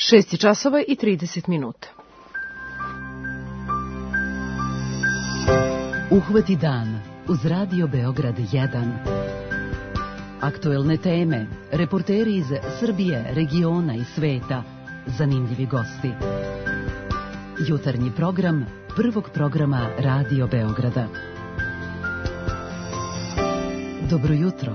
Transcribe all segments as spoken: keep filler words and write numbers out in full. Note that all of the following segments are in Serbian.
Šest je časova i trideset minuta. Uhvati dan uz Radio Beograd jedan. Aktuelne teme, reporteri iz Srbije, regiona i sveta, zanimljivi gosti. Jutarnji program prvog programa Radio Beograda. Dobro jutro.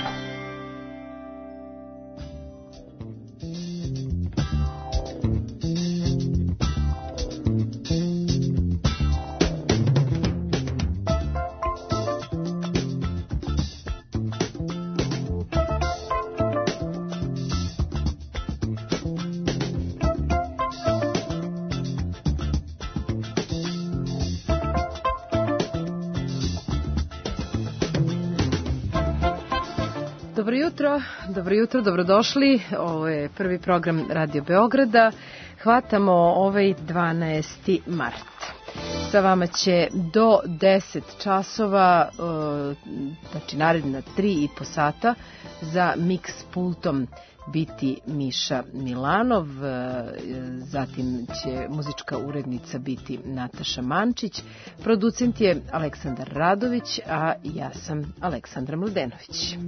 Dobro jutro, dobro jutro, dobrodošli. Ovo je prvi program Radio Beograda. Hvatamo ovaj dvanaesti mart. Sa vama će do deset časova, znači naredna tri i po sata, za mix pultom biti Miša Milanov, zatim će muzička urednica biti Nataša Mančić, producent je Aleksandar Radović, a ja sam Aleksandra Mladenović.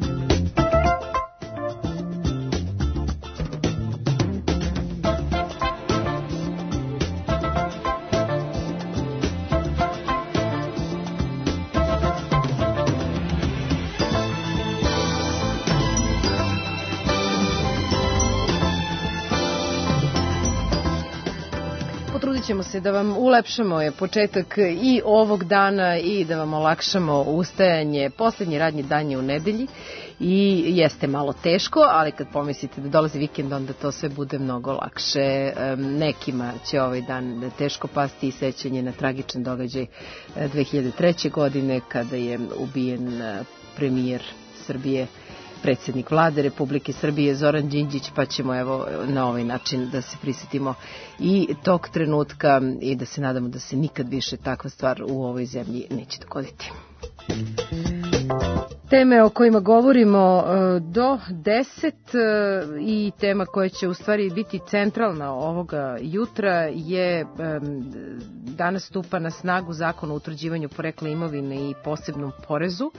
Ćemo se da vam ulepšamo je početak i ovog dana i da vam olakšamo ustajanje. Poslednji radnji dan je u nedelji i jeste malo teško, ali kad pomislite da dolazi vikend, onda to sve bude mnogo lakše. Nekima će ovaj dan teško pasti i sećanje na tragičan događaj dve hiljade treće. godine kada je ubijen premijer Srbije, predsjednik vlade Republike Srbije Zoran Đinđić, pa ćemo evo na ovaj način da se prisetimo i tog trenutka i da se nadamo da se nikad više takva stvar u ovoj zemlji neće dogoditi. Teme o kojima govorimo do deset i tema koja će u stvari biti centralna ovoga jutra je danas stupa na snagu Zakon o utvrđivanju porekla imovine i posebnom porezu.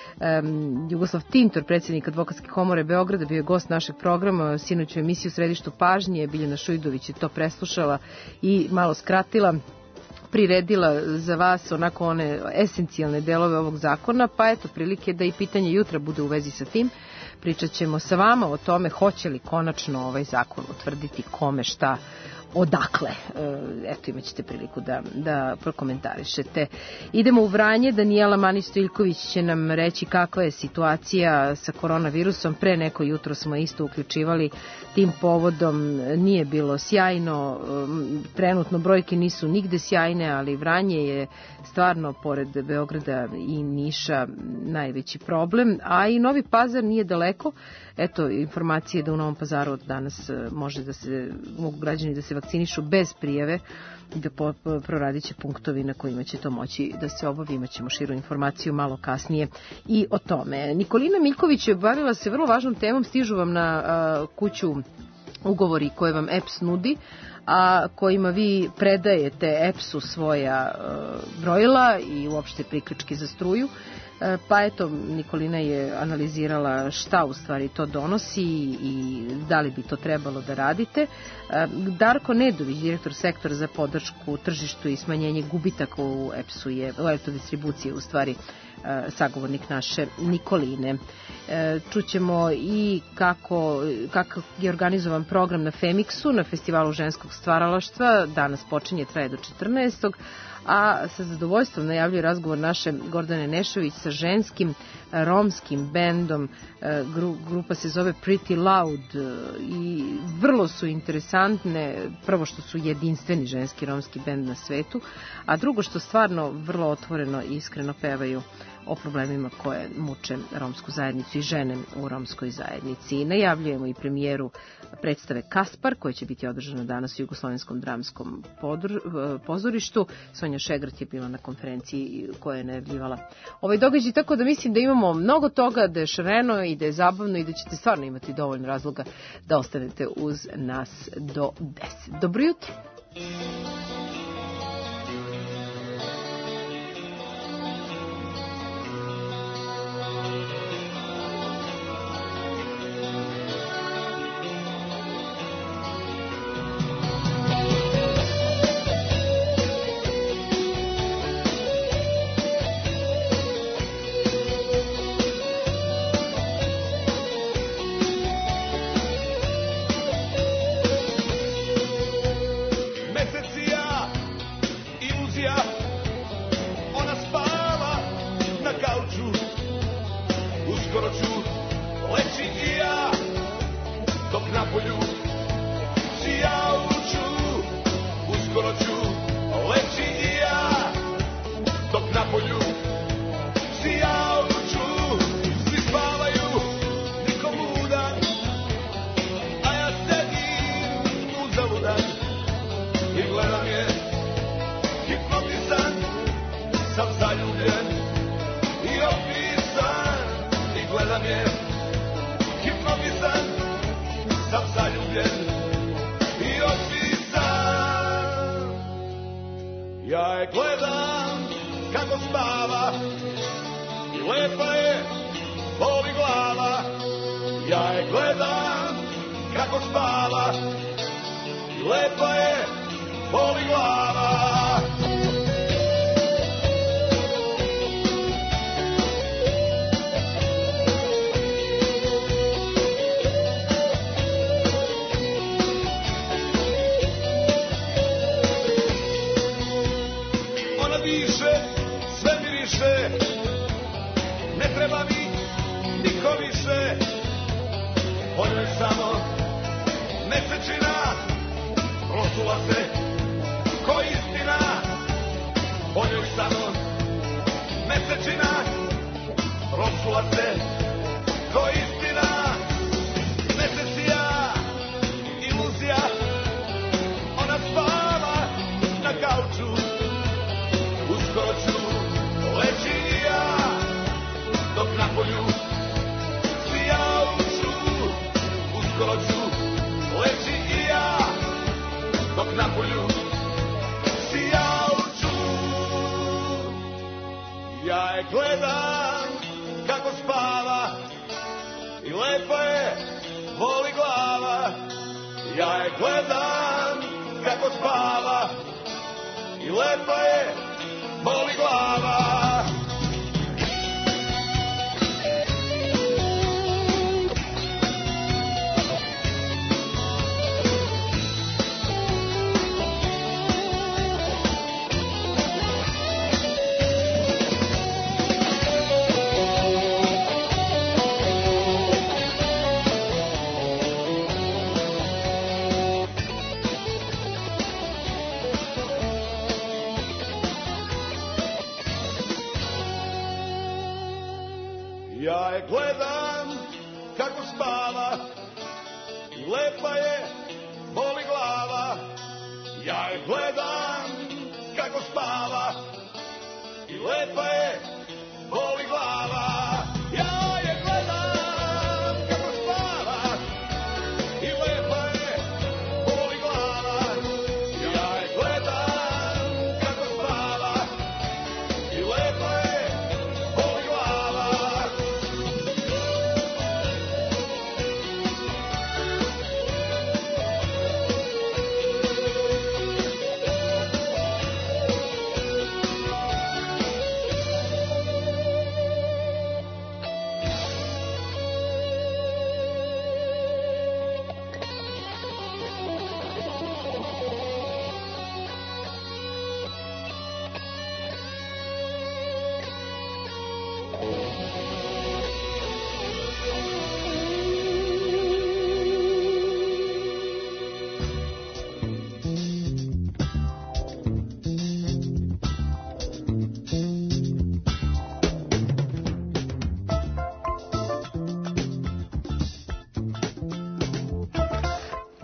Um, Jugoslav Tintor, predsjednik Advokatske komore Beograda, bio je gost našeg programa sinoć u emisiju Središtu pažnje. Biljana Šujdović je to preslušala i malo skratila, priredila za vas onako one esencijalne delove ovog zakona, pa eto prilike da i pitanje jutra bude u vezi sa tim. Pričat ćemo sa vama o tome hoće li konačno ovaj zakon utvrditi kome šta odakle. Eto, imat ćete priliku da, da prokomentarišete. Idemo u Vranje. Danijela Manić-Stojiljković će nam reći kakva je situacija sa koronavirusom. Pre neko jutro smo isto uključivali tim povodom. Nije bilo sjajno. Trenutno brojke nisu nigde sjajne, ali Vranje je stvarno, pored Beograda i Niša, najveći problem. A i Novi Pazar nije daleko. Eto, informacije da u Novom Pazaru od danas može da se, mogu građani da se vakcinišu bez prijave, da proradit će punktovi na kojima će to moći da se obavi. Imat ćemo širu informaciju malo kasnije i o tome. Nikolina Miljković je bavila se vrlo važnom temom. Stižu vam na a, kuću ugovori koje vam E P S nudi, a kojima vi predajete E P S-u svoja a, brojila i uopšte priključke za struju. Pa eto, Nikolina je analizirala šta u stvari to donosi i da li bi to trebalo da radite. Darko Nedović, direktor sektora za podršku tržištu i smanjenje gubitaka u E P S-u, je u elektrodistribuciji u stvari sagovornik naše Nikoline. Čućemo i kako, kako je organizovan program na Femiksu, na Festivalu ženskog stvaralaštva. Danas počinje, traje do četrnaestog a sa zadovoljstvom najavljuje razgovor naše Gordane Nešović sa ženskim romskim bendom. Grupa se zove Pretty Loud i vrlo su interesantne. Prvo što su jedinstveni ženski romski bend na svetu, a drugo što stvarno vrlo otvoreno i iskreno pevaju o problemima koje muče romsku zajednicu i žene u romskoj zajednici. Najavljujemo i premijeru predstave Kaspar, koja će biti održana danas u Jugoslovenskom dramskom pozorištu. Sonja Šegrt je bila na konferenciji koja je najavljivala ovaj događaj, tako da mislim da imamo mnogo toga, da je šareno i da je zabavno i da ćete stvarno imati dovoljno razloga da ostanete uz nas do deset. Dobro jutro!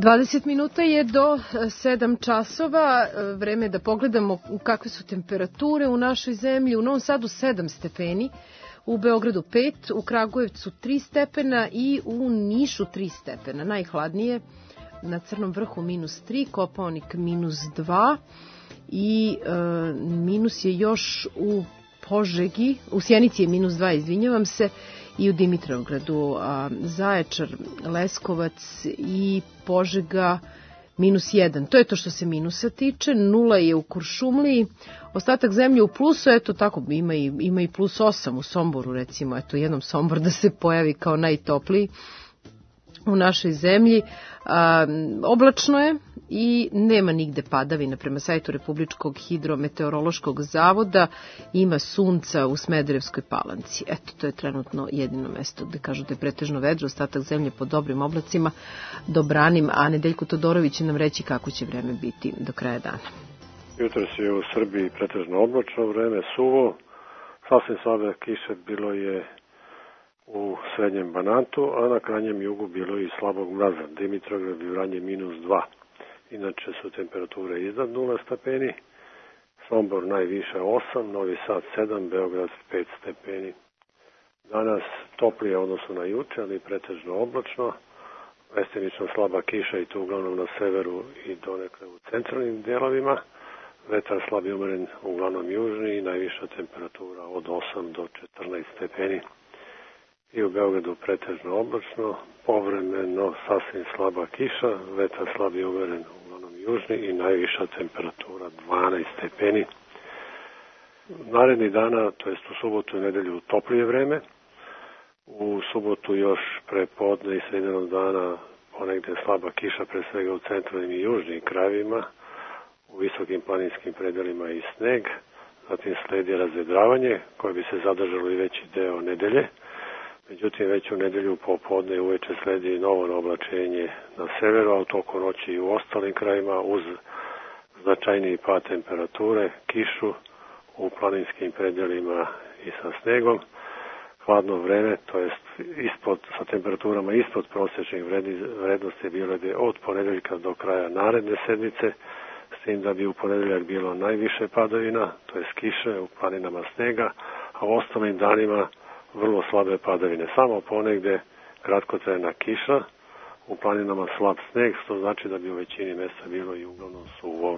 dvadeset minuta je do sedam časova, vreme je da pogledamo kakve su temperature u našoj zemlji. U Novom Sadu sedam stepeni, u Beogradu pet, u Kragujevcu tri stepena i u Nišu tri stepena. Najhladnije na Crnom vrhu minus tri, Kopaonik minus dva i e, minus je još u Požegi, u Sjenici je minus dva, izvinjavam se, i u Dimitrovgradu, a Zaječar, Leskovac i Požega minus jedan. To je to što se minusa tiče. Nula je u Kuršumliji, ostatak zemlje u plusu, eto tako, ima i, ima i plus osam u Somboru, recimo, eto jednom Sombor da se pojavi kao najtopliji u našoj zemlji. A, oblačno je i nema nigde padavina prema sajtu Republičkog hidrometeorološkog zavoda. Ima sunca u Smederevskoj Palanci. Eto, to je trenutno jedino mesto gde kažu da je pretežno vedro, ostatak zemlje pod dobrim oblacima, dobranim, a Nedeljko Todorović će nam reći kako će vreme biti do kraja dana. Jutros je u Srbiji pretežno oblačno vreme, suvo, sasvim slabe kiše bilo je u srednjem Banatu, a na krajnjem jugu bilo i slabog mraza. Dimitrovgrad i Vranje minus dva. Inače su temperature iznad nula stepeni. Sombor najviše osam, Novi Sad sedam, Beograd pet stepeni. Danas toplije odnosno na juče, ali pretežno oblačno. Mestimično slaba kiša i to uglavnom na severu i donekle u centralnim delovima. Vetar slab i umeren uglavnom južni i najviša temperatura od osam do četrnaest stepeni. I u Beogradu pretežno oblačno, povremeno sasvim slaba kiša, vetar slab i umeren uglavnom južni i najviša temperatura dvanaest stepeni. Narednih dana, to jest u subotu i nedelju, toplije vreme. U subotu još prepodne i sredinom dana ponegde slaba kiša, pre svega u centralnim i južnim krajevima, u visokim planinskim predelima i sneg. Zatim sledi razvedravanje koje bi se zadržalo i veći deo nedelje. Međutim, već u nedelju popodne i uveče sledi novo oblačenje na severu, a u toku noći i u ostalim krajima uz značajniji pad temperature, kišu u planinskim predelima i sa snegom. Hladno vreme, to jest ispod, sa temperaturama ispod prosječnih vrednosti bilo je od ponedeljka do kraja naredne sedmice, s tim da bi u ponedeljak bilo najviše padavina, to jest kiše u planinama snega, a u ostalim danima vrlo slabe padavine. Samo ponegde kratkotrajna kiša, u planinama slab sneg, što znači da bi u većini mesta bilo i uglavnom suvo.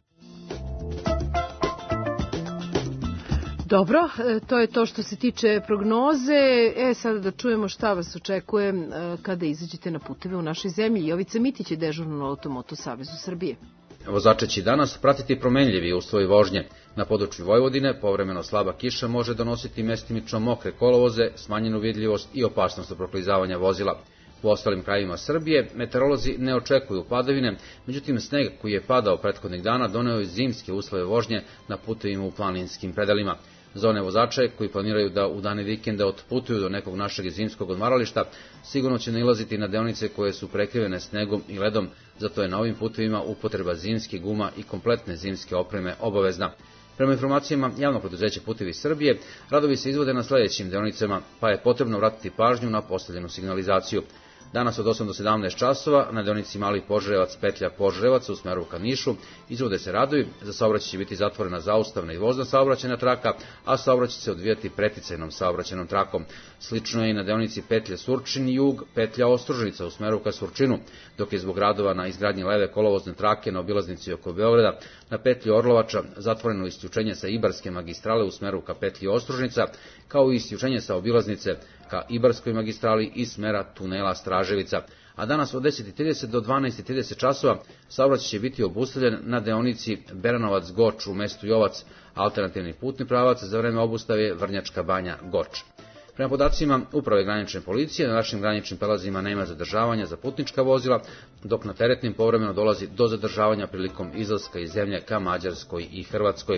Dobro, to je to što se tiče prognoze. E, sada da čujemo šta vas očekuje kada izađete na puteve u našoj zemlji. Jovica Mitić je dežurno na Automoto Savezu Srbije. Vozače će danas pratiti promenljivi uslovi vožnje. Na području Vojvodine povremeno slaba kiša može donositi mestimično mokre kolovoze, smanjenu vidljivost i opasnost od proklizavanja vozila. U ostalim krajevima Srbije meteorolozi ne očekuju padavine, međutim sneg koji je padao prethodnih dana doneo je zimske uslove vožnje na putevima u planinskim predelima. Za one vozače koji planiraju da u dane vikenda otputuju do nekog našeg zimskog odmarališta, sigurno će nailaziti na deonice koje su prekrivene snegom i ledom, zato je na ovim putevima upotreba zimskih guma i kompletne zimske opreme obavezna. Prema informacijama javnog preduzeća Putevi Srbije, radovi se izvode na sledećim deonicama, pa je potrebno vratiti pažnju na postavljenu signalizaciju. Danas od osam do sedamnaest časova na deonici Mali Požarevac, petlja Požarevac u smeru ka Nišu izvode se radovi, za saobraćaj će biti zatvorena zaustavna i vozna saobraćajna traka, a saobraćaj će se odvijati preticajnom saobraćajnom trakom. Slično je i na deonici petlje Surčin jug, petlja Ostružnica u smeru ka Surčinu, dok je zbog radova na izgradnji leve kolovozne trake na obilaznici oko Beograda na petlji Orlovača zatvoreno isključenje sa Ibarske magistrale u smeru ka petlji Ostružnica, kao i isključenje sa obilaznice ka Ibarskoj magistrali iz smera tunela Straževica. A danas od deset i trideset do dvanaest i trideset časova saobraćaj će biti obustavljen na deonici Beranovac-Goč u mestu Jovac, alternativni putni pravac za vreme obustave Vrnjačka Banja-Goč. Prema podacima Uprave granične policije, na našim graničnim prelazima nema zadržavanja za putnička vozila, dok na teretnim povremeno dolazi do zadržavanja prilikom izlaska iz zemlje ka Mađarskoj i Hrvatskoj.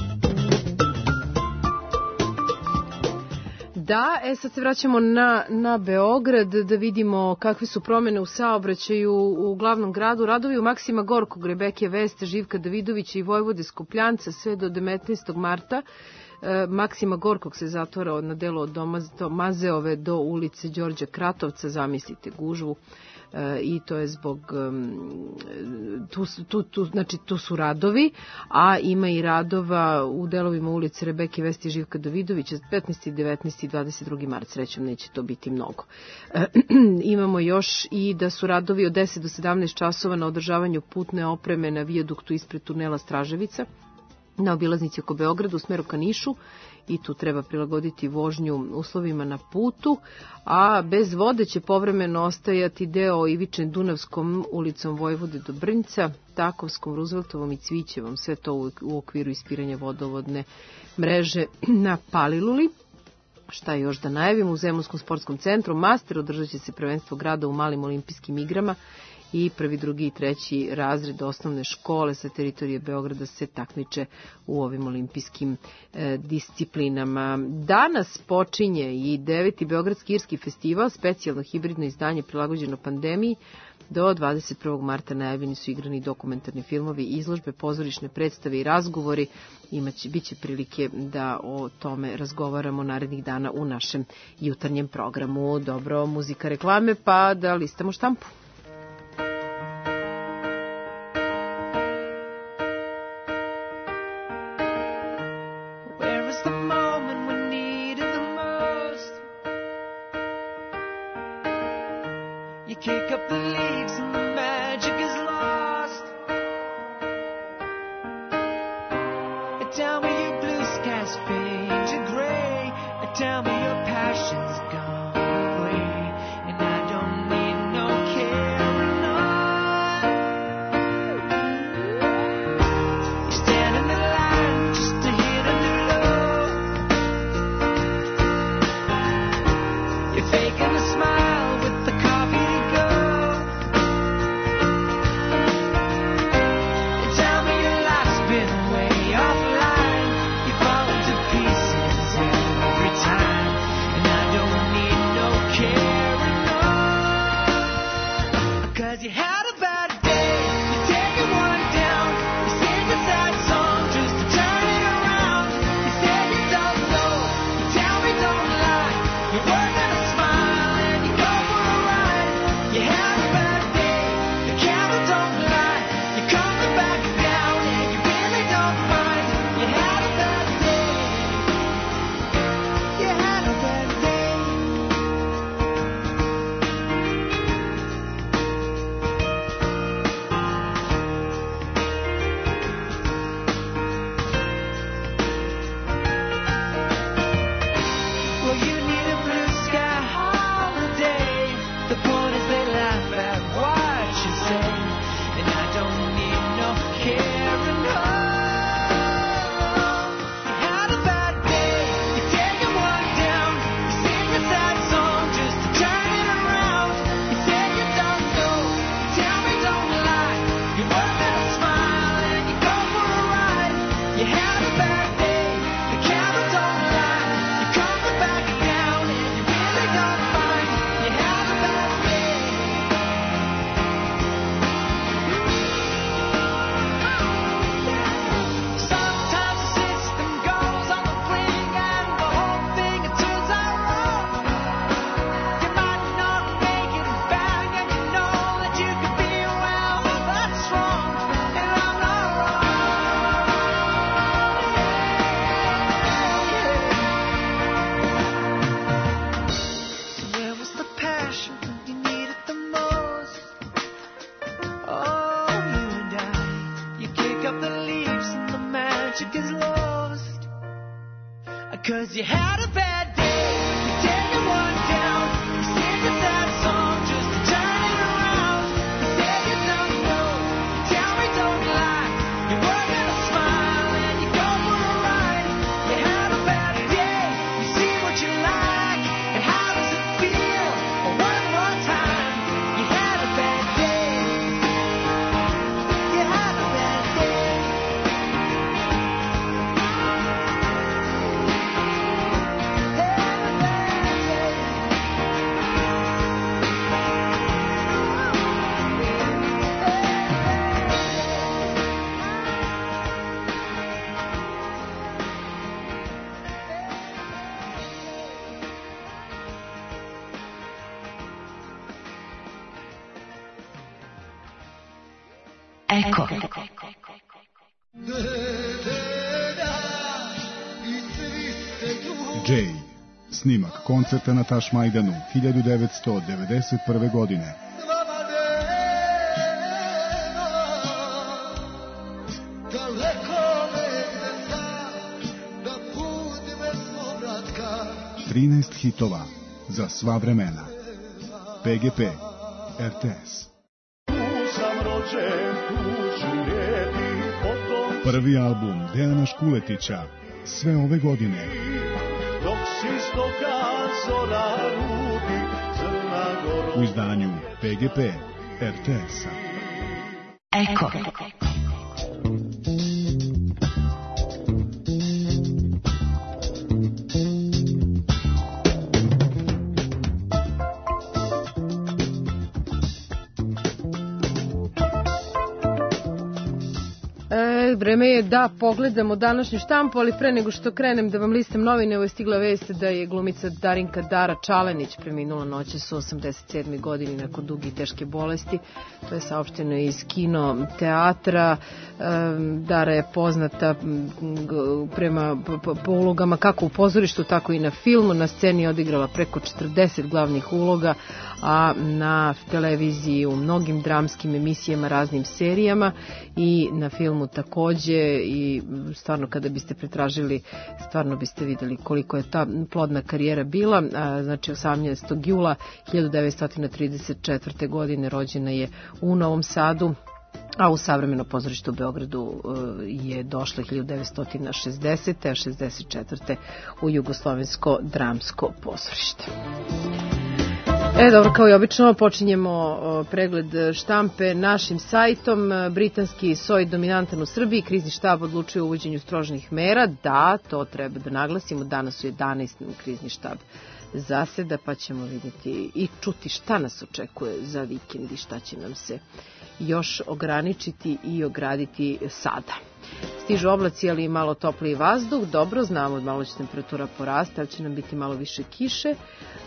Da, e sad se vraćamo na, na Beograd da vidimo kakve su promene u saobraćaju u glavnom gradu. Radovi u Maksima Gorkog, Rebeke Veste, Živka Davidovića i Vojvode Skupljanca sve do devetnaestog marta. E, Maksima Gorkog se zatvara na delu od Mazeove do ulice Đorđa Kratovca, zamislite gužvu. i to je zbog tu, tu, tu, znači tu su radovi, a ima i radova u delovima ulice Rebeke Vesti i Živka Davidovića petnaesti, devetnaesti i dvadeset drugi mart, srećom neće to biti mnogo. Imamo još i da su radovi od deset do sedamnaest časova na održavanju putne opreme na vijaduktu ispred tunela Straževica na obilaznici oko Beograda u smeru ka Nišu, i tu treba prilagoditi vožnju uslovima na putu, a bez vode će povremeno ostajati deo Ivične Dunavskom ulicom Vojvode do Brnjca, Takovskom, Rooseveltovom i Cvićevom, sve to u okviru ispiranja vodovodne mreže na Paliluli. Šta još da najavim, u Zemunskom sportskom centru Master održat će se prvenstvo grada u malim olimpijskim igrama i prvi, drugi i treći razred osnovne škole sa teritorije Beograda se takmiče u ovim olimpijskim e, disciplinama. Danas počinje i deveti Beogradski irski festival, specijalno hibridno izdanje prilagođeno pandemiji. Do dvadeset prvog marta najavljeni su igrani dokumentarni filmovi, izložbe, pozorišne predstave i razgovori. Imaće, biće prilike da o tome razgovaramo narednih dana u našem jutarnjem programu. Dobro, muzika, reklame, pa da listamo štampu. You had a bad day, you take it one down, you sing a sad song just to turn it around. You say you don't know, you tell me don't lie, you work at a smile and you go for a ride. You had a bad day, you see what you like, and how does it feel? One more time, you had a bad day, you had a bad day. Eko. Jay, snimak koncerta na Tašmajdanu hiljadu devetsto devedeset prve godine. trinaest hitova za sva vremena. P G P, R T S. Prvi album Dejana Škuletića sve ove godine. U izdanju P G P, R T S-a. Eko. Vreme je da pogledamo današnju štampu, ali pre nego što krenem da vam listam novine, ovo je stigla vest da je glumica Darinka Dara Čalenić preminula noćas u osamdeset sedmoj godini nakon duge i teške bolesti. To je saopšteno iz kino teatra. Dara je poznata prema po ulogama kako u pozorištu, tako i na filmu. Na sceni je odigrala preko četrdeset glavnih uloga, a na televiziji u mnogim dramskim emisijama, raznim serijama i na filmu takođe, i stvarno kada biste pretražili, stvarno biste videli koliko je ta plodna karijera bila. Znači osamnaestog jula hiljadu devetsto trideset četvrte. godine rođena je u Novom Sadu, a u Savremeno pozorište u Beogradu je došla hiljadu devetsto šezdesete. a šezdeset četvrte. u Jugoslovensko dramsko pozorište. E, dobro, kao i obično, počinjemo pregled štampe našim sajtom. Britanski soj dominantan u Srbiji, krizni štab odlučuje o uvođenju strožnih mera. Da, to treba da naglasimo, danas u jedanaest krizni štab zaseda, pa ćemo vidjeti i čuti šta nas očekuje za vikend i šta će nam se još ograničiti i ograditi sada. Stižu oblaci, ali i malo topliji vazduh. Dobro, znamo, malo će temperatura porasta, ali će nam biti malo više kiše.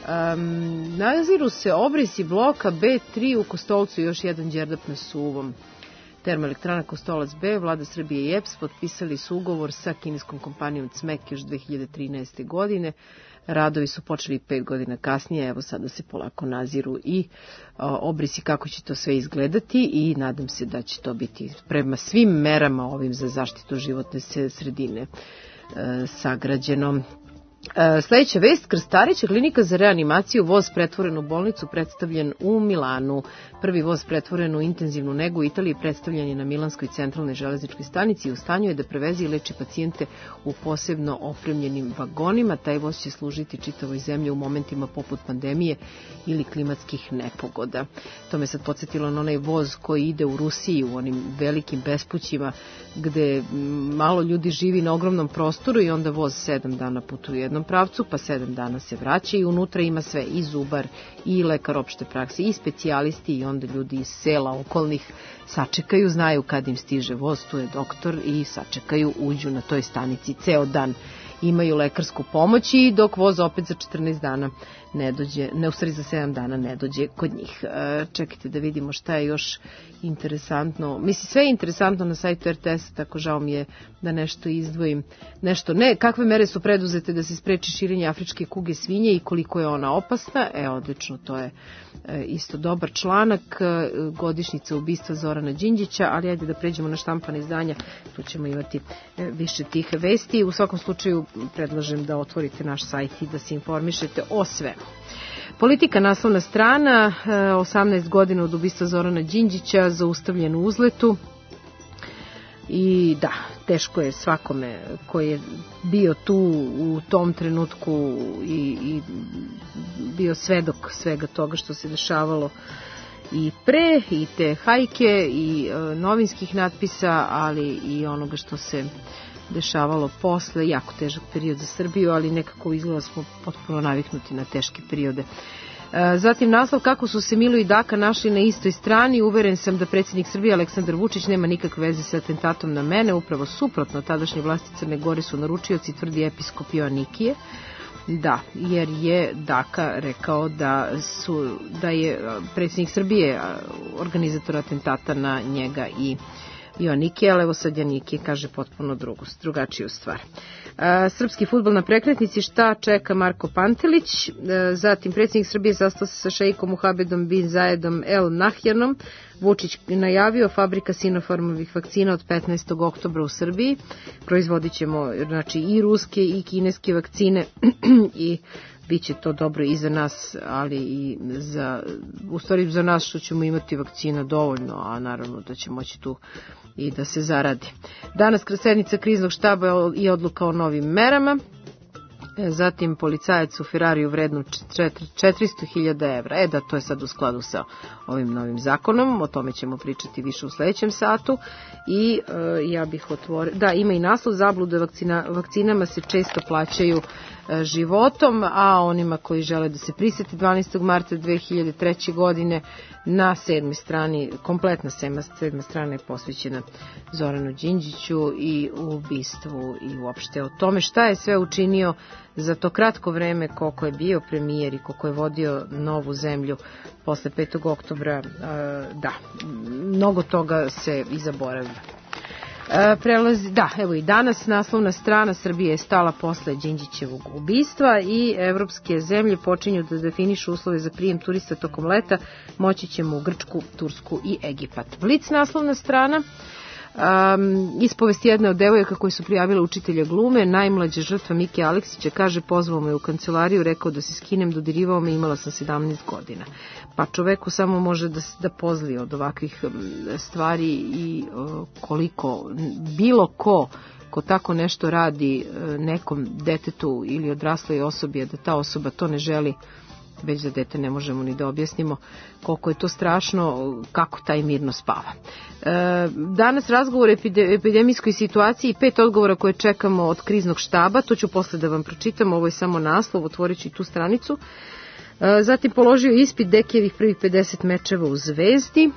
Um, naziru se obrisi bloka B tri u Kostolcu, još jedan đerdap na Suvom. Termoelektrana Kostolac B, Vlada Srbije i E P S potpisali su ugovor sa kineskom kompanijom C M E K još dve hiljade trinaeste. godine. Radovi su počeli pet godina kasnije, evo sada se polako naziru i o, obrisi kako će to sve izgledati i nadam se da će to biti prema svim merama ovim za zaštitu životne sredine e, sagrađeno. E, sledeća vest, Krstarića klinika za reanimaciju, voz pretvoren u bolnicu predstavljen u Milanu. Prvi voz pretvoren u intenzivnu negu u Italiji predstavljen je na Milanskoj centralnoj železničkoj stanici i u stanju je da prevezi i leči pacijente u posebno opremljenim vagonima. Taj voz će služiti čitavoj zemlji u momentima poput pandemije ili klimatskih nepogoda. To me sad podsjetilo na onaj voz koji ide u Rusiji u onim velikim bespućima gde malo ljudi živi na ogromnom prostoru i onda voz sedam dana putuje u jednom pravcu, pa sedam dana se vraća i unutra ima sve, i zubar, i lekar opšte prakse, i specijalisti, i onda ljudi iz sela okolnih sačekaju, znaju kad im stiže voz, tu je doktor, i sačekaju, uđu na toj stanici ceo dan, imaju lekarsku pomoć i dok voz opet za četrnaest dana ne dođe, ne u stvari za sedam dana ne dođe kod njih. E, čekajte da vidimo šta je još interesantno. Mislim, sve je interesantno na sajtu R T S, tako žao mi je da nešto izdvojim. Nešto ne, kakve mere su preduzete da se spreči širenje afričke kuge svinje i koliko je ona opasna. E, odlično, to je e, isto dobar članak. E, godišnjica ubistva Zorana Đinđića, ali ajde da pređemo na štampana izdanja, tu ćemo imati e, više tih vesti. U svakom slučaju predlažem da otvorite naš sajt i da se informišete o svemu. Politika, naslovna strana, osamnaest godina od ubistva Zorana Đinđića, zaustavljen u uzletu. I da, teško je svakome koji je bio tu u tom trenutku i, i bio svedok svega toga što se dešavalo i pre, i te hajke, i e, novinskih natpisa, ali i onoga što se dešavalo posle. Jako težak period za Srbiju, ali nekako izgleda smo potpuno naviknuti na teške periode. Zatim naslov, kako su se Milo i Daka našli na istoj strani. Uveren sam da predsjednik Srbije Aleksandar Vučić nema nikakve veze sa atentatom na mene. Upravo suprotno, tadašnje vlasti Crne Gore su naručioci, tvrdi episkop Joanikije. Da, jer je Daka rekao da su da je predsjednik Srbije organizator atentata na njega i Jonike, ali evo sad Jonike kaže potpuno drugu, drugačiju stvar. E, srpski fudbal na prekretnici, šta čeka Marko Pantelić, e, zatim predsjednik Srbije sastao se sa šejkom Muhamedom bin Zayedom El Nahjanom, Vučić najavio fabrika Sinopharmovih vakcina od petnaestog oktobra u Srbiji, proizvodit ćemo znači, i ruske i kineske vakcine i bit će to dobro i za nas, ali i za, u stvari za nas što ćemo imati vakcina dovoljno, a naravno da će moći tu i da se zaradi. Danas sednica kriznog štaba i odluka o novim merama. Zatim policajac u Ferrariju vrednom četiristo hiljada evra. E da, to je sad u skladu sa ovim novim zakonom, o tome ćemo pričati više u sledećem satu. I e, ja bih otvorio, da, ima i naslov zablude vakcina, vakcinama se često plaćaju e, životom, a onima koji žele da se priseti dvanaestog marta dve hiljade treće. godine na sedmoj strani, kompletna sedma, sedma strana je posvećena Zoranu Đinđiću i ubistvu i uopšte o tome šta je sve učinio za to kratko vreme koliko je bio premijer i koliko je vodio novu zemlju posle petog oktobra. Da, mnogo toga se i zaboravlja. Prelazi, da, evo i danas naslovna strana Srbije je stala posle Đinđićevog ubistva i evropske zemlje počinju da definišu uslove za prijem turista tokom leta, moći ćemo u Grčku, Tursku i Egipat. Blic naslovna strana. Um, ispovest jedne od devojaka koji su prijavile učitelja glume, najmlađa žrtva Mike Aleksića, kaže pozvao me u kancelariju, rekao da se skinem, dodirivao me, imala sam sedamnaest godina. Pa čoveku samo može da, da pozli od ovakvih stvari i uh, koliko bilo ko ko tako nešto radi uh, nekom detetu ili odrasloj osobi, da ta osoba to ne želi, već za dete ne možemo ni da objasnimo koliko je to strašno, kako taj mirno spava. E, danas razgovor o epidemijskoj situaciji i pet odgovora koje čekamo od kriznog štaba, to ću posle da vam pročitam, ovo je samo naslov, otvorit ću i tu stranicu. E, zatim položio ispit Dekijevih prvih pedeset mečeva u Zvezdi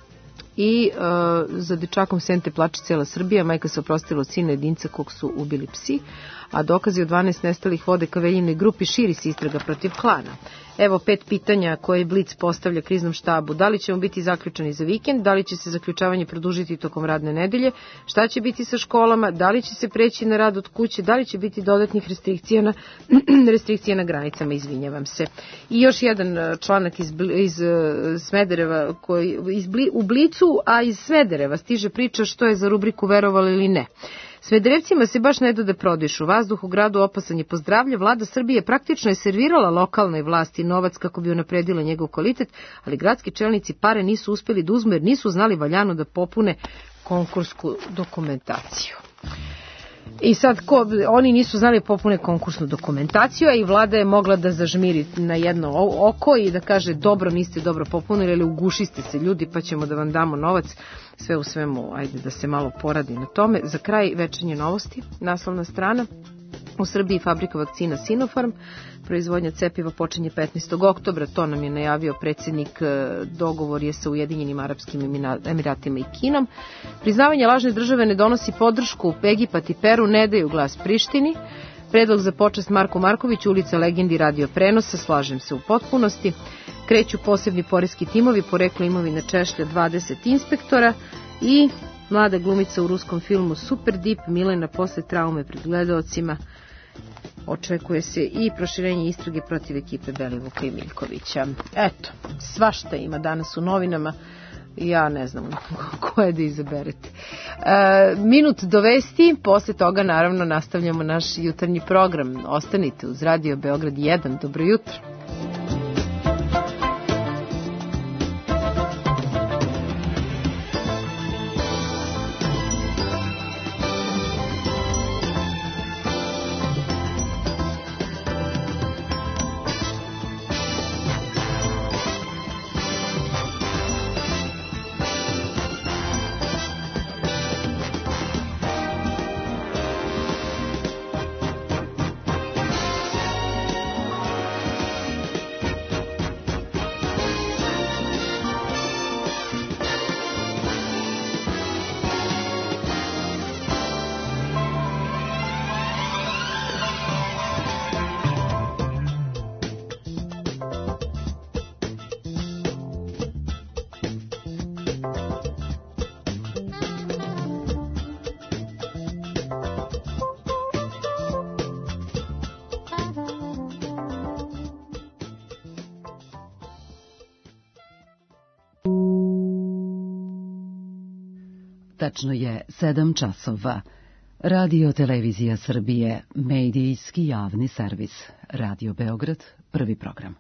i e, za dečakom Sente plače cela Srbija, majka se oprostila od sina jedinca kog su ubili psi, a dokazi od dvanaest nestalih vode ka Veljinoj grupi, širi se istraga protiv klana. Evo pet pitanja koje Blic postavlja kriznom štabu. Da li ćemo biti zaključani za vikend? Da li će se zaključavanje produžiti tokom radne nedelje? Šta će biti sa školama? Da li će se preći na rad od kuće? Da li će biti dodatnih restrikcija na, restrikcija na granicama? Izvinjavam se. I još jedan članak iz, iz Smedereva, koji, iz, u Blicu, a iz Smedereva stiže priča što je za rubriku verovali ili ne. Smederevcima se baš ne da da prodišu. Vazduh u gradu opasan je po zdravlje. Vlada Srbije praktično je servirala lokalnoj vlasti novac kako bi unapredila njegov kvalitet, ali gradski čelnici pare nisu uspeli da uzmu jer nisu znali valjano da popune konkursku dokumentaciju. I sad, ko, oni nisu znali popune konkursnu dokumentaciju, a i vlada je mogla da zažmiri na jedno oko i da kaže dobro, niste dobro popunili, ali ugušiste se ljudi, pa ćemo da vam damo novac. Sve u svemu, ajde da se malo poradi na tome. Za kraj večernje novosti, naslovna strana. U Srbiji fabrika vakcina Sinopharm, proizvodnja cepiva počinje petnaestog oktobra, to nam je najavio predsjednik, dogovor je sa Ujedinjenim Arapskim Emiratima i Kinom. Priznavanje lažne države ne donosi podršku, Egipat i Peru ne daju glas Prištini. Predlog za počast Marko Marković, ulica legendi radio prenosa, slažem se u potpunosti. Kreću posebni poreski timovi, poreklo imovine Češlja dvadeset inspektora i mlada glumica u ruskom filmu Super Deep, Milena posle traume pred gledaocima. Očekuje se i proširenje istrage protiv ekipe Belivuka i Miljkovića. Eto, svašta ima danas u novinama. Ja ne znam koje da izaberete. E, minut do vesti, posle toga naravno nastavljamo naš jutarnji program. Ostanite uz Radio Beograd jedan. Dobro jutro. Tačno je sedam časova. Radio Televizija Srbije, medijski javni servis. Radio Beograd, prvi program.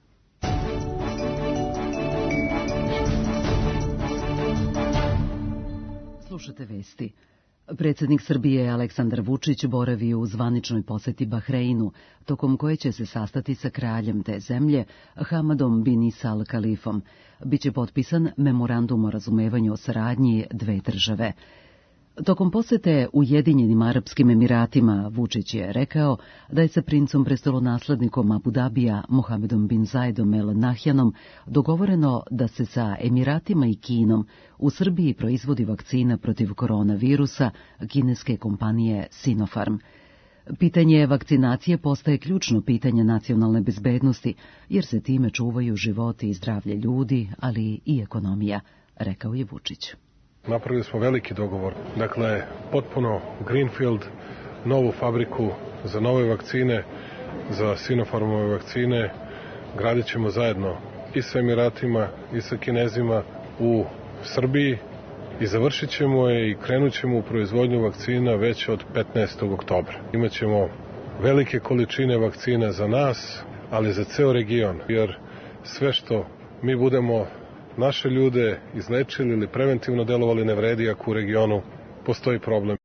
Slušate vesti. Predsjednik Srbije Aleksandar Vučić boravi u zvaničnoj poseti Bahreinu, tokom koje će se sastati sa kraljem te zemlje, Hamadom bin Isa Al Khalifom. Biće potpisan memorandum o razumevanju o saradnji dve države. Tokom posete Ujedinjenim Arapskim Emiratima Vučić je rekao da je sa princom prestolonaslednikom Abu Dabija Mohamedom bin Zayedom El Nahjanom dogovoreno da se sa Emiratima i Kinom u Srbiji proizvodi vakcina protiv koronavirusa kineske kompanije Sinopharm. Pitanje vakcinacije postaje ključno pitanje nacionalne bezbednosti, jer se time čuvaju životi i zdravlje ljudi, ali i ekonomija, rekao je Vučić. Napravili smo veliki dogovor, dakle potpuno greenfield, novu fabriku za nove vakcine, za Sinopharmove vakcine, gradit ćemo zajedno i sa Emiratima i sa Kinezima u Srbiji i završit ćemo je i krenut ćemo u proizvodnju vakcina već od petnaestog oktobra. Imaćemo velike količine vakcina za nas, ali za ceo region, jer sve što mi budemo naše ljude izlečili ili preventivno delovali ne vredi ako u regionu postoji problem.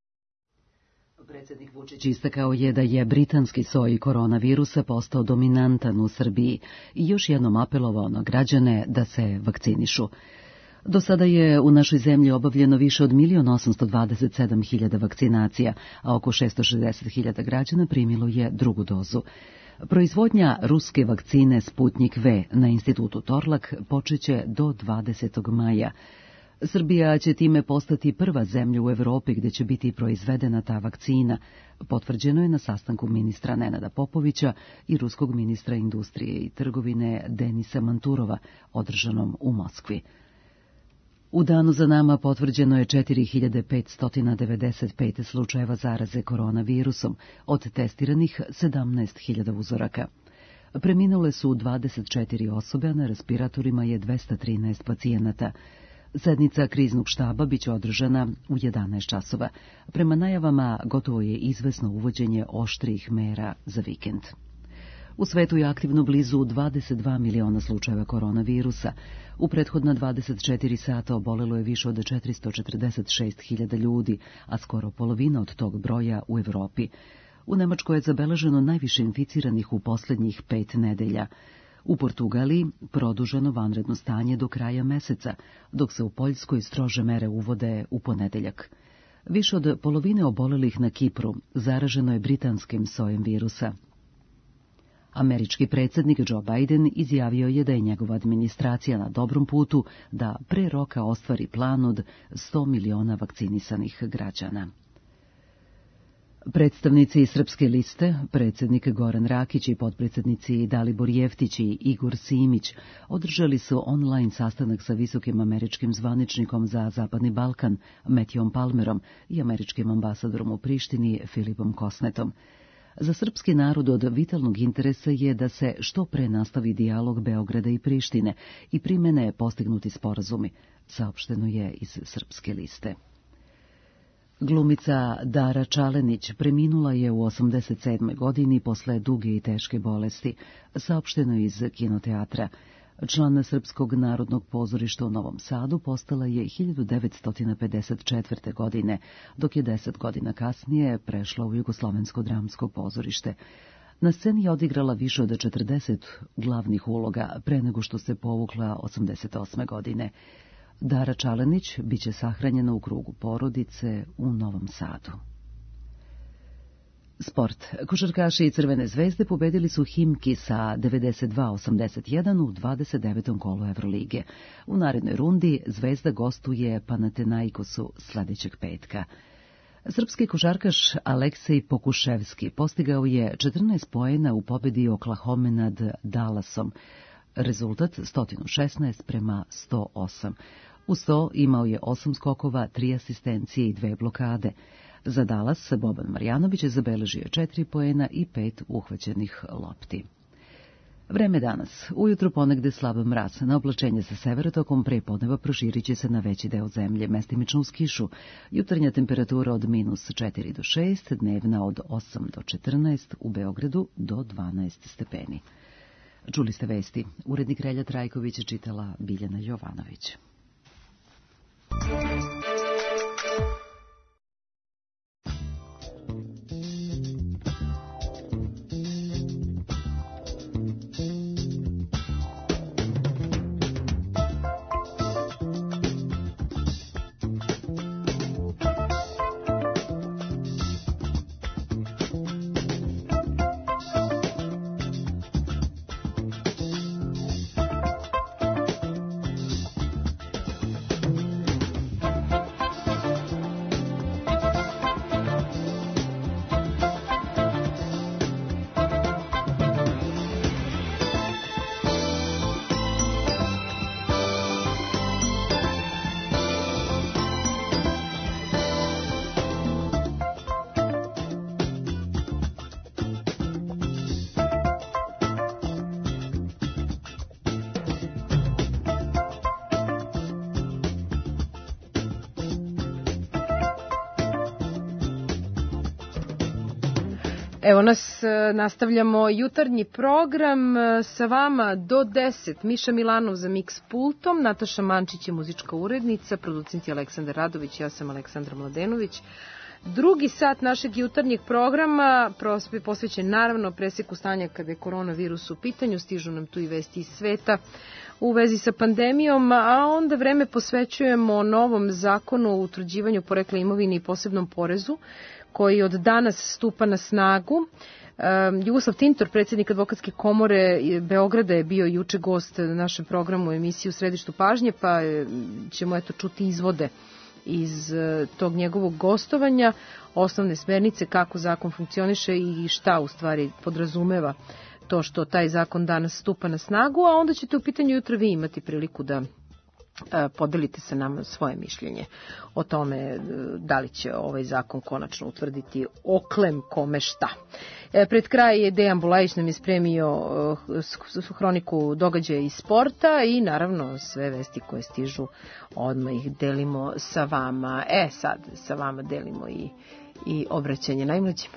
Predsjednik Vučić istakao je da je britanski soj koronavirusa postao dominantan u Srbiji i još jednom apelovao na građane da se vakcinišu. Do sada je u našoj zemlji obavljeno više od milion osamsto dvadeset sedam hiljada vakcinacija, a oko šesto šezdeset hiljada građana primilo je drugu dozu. Proizvodnja ruske vakcine Sputnik V na institutu Torlak počeće do dvadesetog maja. Srbija će time postati prva zemlja u Evropi gdje će biti proizvedena ta vakcina, potvrđeno je na sastanku ministra Nenada Popovića i ruskog ministra industrije i trgovine Denisa Manturova, održanom u Moskvi. U danu za nama potvrđeno je četiri hiljade petsto devedeset pet slučajeva zaraze koronavirusom, od testiranih sedamnaest hiljada uzoraka. Preminule su dvadeset četiri osobe, a na respiratorima je dvesta trinaest pacijenata. Sednica kriznog štaba biće održana u jedanaest časova. Prema najavama gotovo je izvesno uvođenje oštrijih mera za vikend. U svetu je aktivno blizu dvadeset dva miliona slučajeva koronavirusa. U prethodna dvadeset četiri sata obolelo je više od četiristo četrdeset šest hiljada ljudi, a skoro polovina od tog broja u Evropi. U Nemačkoj je zabeleženo najviše inficiranih u posljednjih pet nedelja. U Portugaliji produženo vanredno stanje do kraja meseca, dok se u Poljskoj strože mere uvode u ponedeljak. Više od polovine obolelih na Kipru zaraženo je britanskim sojem virusa. Američki predsjednik Joe Biden izjavio je da je njegova administracija na dobrom putu da pre roka ostvari plan od sto miliona vakcinisanih građana. Predstavnici Srpske liste, predsjednik Goran Rakić i potpredsjednici Dalibor Jeftić i Igor Simić održali su online sastanak sa visokim američkim zvaničnikom za Zapadni Balkan, Matthewom Palmerom, i američkim ambasadorom u Prištini, Filipom Kosnetom. Za srpski narod od vitalnog interesa je da se što pre nastavi dijalog Beograda i Prištine i primene postignuti sporazumi, saopšteno je iz Srpske liste. Glumica Dara Čalenić preminula je u osamdeset sedmoj godini posle duge i teške bolesti, saopšteno je iz kinoteatra. Član Srpskog narodnog pozorišta u Novom Sadu postala je hiljadu devetsto pedeset četvrte. godine, dok je deset godina kasnije prešla u Jugoslovensko dramsko pozorište. Na sceni je odigrala više od četrdeset glavnih uloga pre nego što se povukla osamdeset osme. godine. Dara Čalenić biće sahranjena u krugu porodice u Novom Sadu. Sport. Košarkaši i Crvene zvezde pobedili su Himki sa devedeset dva osamdeset jedan u dvadeset devetom kolu Evrolige. U narednoj rundi Zvezda gostuje Panathinaikosu sledećeg petka. Srpski košarkaš Aleksej Pokuševski postigao je četrnaest poena u pobedi Oklahome nad Dallasom. Rezultat sto šesnaest prema sto osam. Uz to imao je osam skokova, tri asistencije i dve blokade. Za Dallas Boban Marjanović je zabeležio četiri poena i pet uhvaćenih lopti. Vreme danas. Ujutru ponegde slab mraz. Na oblačenje sa severa tokom prepodneva proširit će se na veći deo zemlje, mestimično uz kišu. Jutarnja temperatura od minus četiri do šest, dnevna od osam do četrnaest, u Beogradu do dvanaest stepeni. Čuli ste vesti. Urednik Relja Trajković je čitala Biljana Jovanović. Evo nas, nastavljamo jutarnji program sa vama do deset. Miša Milanov za Mix pultom, Nataša Mančić je muzička urednica, producent je Aleksandar Radović, ja sam Aleksandra Mladenović. Drugi sat našeg jutarnjeg programa posvećen naravno preseku stanja kada je koronavirus u pitanju, stižu nam tu i vesti iz sveta u vezi sa pandemijom, a onda vreme posvećujemo novom zakonu o utvrđivanju porekla imovine i posebnom porezu, koji od danas stupa na snagu. Jugoslav Tintor, predsjednik Advokatske komore Beograda, je bio juče gost na našem programu emisiji U središtu pažnje, pa ćemo eto čuti izvode iz tog njegovog gostovanja, osnovne smernice kako zakon funkcioniše i šta u stvari podrazumeva to što taj zakon danas stupa na snagu, a onda ćete u pitanju jutra vi imati priliku da podelite sa nama svoje mišljenje o tome da li će ovaj zakon konačno utvrditi oklem kome šta. Pred kraj je Dejan Bulajić nam je spremio hroniku događaja iz sporta i naravno sve vesti koje stižu odmah ih delimo sa vama. E sad sa vama delimo i, i obraćanje najmlađima.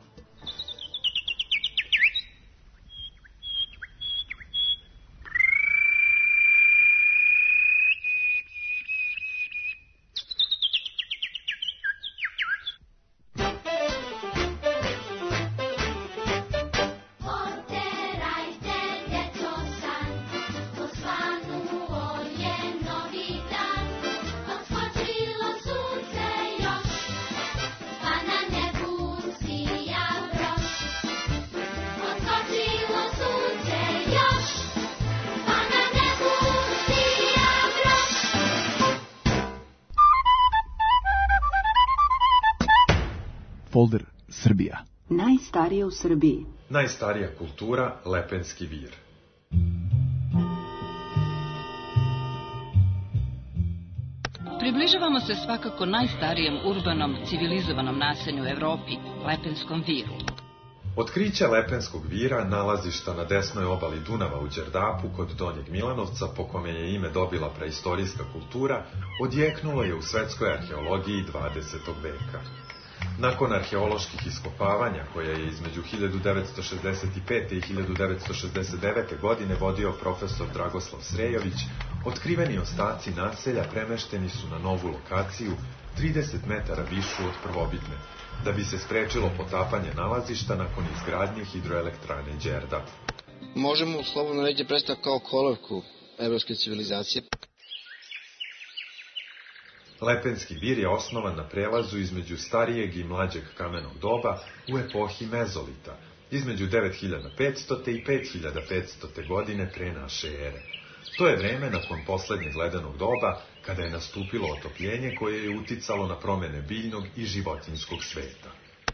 Folder Srbija. Najstarije u Srbiji. Najstarija kultura Lepenski vir. Približavamo se svakako najstarijem urbanom civilizovanom naselju u Evropi, Lepenskom viru. Otkriće Lepenskog vira, nalazišta na desnoj obali Dunava u Đerdapu kod Donjeg Milanovca, po kome je ime dobila preistorijska kultura, odjeknulo je u svetskoj arheologiji dvadesetog veka. Nakon arheoloških iskopavanja, koja je između hiljadu devetsto šezdeset pete. i hiljadu devetsto šezdeset devete. godine vodio profesor Dragoslav Srejović, otkriveni ostaci naselja premešteni su na novu lokaciju, trideset metara višu od prvobitne, da bi se sprečilo potapanje nalazišta nakon izgradnje hidroelektrane Đerdap. Možemo slobodno reći predstaviti kao kolevku evropske civilizacije. Lepenski vir je osnovan na prelazu između starijeg i mlađeg kamenog doba u epohi mezolita, između devet hiljada petsto. i pet hiljada petsto. godine pre naše ere. To je vreme nakon poslednjeg ledenog doba, kada je nastupilo otopljenje koje je uticalo na promene biljnog i životinjskog sveta.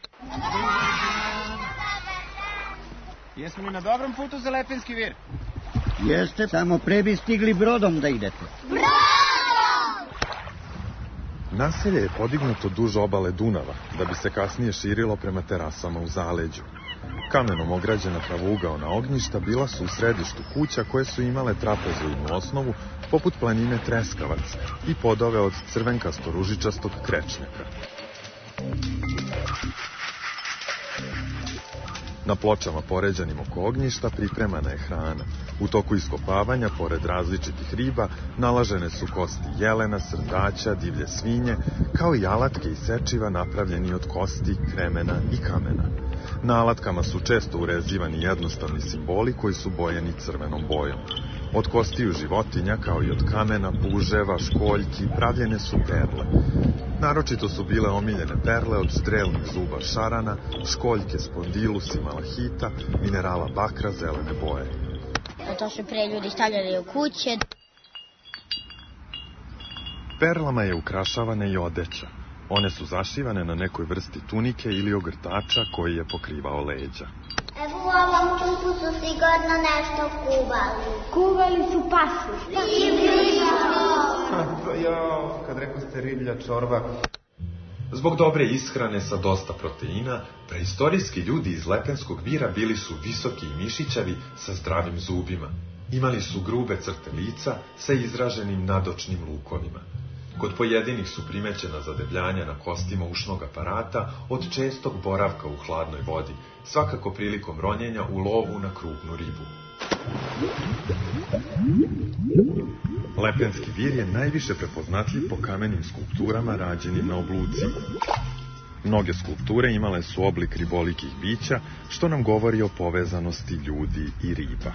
Jesmo li na dobrom putu za Lepenski vir? Jeste, samo pre bi stigli brodom da idete. Naselje je podignuto duž obale Dunava, da bi se kasnije širilo prema terasama u zaleđu. Kamenom ograđena pravougaona ognjišta bila su u središtu kuća koje su imale trapezoidnu osnovu poput planine Treskavac i podove od crvenkasto-ružičastog krečnjaka. Na pločama poređanim oko ognjišta pripremana je hrana. U toku iskopavanja, pored različitih riba, nalažene su kosti jelena, srndaća, divlje svinje, kao i alatke i sečiva napravljeni od kosti, kremena i kamena. Na alatkama su često urezivani jednostavni simboli koji su bojeni crvenom bojom. Od kostiju životinja, kao i od kamena, puževa, školjki, pravljene su perle. Naročito su bile omiljene perle od strelnih zuba šarana, školjke spondilus i malahita, minerala bakra zelene boje. To su pre ljudi stavljali u kuće. Perlama je ukrašavana i odeća. One su zašivane na nekoj vrsti tunike ili ogrtača koji je pokrivao leđa. Evo u ovom čupu su sigurno nešto kuvali. Kuvali su pasu. Riblja! Pa ja, kad rekao ste riblja čorba. Zbog dobre ishrane sa dosta proteina, preistorijski ljudi iz Lepenskog vira bili su visoki i mišićavi sa zdravim zubima. Imali su grube crte lica sa izraženim nadočnim lukovima. Kod pojedinih su primećena zadebljanja na kostima ušnog aparata od čestog boravka u hladnoj vodi, svakako prilikom ronjenja u lovu na krupnu ribu. Lepenski vir je najviše prepoznatljiv po kamenim skulpturama rađenim na oblucima. Mnoge skulpture imale su oblik ribolikih bića, što nam govori o povezanosti ljudi i riba.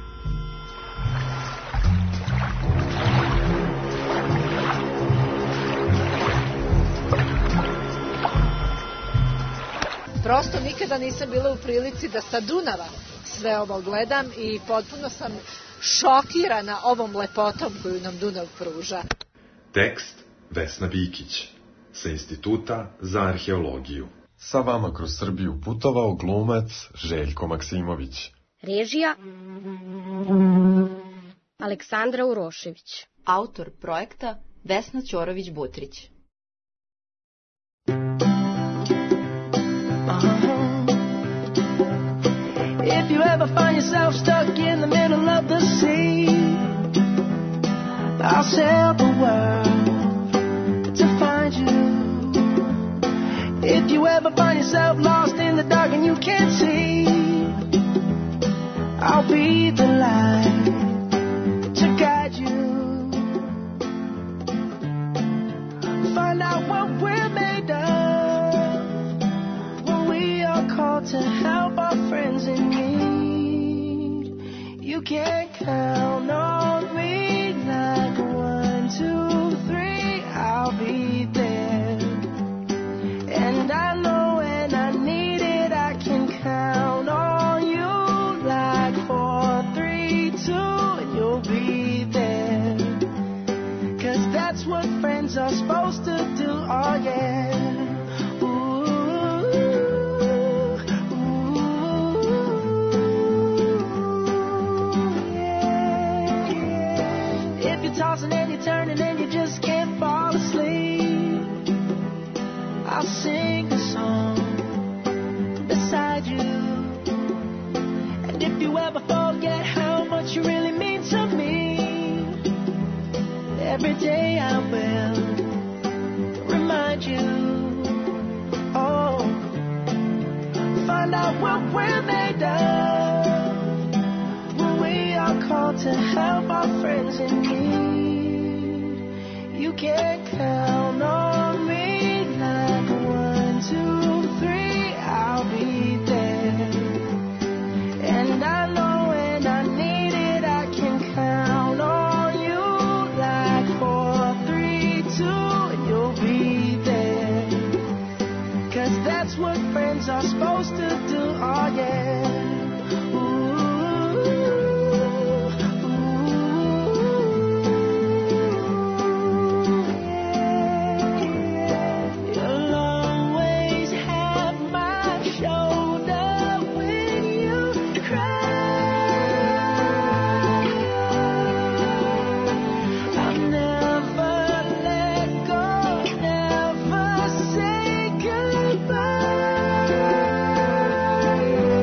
Prosto nikada nisam bila u prilici da sa Dunava sve ovo gledam i potpuno sam šokirana ovom lepotom koju nam Dunav pruža. Tekst Vesna Bikić sa Instituta za arheologiju. Sa vama kroz Srbiju putovao glumac Željko Maksimović. Režija Aleksandra Urošević. Autor projekta Vesna Ćorović-Butrić. If you ever find yourself stuck in the middle of the sea, I'll sail the world to find you. If you ever find yourself lost in the dark and you can't see, I'll be the light to guide you. Find out what we're made of when we are called to help our friends in need. You can't count on me like one, two, three, I'll be there. And I know when I need it, I can count on you like four, three, two, and you'll be there. 'Cause that's what friends are supposed to do, oh yeah. Tossing and you're turning and you just can't fall asleep, I'll sing a song beside you. And if you ever forget how much you really mean to me, every day I will remind you. Oh, find out what we're made of when we are called to help our friends in need. You can't count on me like one, two, three, I'll be there. And I know when I need it, I can count on you like four, three, two, and you'll be there. 'Cause that's what friends are supposed to do, oh yeah. Goodbye.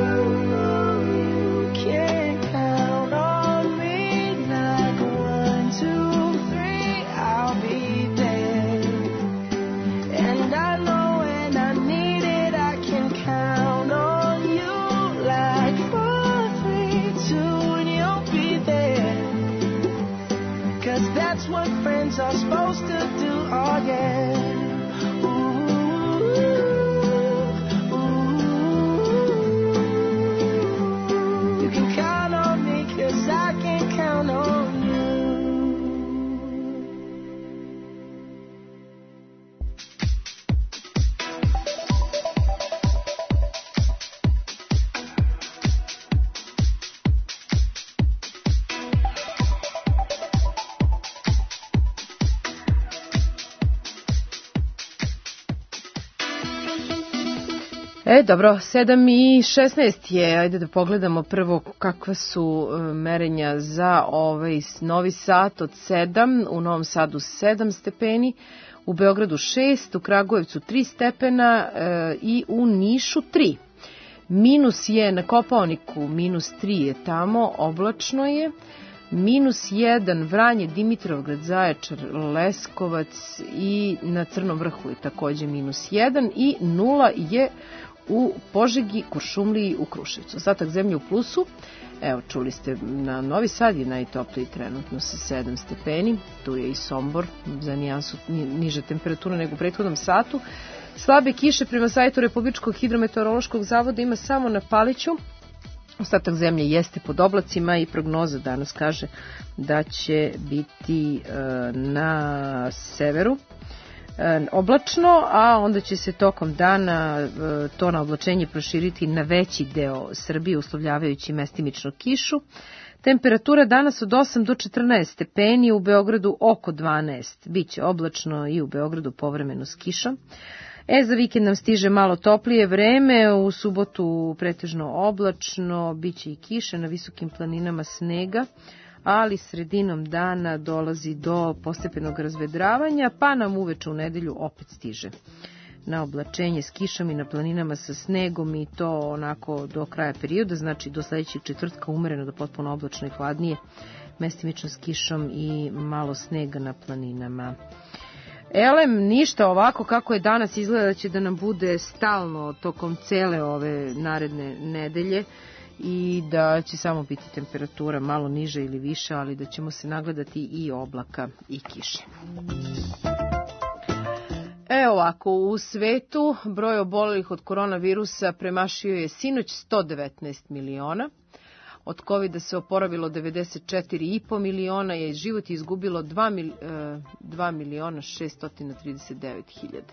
E, dobro, sedam i šesnaest je, ajde da pogledamo prvo kakva su e, merenja za ovaj Novi Sad od sedam, u Novom Sadu sedam stepeni, u Beogradu šest, u Kragujevcu tri stepena e, i u Nišu tri. Minus je na Kopaoniku, minus tri je tamo, oblačno je. Minus jedan Vranje, Dimitrovgrad, Zaječar, Leskovac i na Crnom Vrhu je takođe minus jedan i nula je u Požegi, Kuršumliji, u Kruševcu. Ostatak zemlje u plusu. Evo, čuli ste, na Novi Sad je najtopliji trenutno sa sedam stepeni. Tu je i Sombor, za nijansu niža temperatura nego u prethodnom satu. Slabe kiše prema sajtu Republičkog hidrometeorološkog zavoda ima samo na Paliću. Ostatak zemlje jeste pod oblacima i prognoza danas kaže da će biti e, na severu e, oblačno, a onda će se tokom dana e, to na oblačenje proširiti na veći deo Srbije, uslovljavajući mestimično kišu. Temperatura danas od osam do četrnaest stepeni, u Beogradu oko dvanaest. Biće oblačno i u Beogradu povremeno s kišom. E, za vikend nam stiže malo toplije vreme, u subotu pretežno oblačno, bit će i kiše, na visokim planinama snega, ali sredinom dana dolazi do postepenog razvedravanja, pa nam uveče u nedelju opet stiže na oblačenje s kišom i na planinama sa snegom i to onako do kraja perioda, znači do sledećeg četvrtka umereno do potpuno oblačno i hladnije, mestimično s kišom i malo snega na planinama. Elem, ništa, ovako kako je danas izgleda će da nam bude stalno tokom cele ove naredne nedelje i da će samo biti temperatura malo niža ili više, ali da ćemo se nagledati i oblaka i kiše. E ovako, u svetu broj obolelih od koronavirusa premašio je sinoć sto devetnaest miliona. Od kovida se oporavilo devedeset četiri i po miliona, je život izgubilo dva miliona šeststo trideset devet hiljada.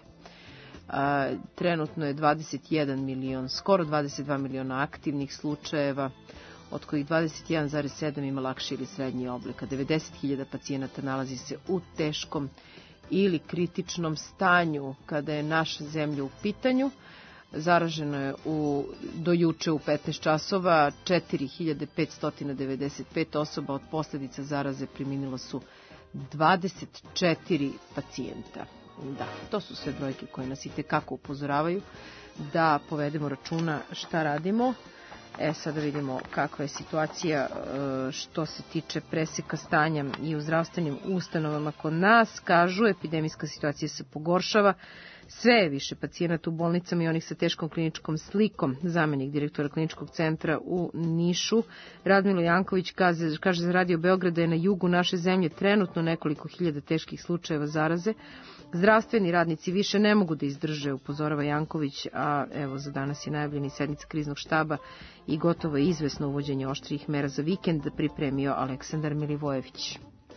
Trenutno je dvadeset jedan milion, skoro dvadeset dva miliona aktivnih slučajeva, od kojih dvadeset jedan zarez sedam ima lakši ili srednji oblik, a devedeset hiljada pacijenata nalazi se u teškom ili kritičnom stanju kada je naša zemlja u pitanju. Zaraženo je u, do juče u petnaest časova četiri hiljade petsto devedeset pet osoba, od posljedica zaraze preminilo su dvadeset četiri pacijenta. Da, to su sve brojke koje nas i tekako upozoravaju da povedemo računa šta radimo. E, sada vidimo kakva je situacija što se tiče preseka stanja i u zdravstvenim ustanovama kod nas. Kažu, epidemijska situacija se pogoršava. Sve je više pacijenata u bolnicama i onih sa teškom kliničkom slikom. Zamenik direktora kliničkog centra u Nišu, Radmilo Janković, kaže, kaže za Radio Beograd da je na jugu naše zemlje trenutno nekoliko hiljada teških slučajeva zaraze. Zdravstveni radnici više ne mogu da izdrže, upozorava Janković, a evo za danas je najavljena sednica kriznog štaba i gotovo je izvesno uvođenje oštrijih mera za vikend, pripremio Aleksandar Milivojević.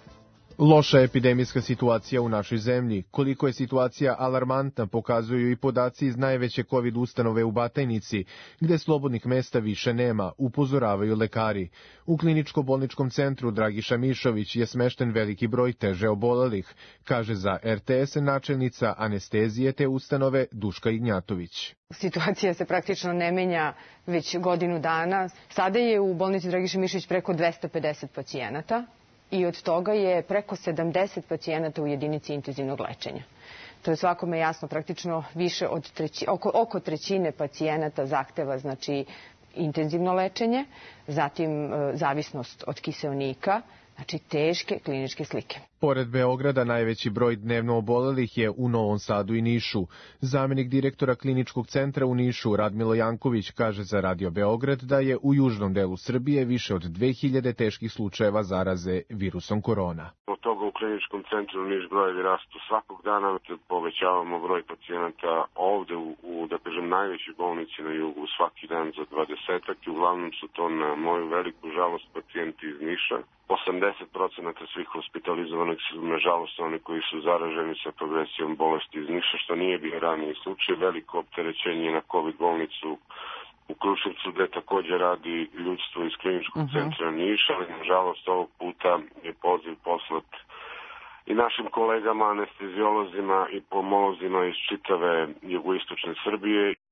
Loša epidemijska situacija u našoj zemlji. Koliko je situacija alarmantna pokazuju i podaci iz najveće COVID ustanove u Batajnici, gde slobodnih mesta više nema, upozoravaju lekari. U kliničko-bolničkom centru Dragiša Mišović je smešten veliki broj teže obolelih, kaže za R T S načelnica anestezije te ustanove Duška Ignjatović. Situacija se praktično ne menja već godinu dana. Sada je u bolnici Dragiša Mišović preko dvesta pedeset pacijenata. I od toga je preko sedamdeset pacijenata u jedinici intenzivnog lečenja. To je svakome jasno, praktično više od treći, oko, oko trećine pacijenata zahteva znači intenzivno lečenje, zatim e, zavisnost od kiseonika, znači teške kliničke slike. Pored Beograda najveći broj dnevno obolelih je u Novom Sadu i Nišu. Zamenik direktora kliničkog centra u Nišu, Radmilo Janković, kaže za Radio Beograd da je u južnom delu Srbije više od dve hiljade teških slučajeva zaraze virusom korona. Od toga u kliničkom centru Niš brojevi rastu svakog dana, povećavamo broj pacijenata ovde u, u da kažem, najvećoj bolnici na jugu svaki dan za dvadesetak i uglavnom su to na moju veliku žalost pacijenti iz Niša. osamdeset procenata svih hospitalizovanih su nažalost oni koji su zaraženi sa progresijom bolesti iz Niša, što nije bio raniji slučaj. Veliko opterećenje na COVID bolnicu u Kruševcu, gde takođe radi ljudstvo iz kliničkog uh-huh. centra Niša, ali nažalost ovog puta je poziv poslat i našim kolegama, anestezijolozima i pomolozima iz čitave jugoistočne Srbije.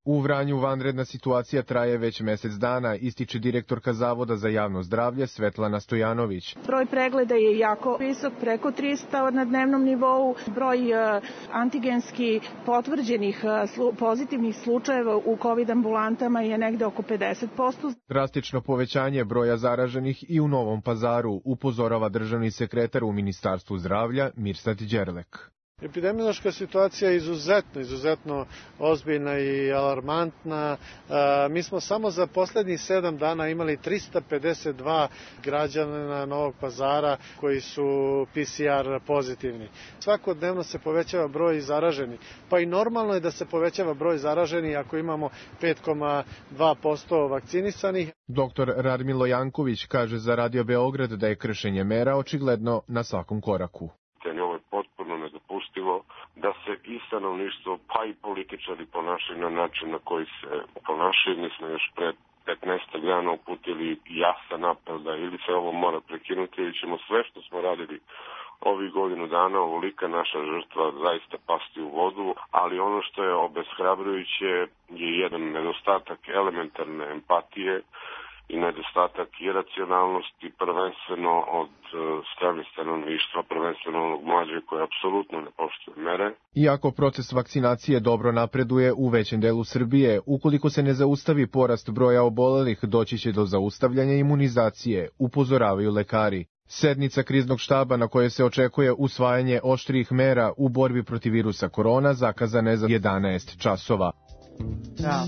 U Vranju vanredna situacija traje već mesec dana, ističe direktorka Zavoda za javno zdravlje Svetlana Stojanović. Broj pregleda je jako visok, preko trista na dnevnom nivou. Broj antigenski potvrđenih pozitivnih slučajeva u COVID ambulantama je negde oko pedeset posto. Drastično povećanje broja zaraženih i u Novom Pazaru, upozorava državni sekretar u Ministarstvu zdravlja Mirsad Đerlek. Epidemiološka situacija je izuzetno, izuzetno ozbiljna i alarmantna. Mi smo samo za poslednjih sedam dana imali trista pedeset dva građana Novog Pazara koji su P C R pozitivni. Svakodnevno se povećava broj zaraženih, pa i normalno je da se povećava broj zaraženih ako imamo pet zarez dva posto vakcinisanih. Doktor Radmilo Janković kaže za Radio Beograd da je kršenje mera očigledno na svakom koraku. Ovo je potpuno nedopustivo da se i stanovništvo pa i političari ponašaju na način na koji se ponašaju. Mi smo još pre petnaest dana uputili jasan apel da ili se ovo mora prekinuti ili ćemo sve što smo radili ovih godinu dana, ovolika naša žrtva zaista pasti u vodu, ali ono što je obeshrabrujuće je jedan nedostatak elementarne empatije i nedostatak iracionalnosti, prvenstveno od strane stanovništva, prvenstveno onog mlađe koje apsolutno ne poštuje mere. Iako proces vakcinacije dobro napreduje u većem delu Srbije, ukoliko se ne zaustavi porast broja obolelih, doći će do zaustavljanja imunizacije, upozoravaju lekari. Sednica kriznog štaba na kojoj se očekuje usvajanje oštrijih mera u borbi protiv virusa korona zakazana je za jedanaest časova. Da.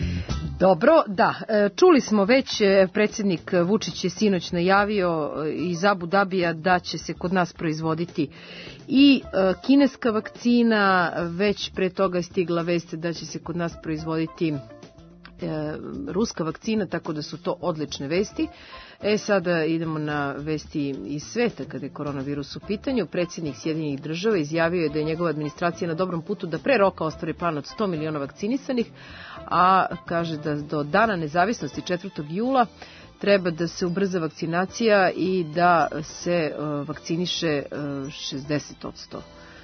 Dobro, da, čuli smo već, predsjednik Vučić je sinoć najavio iz Abu Dabija da će se kod nas proizvoditi i kineska vakcina, već pre toga je stigla vest da će se kod nas proizvoditi ruska vakcina, tako da su to odlične vesti. E sada idemo na vesti iz sveta kada je koronavirus u pitanju. Predsjednik Sjedinjenih Država izjavio je da je njegova administracija na dobrom putu da pre roka ostvari plan od sto miliona vakcinisanih, a kaže da do dana nezavisnosti četvrtog jula treba da se ubrza vakcinacija i da se vakciniše šezdeset posto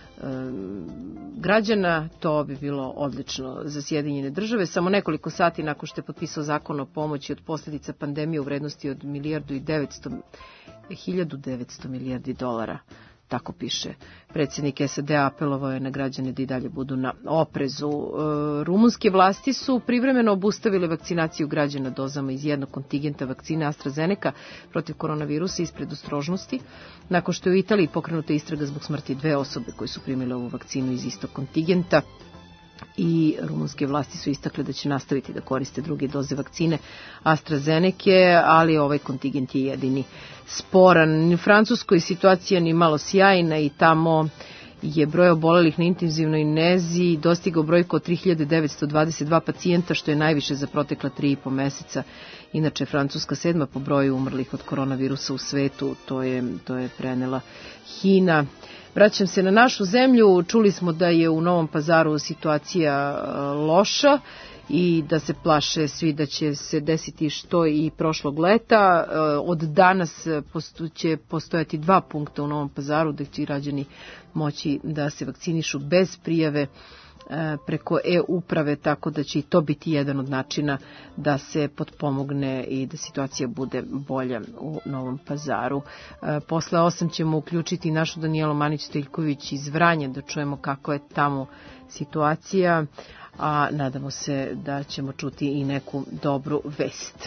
građana. To bi bilo odlično za Sjedinjene Države. Samo nekoliko sati nakon što je potpisao zakon o pomoći od posljedica pandemije u vrednosti od milijardu i devetsto, hiljadu devetsto milijardi dolara. Tako piše. Predsjednik S A D apelovao je na građane da i dalje budu na oprezu. E, rumunske vlasti su privremeno obustavile vakcinaciju građana dozama iz jednog kontingenta vakcine AstraZeneca protiv koronavirusa iz predostrožnosti, nakon što je u Italiji pokrenuta istraga zbog smrti dve osobe koje su primile ovu vakcinu iz istog kontingenta. I rumunske vlasti su istakle da će nastaviti da koriste druge doze vakcine AstraZeneca, ali ovaj kontingent je jedini sporan. U Francuskoj situacija ni malo sjajna i tamo je broj obolelih na intenzivnoj nezi dostigao brojku od tri hiljade devetsto dvadeset dva pacijenta, što je najviše za protekla tri i po meseca. Inače, Francuska sedma po broju umrlih od koronavirusa u svetu, to je, to je prenela Hina. Vraćam se na našu zemlju, čuli smo da je u Novom Pazaru situacija loša i da se plaše svi da će se desiti što i prošlog leta. Od danas će postojati dva punkta u Novom Pazaru da će građani moći da se vakcinišu bez prijave preko e-uprave, tako da će i to biti jedan od načina da se potpomogne i da situacija bude bolja u Novom Pazaru. Posle osam ćemo uključiti našu Danijelu Manić-Stojiljković iz Vranja da čujemo kako je tamo situacija, a nadamo se da ćemo čuti i neku dobru vest.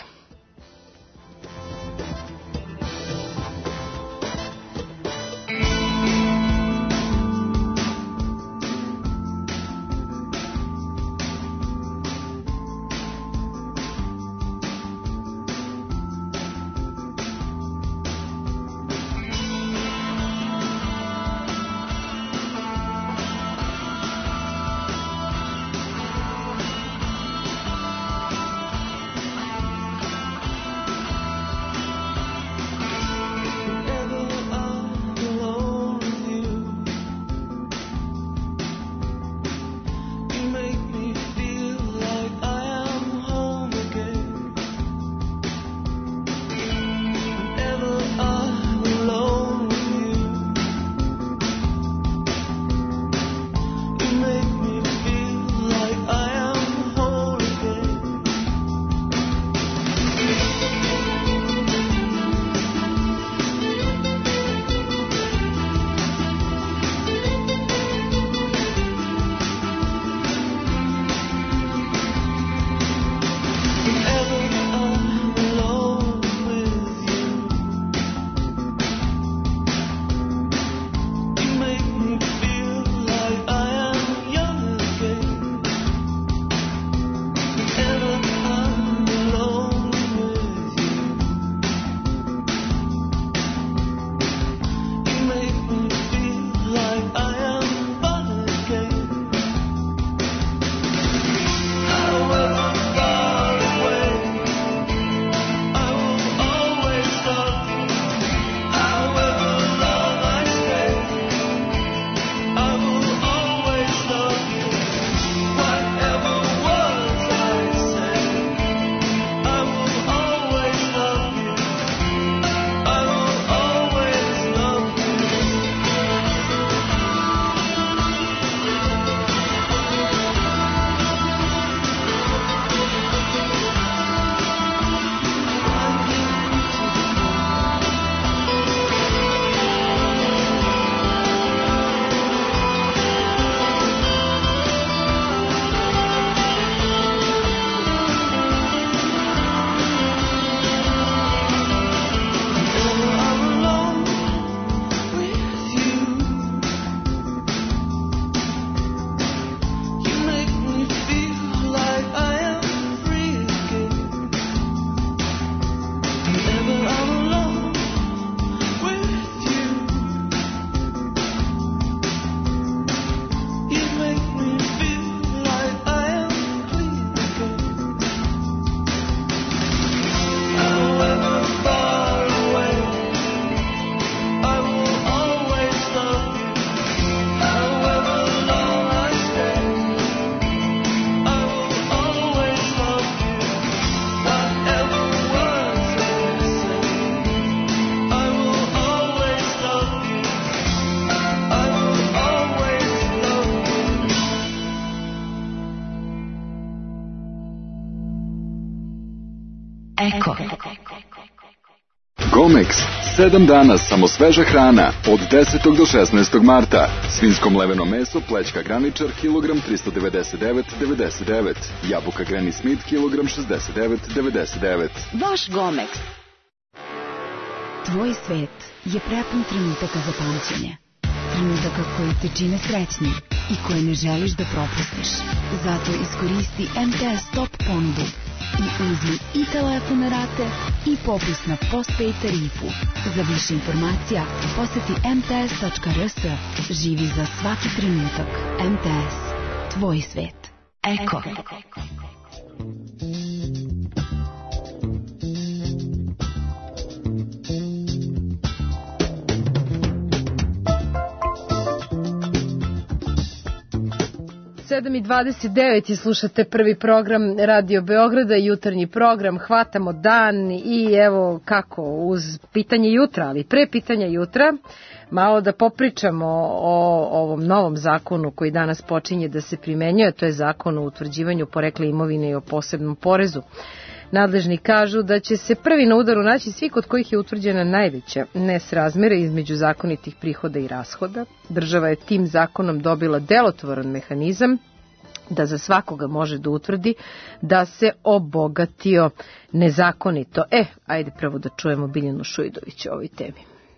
Eko. Gomex, sedam dana samo sveža hrana, od desetog do šesnaestog marta. Svinjsko mleveno meso, plećka graničar, kilogram tristo devedeset devet devedeset devet. Jabuka Granny Smith, kilogram šezdeset devet devedeset devet. Vaš Gomex. Tvoj svet je prepun trenutaka za pamćenje. Trenutaka koji te čine srećnim i koje ne želiš da propustiš. Zato iskoristi M T S Top ponudu i uzmi i telefon na rate i popust na postpaid tarifu. Za više informacija poseti em te es tačka er es. Živi za svaki trenutak. M T S. Tvoj svet. Eko. sedam i dvadeset devet i slušate prvi program Radio Beograda, jutarnji program, hvatamo dan i evo kako, uz pitanje jutra, ali pre pitanja jutra, malo da popričamo o ovom novom zakonu koji danas počinje da se primenjuje, to je zakon o utvrđivanju porekla imovine i o posebnom porezu. Nadležni kažu da će se prvi na udaru naći svi kod kojih je utvrđena najveća nesrazmera između zakonitih prihoda i rashoda. Država je tim zakonom dobila delotvoran mehanizam da za svakoga može da utvrdi da se obogatio nezakonito. E, ajde prvo da čujemo Biljanu Šujdović o ovoj temi.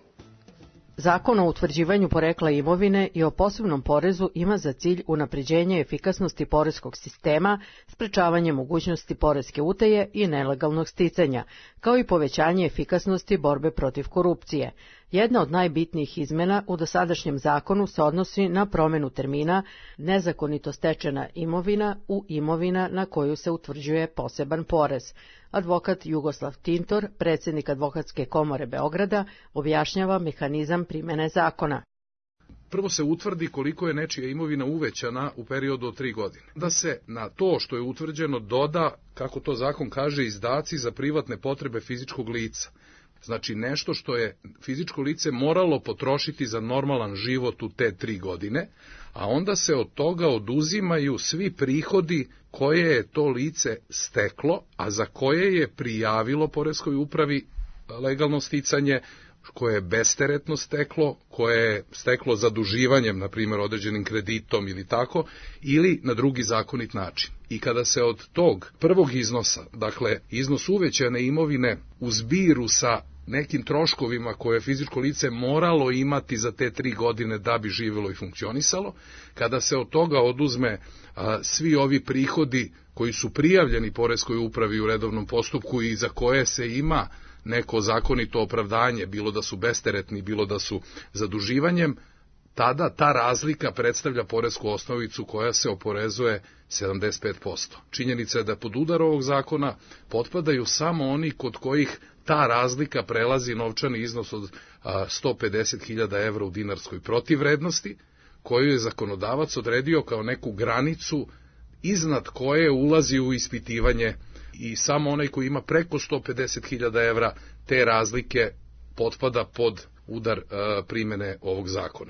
Zakon o utvrđivanju porekla imovine i o posebnom porezu ima za cilj unapređenje efikasnosti poreskog sistema, sprečavanje mogućnosti poreske utaje i nelegalnog sticanja, kao i povećanje efikasnosti borbe protiv korupcije. Jedna od najbitnijih izmena u dosadašnjem zakonu se odnosi na promenu termina nezakonito stečena imovina u imovina na koju se utvrđuje poseban porez. Advokat Jugoslav Tintor, predsjednik Advokatske komore Beograda, objašnjava mehanizam primene zakona. Prvo se utvrdi koliko je nečija imovina uvećana u periodu od tri godine. Da se na to što je utvrđeno doda, kako to zakon kaže, izdaci za privatne potrebe fizičkog lica. Znači nešto što je fizičko lice moralo potrošiti za normalan život u te tri godine, a onda se od toga oduzimaju svi prihodi koje je to lice steklo, a za koje je prijavilo poreskoj upravi legalno sticanje, koje je besteretno steklo, koje je steklo zaduživanjem, na primjer određenim kreditom ili tako, ili na drugi zakonit način. I kada se od tog prvog iznosa, dakle iznos uvećane imovine u zbiru sa nekim troškovima koje je fizičko lice moralo imati za te tri godine da bi živjelo i funkcionisalo, kada se od toga oduzme a, svi ovi prihodi koji su prijavljeni poreskoj upravi u redovnom postupku i za koje se ima neko zakonito opravdanje, bilo da su besteretni, bilo da su zaduživanjem, tada ta razlika predstavlja poresku osnovicu koja se oporezuje sedamdeset pet posto. Činjenica je da pod udar ovog zakona potpadaju samo oni kod kojih ta razlika prelazi novčani iznos od sto pedeset hiljada evra u dinarskoj protivvrednosti, koju je zakonodavac odredio kao neku granicu iznad koje ulazi u ispitivanje, i samo onaj koji ima preko sto pedeset hiljada evra te razlike potpada pod udar primene ovog zakona.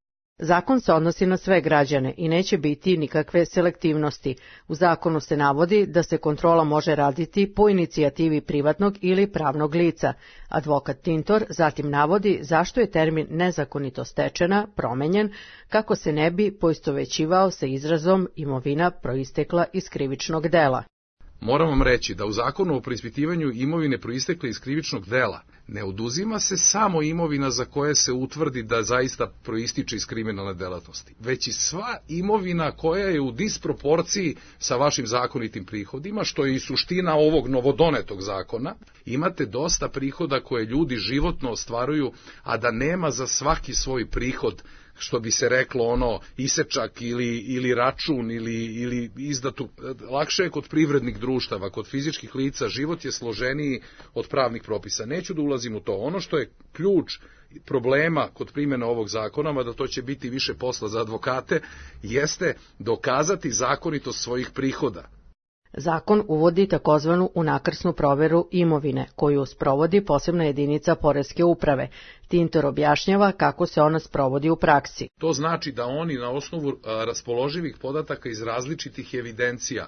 Zakon se odnosi na sve građane i neće biti nikakve selektivnosti. U zakonu se navodi da se kontrola može raditi po inicijativi privatnog ili pravnog lica. Advokat Tintor zatim navodi zašto je termin nezakonito stečena promenjen kako se ne bi poistovećivao sa izrazom imovina proistekla iz krivičnog dela. Moram vam reći da u zakonu o preispitivanju imovine proistekle iz krivičnog dela ne oduzima se samo imovina za koje se utvrdi da zaista proističe iz kriminalne delatnosti, već i sva imovina koja je u disproporciji sa vašim zakonitim prihodima, što je i suština ovog novodonetog zakona. Imate dosta prihoda koje ljudi životno ostvaruju, a da nema za svaki svoj prihod, što bi se reklo ono isečak ili, ili račun ili, ili izdatu. Lakše je kod privrednih društava, kod fizičkih lica, život je složeniji od pravnih propisa. Neću da ulazim u to. Ono što je ključ problema kod primjene ovog zakona, mada to će biti više posla za advokate, jeste dokazati zakonitost svojih prihoda. Zakon uvodi takozvanu unakrsnu proveru imovine, koju sprovodi posebna jedinica poreske uprave. Tintor objašnjava kako se ona sprovodi u praksi. To znači da oni na osnovu raspoloživih podataka iz različitih evidencija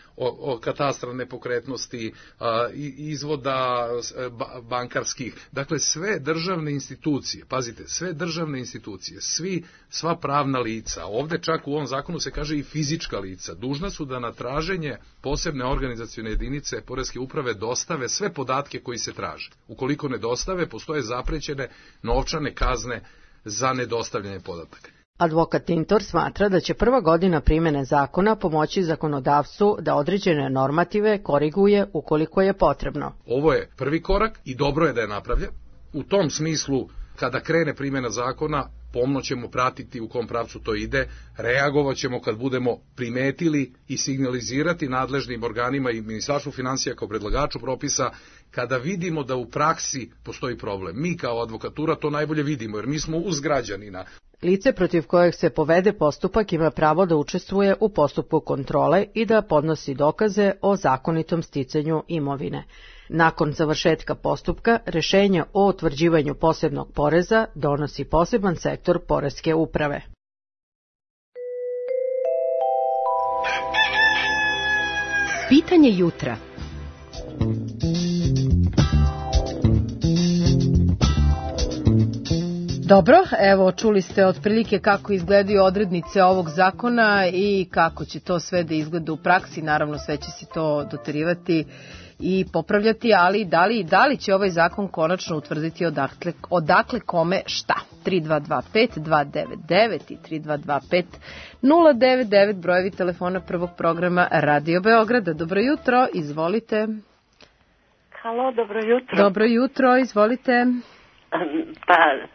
o, o katastra nepokretnosti, a, izvoda ba, bankarskih, dakle sve državne institucije, pazite, sve državne institucije, svi, sva pravna lica, ovde čak u ovom zakonu se kaže i fizička lica, dužna su da na traženje posebne organizacione jedinice poreske uprave dostave sve podatke koji se traže. Ukoliko ne dostave, postoje zaprećene novčane kazne za nedostavljanje podataka. Advokat Tintor smatra da će prva godina primjene zakona pomoći zakonodavstvu da određene normative koriguje ukoliko je potrebno. Ovo je prvi korak i dobro je da je napravljen. U tom smislu, kada krene primjena zakona, pomno ćemo pratiti u kom pravcu to ide, reagovat ćemo kad budemo primetili i signalizirati nadležnim organima i Ministarstvu finansija kao predlagaču propisa kada vidimo da u praksi postoji problem. Mi kao advokatura to najbolje vidimo jer mi smo uz građanina. Lice protiv kojeg se povede postupak ima pravo da učestvuje u postupku kontrole i da podnosi dokaze o zakonitom sticanju imovine. Nakon završetka postupka, rešenje o utvrđivanju posebnog poreza donosi poseban sektor poreske uprave. Pitanje jutra. Dobro, evo čuli ste otprilike kako izgledaju odrednice ovog zakona i kako će to sve da izgleda u praksi. Naravno sve će se to doterivati i popravljati, ali da li, da li će ovaj zakon konačno utvrditi odakle, odakle kome šta? tri dva dva pet dva devet devet i tri dva dva pet nula devet devet brojevi telefona prvog programa Radio Beograda. Dobro jutro, izvolite. Halo, dobro jutro. Dobro jutro, izvolite. Pa,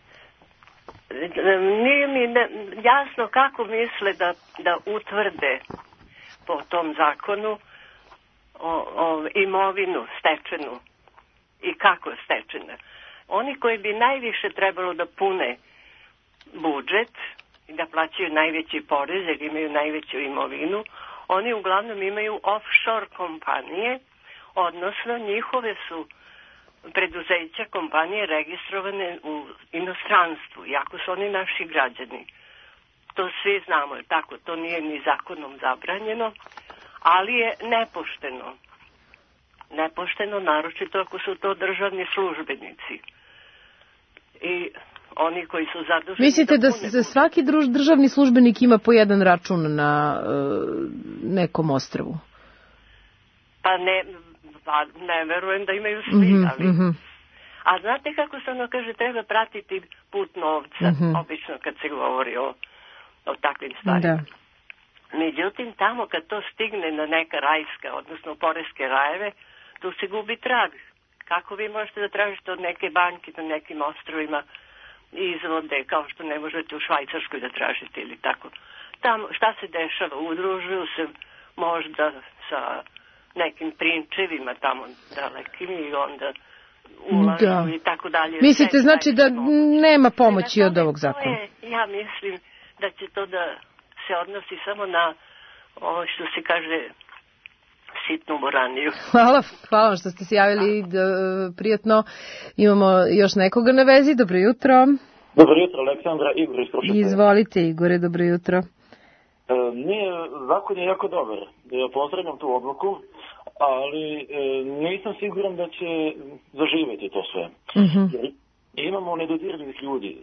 nije mi ne, jasno kako misle da, da utvrde po tom zakonu o, o imovinu stečenu i kako stečena. Oni koji bi najviše trebalo da pune budžet i da plaćaju najveći porez jer imaju najveću imovinu, oni uglavnom imaju offshore kompanije, odnosno njihove su preduzeća, kompanije registrovane u inostranstvu, iako su oni naši građani. To svi znamo, tako, to nije ni zakonom zabranjeno, ali je nepošteno. Nepošteno, naročito ako su to državni službenici. I oni koji su zaduženi... Mislite da, da svaki druž, državni službenik ima po jedan račun na uh, nekom ostrvu? Pa ne... Pa ne verujem da imaju svi, mm-hmm, ali... Mm-hmm. A znate kako se ono kaže, treba pratiti put novca, mm-hmm. obično kad se govori o, o takvim stvarima. Da. Međutim, tamo kad to stigne na neka rajska, odnosno poreske rajeve, tu se gubi trag. Kako vi možete da tražite od neke banke na nekim ostrovima izvode, kao što ne možete u Švajcarskoj da tražite ili tako. Tamo, šta se dešava? Udružuju se možda sa nekim prinčevima tamo dalekim i onda ulažu da. I tako dalje. Mislite znači da nema pomoći od ovog zakona? Je, ja mislim da će to da se odnosi samo na ovo što se kaže sitnu boraniju. Hvala, hvala vam što ste se javili da, prijatno. Imamo još nekoga na vezi. Dobro jutro. Dobro jutro, Aleksandra. Igor iz Kruševca. Izvolite, Igore, dobro jutro. E, nije, zakon je jako dobar. Ja pozdravljam tu odluku, ali e, nisam siguran da će zaživjeti to sve. Mm-hmm. Jer imamo nedodirljivih ljudi.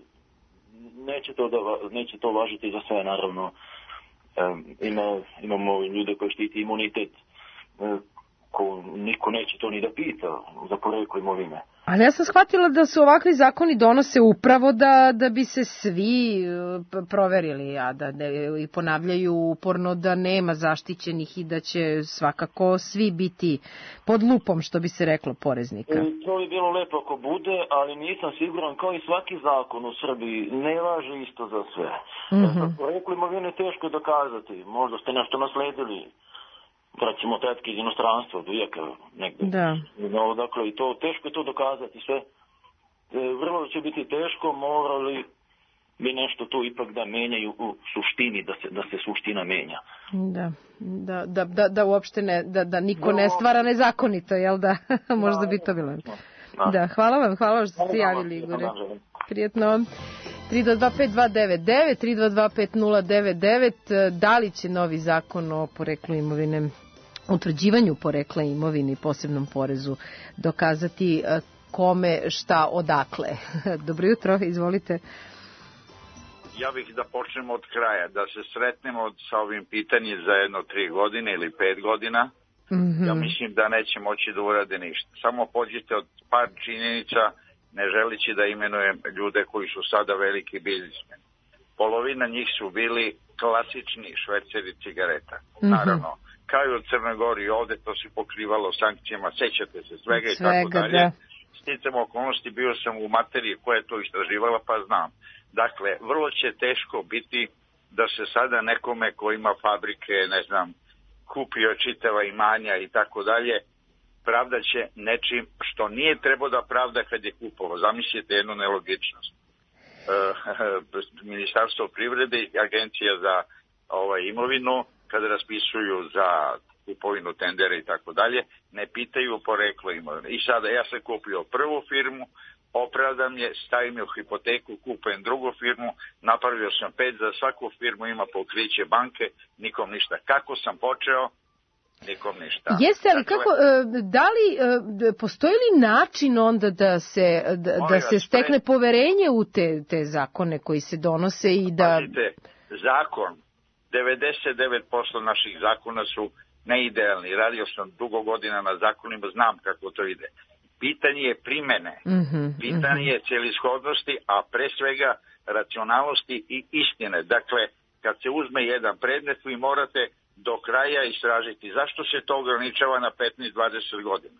Neće to, da, neće to važiti za sve, naravno. E, ima, imamo ljude koji štiti imunitet, e, ko niko neće to ni da pita za poreklo imovine. Ali ja sam shvatila da su ovakvi zakoni donose upravo da, da bi se svi proverili, a da, da i ponavljaju uporno da nema zaštićenih i da će svakako svi biti pod lupom, što bi se reklo, poreznika. E, to bi bilo lepo ako bude, ali nisam siguran, kao i svaki zakon u Srbiji, ne važi isto za sve. Mm-hmm. Poreklo imovine je teško dokazati, možda ste nešto nasledili, recimo tetke iz inostranstva, od uvijeka negde. Da. No, dakle, i to, teško je to dokazati sve. E, vrlo će biti teško, morali bi nešto tu ipak da menjaju u suštini, da se, da se suština menja. Da, da, da, da, da uopšte ne, da, da niko no, ne stvara nezakonito, jel da? Možda da, bi to bilo. Da. da, hvala vam, hvala vam što ste se javili, Igore. Prijetno. tri dva dva pet dva devet devet, tri dva dva pet nula devet devet. Da li će novi zakon o poreklu imovine utvrđivanju porekla imovine i posebnom porezu dokazati kome, šta, odakle. Dobro jutro, izvolite. Ja bih da počnemo od kraja, da se sretnemo sa ovim pitanjem za jedno tri godine ili pet godina. Mm-hmm. Ja mislim da neće moći da urade ništa. Samo pođite od par činjenica, ne želići da imenujem ljude koji su sada veliki biznismeni. Polovina njih su bili klasični šverceri cigareta. Mm-hmm. Naravno, kao i u Crnoj Gori, ovde to se pokrivalo sankcijama, sećate se svega, svega i tako dalje. Da. Sticam okolnosti, bio sam u materiji koja je to istraživala, pa znam. Dakle, vrlo će teško biti da se sada nekome ko ima fabrike, ne znam, kupio čitava imanja i tako dalje, pravda će nečim što nije trebao da pravda kad je kupovao. Zamislite jednu nelogičnost. E, Ministarstvo privrede i Agencija za ovaj, imovinu, kada raspisuju za kupovinu tendera i tako dalje, ne pitaju poreklo imovine. I sada ja sam kupio prvu firmu, opravdam je, stavim je u hipoteku, kupujem drugu firmu, napravio sam pet, za svaku firmu ima pokriće banke, nikom ništa. Kako sam počeo? Nikom ništa. Jeste, ali dakle, kako, da li, postoji li način onda da se, da, da se stekne pre... poverenje u te, te zakone koji se donose i da... Pazite, zakon, devedeset devet posto naših zakona su neidealni. Radio sam dugo godina na zakonima, znam kako to ide. Pitanje je primene, mm-hmm, pitanje je celishodnosti, a pre svega racionalnosti i istine. Dakle, kad se uzme jedan predmet, vi morate do kraja istražiti. Zašto se to ograničava na petnaest dvadeset godina?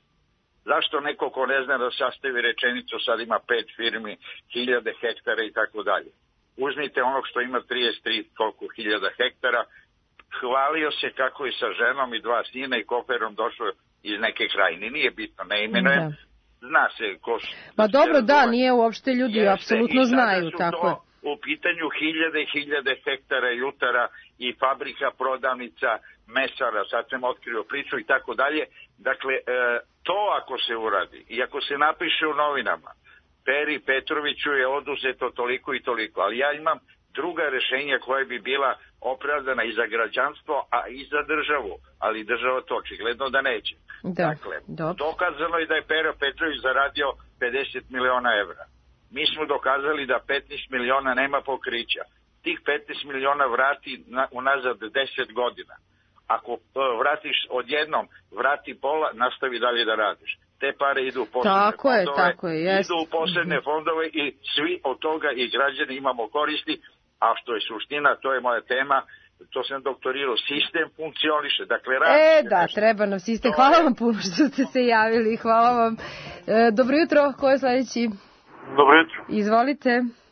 Zašto neko ko ne zna da sastavi rečenicu, sad ima pet firmi, hiljade hektara i tako dalje? Uzmite onog što ima trideset tri koliko hiljada hektara, hvalio se kako je sa ženom i dva sina i koferom došao iz neke krajine. Nije bitno, ne imenujem. Da. Zna se ko su. Pa dobro, da, nije uopšte ljudi, jeste, apsolutno znaju. Tako je. U pitanju hiljade i hiljade hektara jutara i fabrika, prodavnica, mesara, sad sam otkrio priču i tako dalje. Dakle, e, to ako se uradi i ako se napiše u novinama, Peri Petroviću je oduzeto toliko i toliko, ali ja imam druga rešenja koja bi bila opravdana i za građanstvo, a i za državu, ali država to očigledno da neće. Da, dakle, dobro. Dokazano je da je Pero Petrović zaradio pedeset miliona evra. Mi smo dokazali da petnaest miliona nema pokrića. Tih petnaest miliona vrati na, unazad deset godina. Ako uh, vratiš odjednom, vrati pola, nastavi dalje da radiš. Te pare idu u posebne tako fondove, je, tako je, jest. idu u posebne mm-hmm. fondove i svi od toga i građani imamo koristi, a što je suština, to je moja tema, to sam doktorirao, sistem funkcioniše, dakle radi. E, da, nešto. Treba nam sistem. Hvala vam puno što ste se javili, hvala vam. E, dobro jutro, ko je sledeći? Dobro jutro. Izvolite.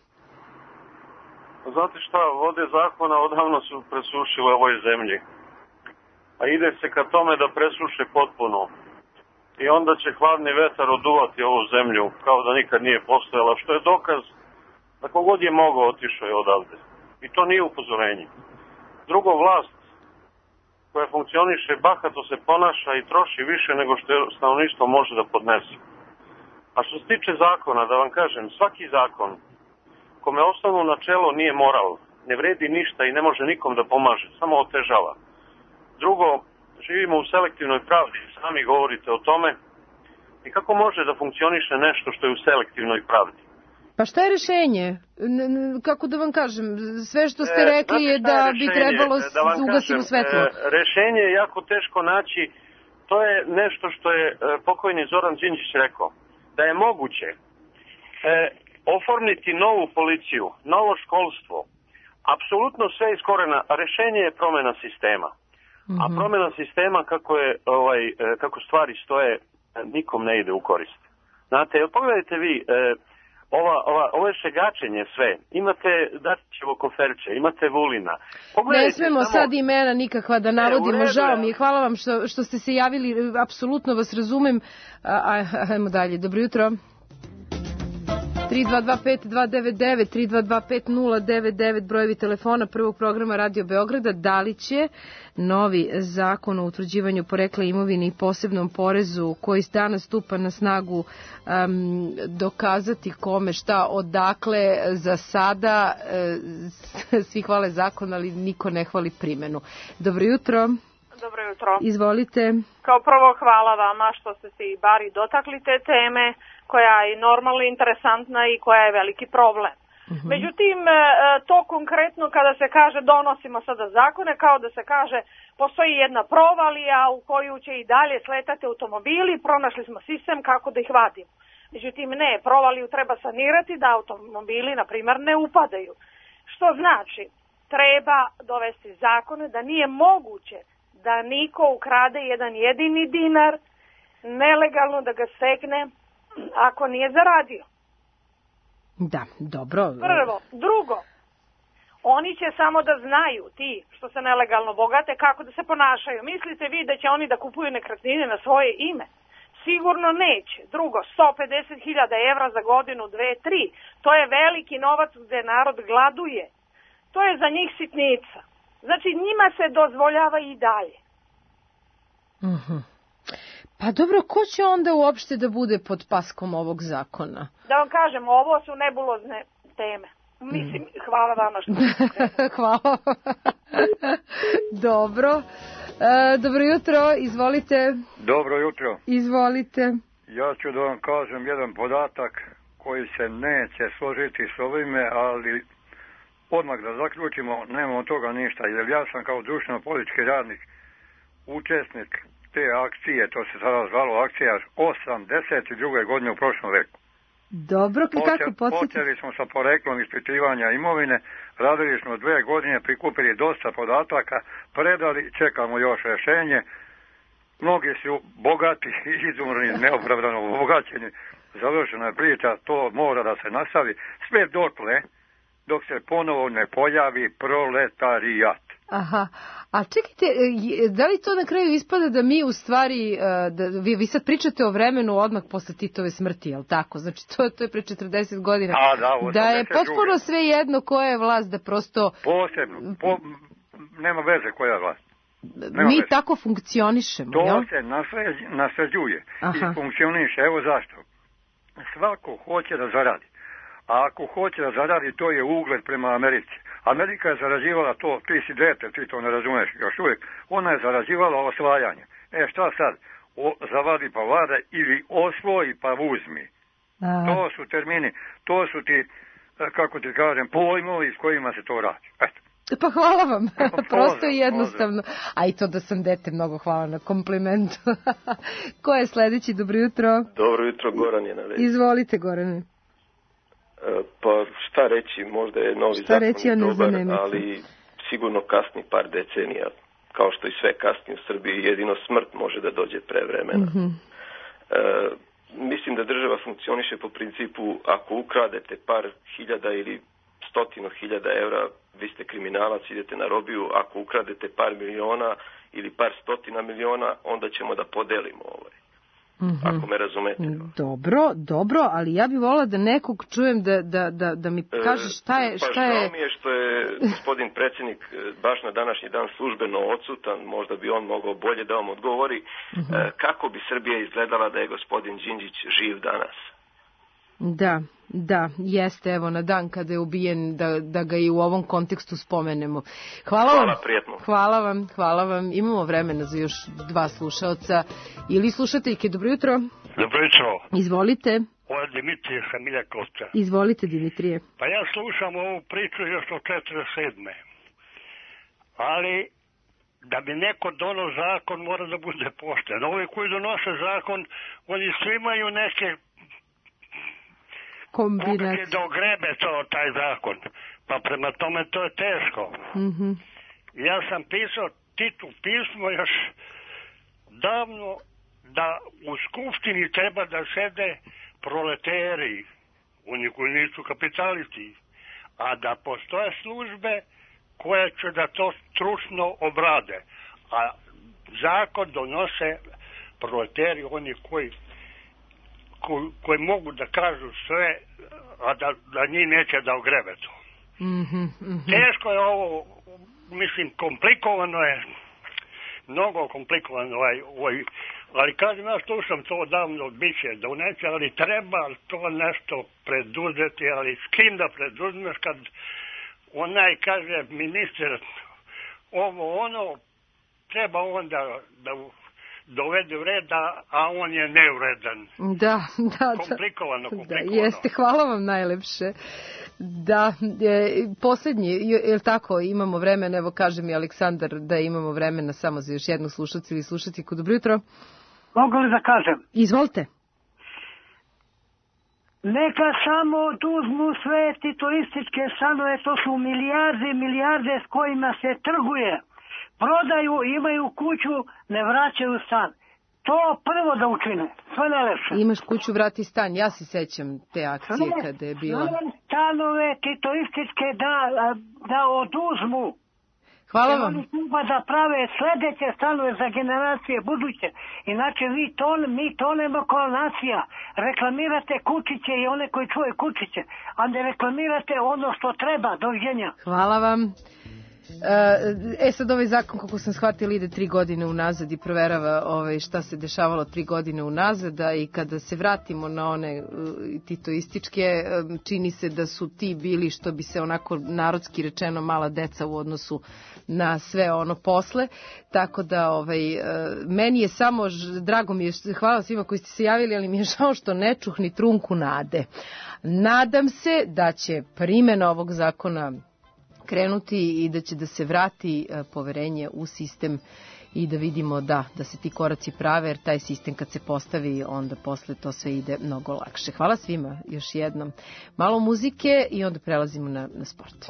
Znate šta, vode zakona odavno su presušile ovoj zemlji. A ide se ka tome da presuše potpuno. I onda će hladni vetar oduvati ovu zemlju kao da nikad nije postojala, što je dokaz da kogod je mogao otišao je odavde. I to nije upozorenje. Drugo, vlast koja funkcioniše bahato se ponaša i troši više nego što stanovništvo može da podnese. A što se tiče zakona, da vam kažem, svaki zakon kome osnovno načelo nije moral, ne vredi ništa i ne može nikom da pomaže, samo otežava. Drugo, živimo u selektivnoj pravdi, sami govorite o tome, i kako može da funkcioniše nešto što je u selektivnoj pravdi? Pa šta je rešenje? N- kako da vam kažem, sve što ste rekli e, je da je bi trebalo da ugasimo svetlo. E, rešenje je jako teško naći, to je nešto što je e, pokojni Zoran Đinđić rekao, da je moguće e, oformiti novu policiju, novo školstvo, apsolutno sve iz korena, a rešenje je promena sistema. Mm-hmm. A promjena sistema kako je ovaj kako stvari stoje nikom ne ide u korist. Znate, pogledajte vi, e, ova, ova, ovo je šegačenje sve. Imate Dačićevo koferče, imate Vulina. Ne smemo samo... sad imena nikakva da navodimo, e, žao mi je. Hvala vam što, što ste se javili, apsolutno vas razumem. A, ajmo dalje, dobro jutro. tri dva dva pet dva devet devet, tri dva dva pet nula devet devet, brojevi telefona prvog programa Radio Beograda. Da li će novi zakon o utvrđivanju porekla imovine i posebnom porezu koji danas stupa na snagu um, dokazati kome šta odakle? Za sada uh, svi hvale zakon, ali niko ne hvali primenu. Dobro jutro. Dobro jutro. Izvolite. Kao prvo hvala vama što ste se i bari dotakli te teme koja je normalno interesantna i koja je veliki problem. Uh-huh. Međutim, to konkretno kada se kaže donosimo sada zakone, kao da se kaže postoji jedna provalija u koju će i dalje sletati automobili, pronašli smo sistem kako da ih vadimo. Međutim, ne, provaliju treba sanirati da automobili, na primjer, ne upadaju. Što znači, treba dovesti zakone da nije moguće da niko ukrade jedan jedini dinar nelegalno da ga stekne ako nije zaradio. Da, dobro. Prvo. Drugo, oni će samo da znaju, ti što se nelegalno bogate, kako da se ponašaju. Mislite vi da će oni da kupuju nekretnine na svoje ime? Sigurno neće. Drugo, sto pedeset hiljada evra za godinu, dve, tri. To je veliki novac gde narod gladuje. To je za njih sitnica. Znači, njima se dozvoljava i dalje. Uh-huh. Pa dobro, ko će onda uopšte da bude pod paskom ovog zakona? Da vam kažem, ovo su nebulozne teme. Mislim, mm. hvala vama što ste. Hvala. Dobro. E, dobro jutro, izvolite. Dobro jutro. Izvolite. Ja ću da vam kažem jedan podatak koji se neće složiti s ovime, ali odmah da zaključimo, nema od toga ništa, jer ja sam kao društveno-politički radnik učesnik te akcije, to se sada zvalo akcija osamdeset druge godine u prošlom veku. Dobro, kako podsjetiti? Počeli smo sa poreklom ispitivanja imovine, radili smo dve godine, prikupili dosta podataka, predali, čekamo još rešenje. Mnogi su bogati, izumrni, neopravdano obogaćeni, završena je priča, to mora da se nastavi, sve dotle dok se ponovo ne pojavi proletarijat. Aha, a čekajte, da li to na kraju ispada da mi u stvari, da vi, vi sad pričate o vremenu odmah posle Titove smrti, je li tako? Znači to, to je pre četrdeset godina. A, da, da je potpuno sve jedno koja je vlast, da prosto... Posebno, po, nema veze koja je vlast. Nema mi veze. Tako funkcionišemo, to jel? To se nasleđ, nasleđuje Aha. i funkcioniše, evo zašto. Svako hoće da zaradi. A ako hoće da zaradi, to je ugled prema Americi. Amerika je zarađivala to, ti si dete, ti to ne razumeš još uvijek, ona je zarađivala osvajanje. E šta sad? O, zavadi pa vlada ili osvoji pa uzmi. A. To su termini, to su ti, kako ti kažem, pojmovi s kojima se to radi. Eto. Pa hvala vam, prosto i jednostavno. A i to da sam dete, mnogo hvala na komplimentu. Ko je sledeći? Dobro jutro. Dobro jutro, Goran je na vezi. Izvolite, Gorane. Pa šta reći, možda je novi šta zakon reći, ja dobar, ali sigurno kasni par decenija, kao što i sve kasni u Srbiji, jedino smrt može da dođe pre vremena. Mm-hmm. E, mislim da država funkcioniše po principu, ako ukradete par hiljada ili stotinu hiljada evra, vi ste kriminalac, idete na robiju, ako ukradete par miliona ili par stotina miliona, onda ćemo da podelimo ovaj. Mm-hmm. Ako me razumete. Dobro, dobro, ali ja bih volila da nekog čujem da, da, da, da mi kaže šta je... Šta šta je... Pa žao mi je što je gospodin predsjednik baš na današnji dan službeno odsutan, možda bi on mogao bolje da vam odgovori. Mm-hmm. Kako bi Srbija izgledala da je gospodin Đinđić živ danas? Da, da, jeste, evo, na dan kada je ubijen, da, da ga i u ovom kontekstu spomenemo. Hvala, hvala vam. Prijetno. Hvala vam, hvala vam. Imamo vremena za još dva slušaoca ili slušateljke. Dobro jutro. Dobro jutro. Izvolite. Ovo je Dimitrije Hamiljakovca. Izvolite, Dimitrije. Pa ja slušam ovu priču još od četrdeset sedme. Ali da bi neko donao zakon mora da bude pošten. Ovi koji donose zakon, oni svi imaju neke kombinacije da ogrebe to, taj zakon. Pa prema tome to je teško. Mm-hmm. Ja sam pisao Titu pismo još davno da u skupštini treba da sede proleteri, oni koji nisu kapitalisti, a da postoje službe koje će da to stručno obrade. A zakon donose proleteri, oni koji Ko, koji mogu da kažu sve, a da, da njih neće da ogrebe to. Mm-hmm, mm-hmm. Teško je ovo, mislim, komplikovano je, mnogo komplikovano ovaj, ovaj, ali kažem, ja slušam to odavno od biće donese, ali treba to nešto preduzeti, ali s kim da preduzmeš kad onaj kaže ministar ovo ono, treba on da, da dovede u red, a on je neuredan. Da, da, da. Komplikovano, komplikovano. Da, jeste, hvala vam najlepše. Da, e, posljednji, je li tako, imamo vremena, evo kaže mi Aleksandar da imamo vremena samo za još jednu slušalcu ili slušatiku. Dobro jutro. Mogu li da kažem? Izvolite. Neka samo oduzmu sve ti turističke stanove, to su milijarde i milijarde s kojima se trguje. Prodaju, imaju kuću, ne vraćaju stan. To prvo da učine, sve najlepše. Imaš kuću, vrati stan, ja se sećam te akcije sve, kada je bila. Sve stanove ti turističke da, da oduzmu. Hvala vam. Oni treba da prave sledeće stanove za generacije buduće. Inače vi to, mi tonemo kao nacija. Reklamirate kućiće i one koji čuje kućiće, a ne reklamirate ono što treba. Doviđenja. Hvala vam. E sad ovaj zakon, kako sam shvatila, ide tri godine unazad i proverava ovaj, šta se dešavalo tri godine unazad, a i kada se vratimo na one titoističke, čini se da su ti bili, što bi se onako narodski rečeno, mala deca u odnosu na sve ono posle, tako da ovaj, meni je samo, drago mi je, hvala svima koji ste se javili, ali mi je žao što ne čuh ni trunku nade. Nadam se da će primjena ovog zakona krenuti i da će da se vrati poverenje u sistem i da vidimo da, da se ti koraci prave, jer taj sistem kad se postavi, onda posle to sve ide mnogo lakše. Hvala svima još jednom. Malo muzike i onda prelazimo na, na sport.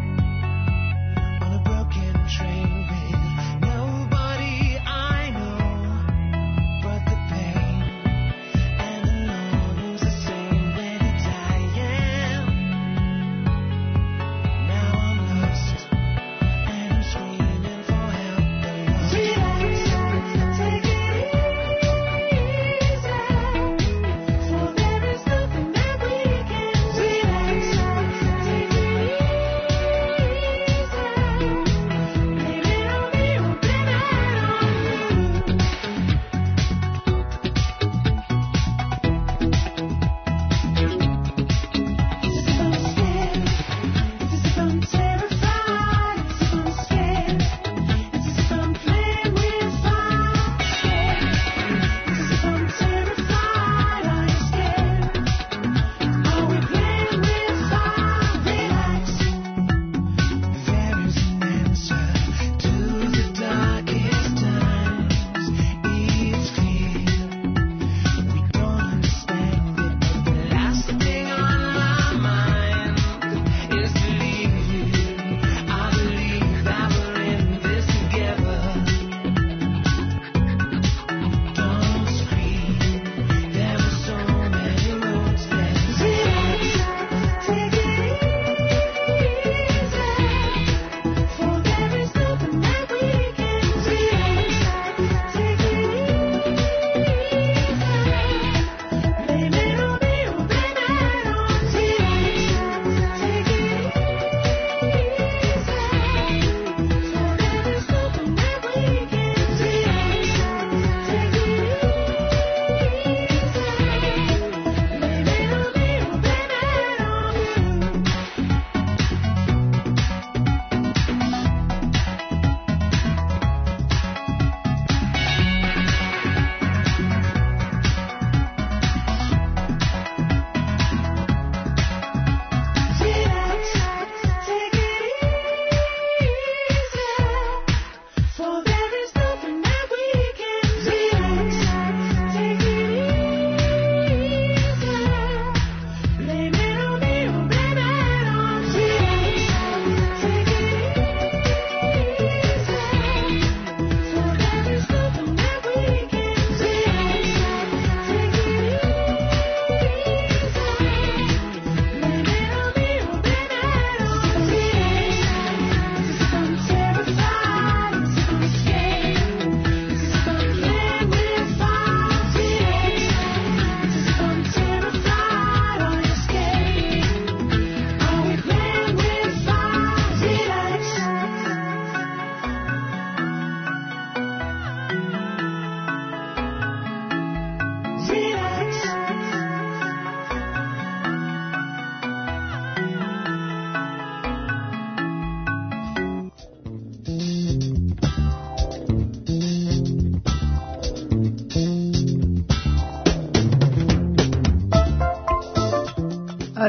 Nobody I know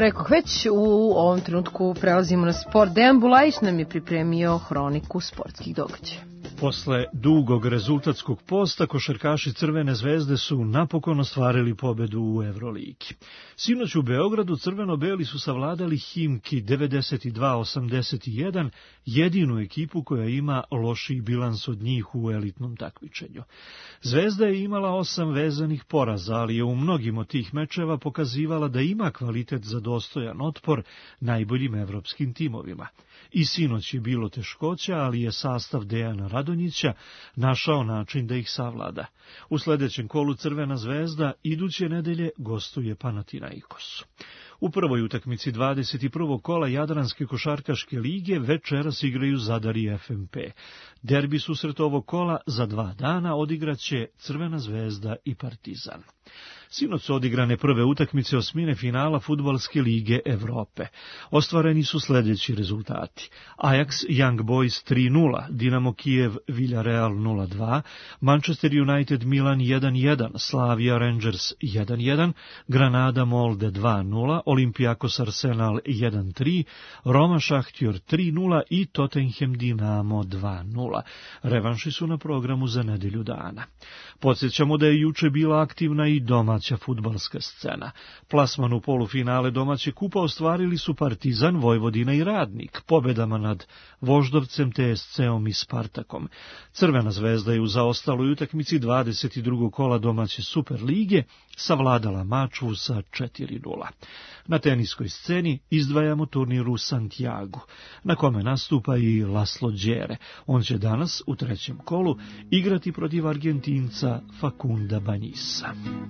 rekoh već, u ovom trenutku prelazimo na sport. Dejan Bulajić nam je pripremio hroniku sportskih događaja. Posle dugog rezultatskog posta, košarkaši Crvene zvezde su napokon ostvarili pobedu u Evroligi. Sinoć u Beogradu crveno-beli su savladali Himki devedeset dva osamdeset jedan, jedinu ekipu koja ima lošiji bilans od njih u elitnom takmičenju. Zvezda je imala osam vezanih poraza, ali je u mnogim od tih mečeva pokazivala da ima kvalitet za dostojan otpor najboljim evropskim timovima. I sinoć je bilo teškoća, ali je sastav Dejana Radonjića našao način da ih savlada. U sledećem kolu Crvena zvezda iduće nedelje gostuje Panathinaikosu. U prvoj utakmici dvadeset prvog kola Jadranske košarkaške lige večeras igraju Zadar i F M P. Derbi susret ovog kola za dva dana odigraće Crvena zvezda i Partizan. Sinoć su odigrane prve utakmice osmine finala Fudbalske lige Evrope. Ostvareni su sljedeći rezultati: Ajax Young Boys tri nula, Dinamo Kijev Villarreal nula dva, Manchester United Milan jedan jedan, Slavia Rangers jedan jedan, Granada Molde dva nula, Olympiakos Arsenal jedan tri, Roma Šahtjor tri nula i Tottenham Dinamo dva nula. Revanši su na programu za nedelju dana. Podsjećamo da je juče bila aktivna i domaća fudbalska scena. Plasman u polufinale domaće kupa ostvarili su Partizan, Vojvodina i Radnik, pobedama nad Voždovcem, T S C-om i Spartakom. Crvena zvezda je u zaostaloj utakmici dvadeset drugog kola domaće Superlige savladala Mačvu sa četiri nula. Na teniskoj sceni izdvajamo turnir u Santiagu, na kome nastupa i Laslo Đere. On će danas u trećem kolu igrati protiv Argentinca Facunda Banisa.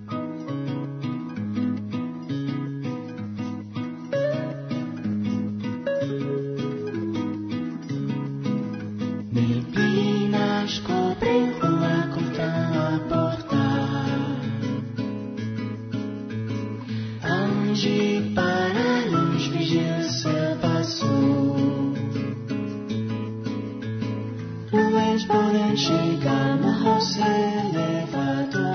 Neblinas cobrem rua contra a porta. Ange para luz, vigia seu passo. Nuvens podem chegar nos elevadores.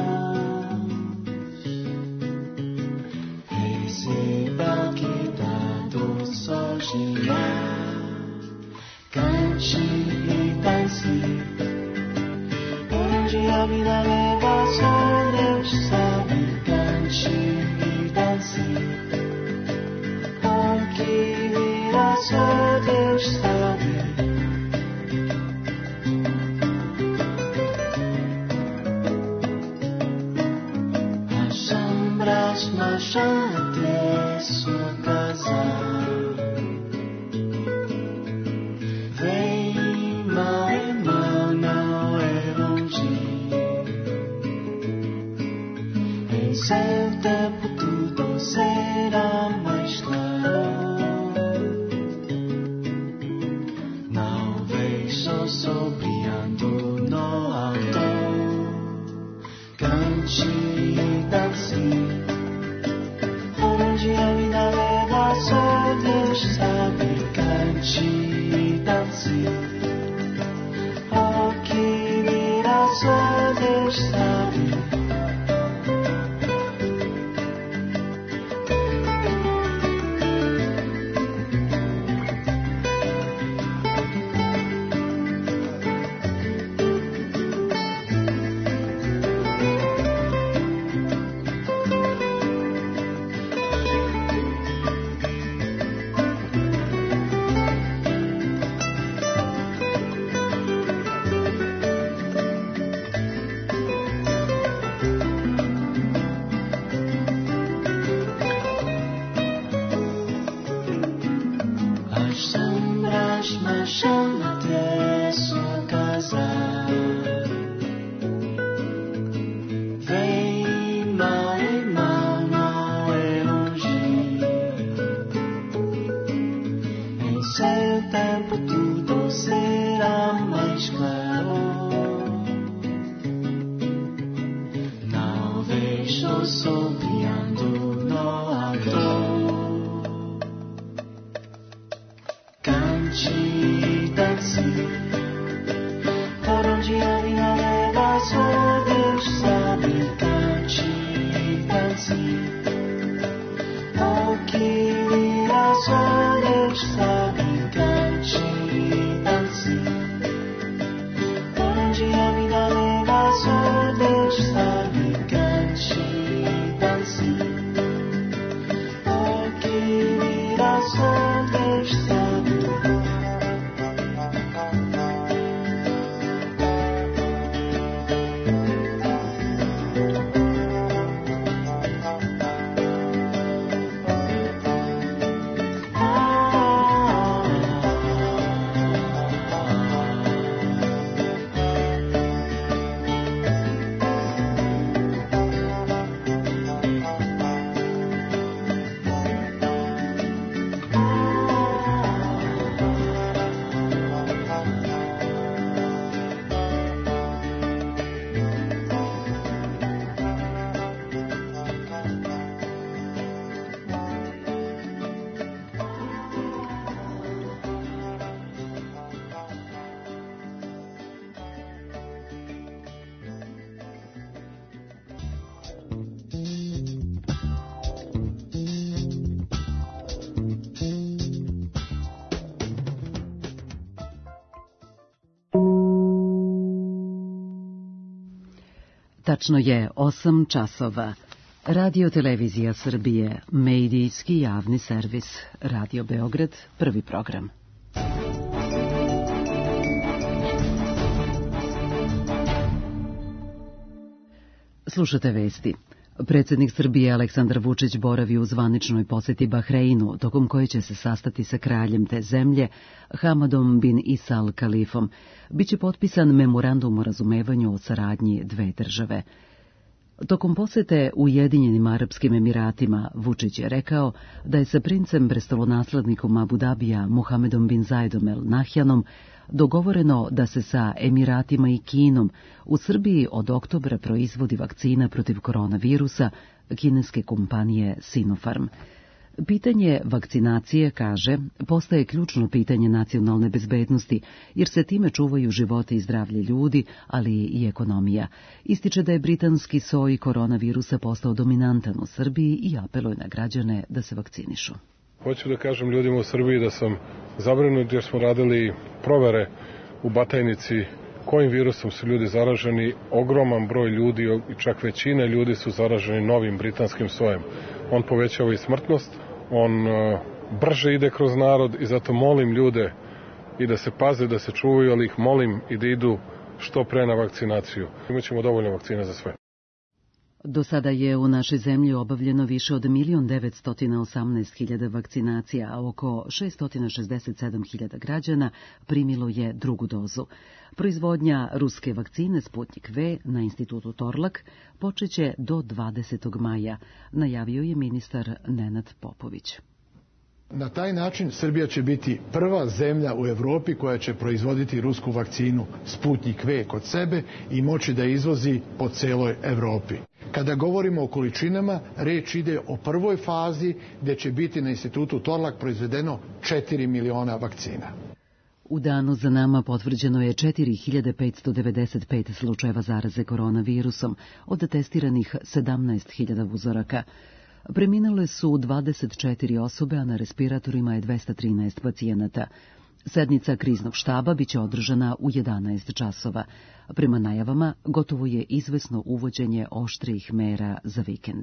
Receba que dá do sol girar. Cante e dance. Onde a vida leva, só Deus sabe. Cante e dance. O que virá, só Deus sabe. As sombras marcham até sua casa. Vem mal e mal, não é longe. Em seu tempo tudo será mais claro. pedazo de estádio. Tačno je osam časova. Radio Televizija Srbije, medijski javni servis, Radio Beograd, prvi program. Slušate vesti. Predsjednik Srbije Aleksandar Vučić boravi u zvaničnoj poseti Bahreinu, tokom koje će se sastati sa kraljem te zemlje, Hamadom bin Isa Al Kalifom. Biće potpisan memorandum o razumevanju o saradnji dve države. Tokom posete Ujedinjenim Arapskim Emiratima, Vučić je rekao da je sa princem prestolonaslednikom Abu Dabija Muhamedom bin Zaidom El Nahjanom dogovoreno da se sa Emiratima i Kinom u Srbiji od oktobra proizvodi vakcina protiv koronavirusa kineske kompanije Sinopharm. Pitanje vakcinacije, kaže, postaje ključno pitanje nacionalne bezbednosti, jer se time čuvaju životi i zdravlje ljudi, ali i ekonomija. Ističe da je britanski soj koronavirusa postao dominantan u Srbiji i apeluje na građane da se vakcinišu. Hoću da kažem ljudima u Srbiji da sam zabrinut jer smo radili provere u Batajnici kojim virusom su ljudi zaraženi. Ogroman broj ljudi i čak većina ljudi su zaraženi novim britanskim sojem. On povećava i smrtnost, on brže ide kroz narod i zato molim ljude i da se paze, da se čuvaju, ali ih molim i da idu što pre na vakcinaciju. Imaćemo dovoljno vakcina za sve. Do sada je u našoj zemlji obavljeno više od milion devetsto osamnaest hiljada vakcinacija, a oko šeststo šezdeset sedam hiljada građana primilo je drugu dozu. Proizvodnja ruske vakcine Sputnik V na institutu Torlak počeće do dvadesetog maja, najavio je ministar Nenad Popović. Na taj način Srbija će biti prva zemlja u Evropi koja će proizvoditi rusku vakcinu Sputnik V kod sebe i moći da izvozi po celoj Evropi. Kada govorimo o količinama, reč ide o prvoj fazi gde će biti na institutu Torlak proizvedeno četiri miliona vakcina. U danu za nama potvrđeno je četiri hiljade petsto devedeset pet slučajeva zaraze koronavirusom, od testiranih sedamnaest hiljada uzoraka. Preminule su dvadeset četiri osobe, a na respiratorima je dvesta trinaest pacijenata. Sednica kriznog štaba biće održana u jedanaest časova. Prema najavama, gotovo je izvesno uvođenje oštrijih mera za vikend.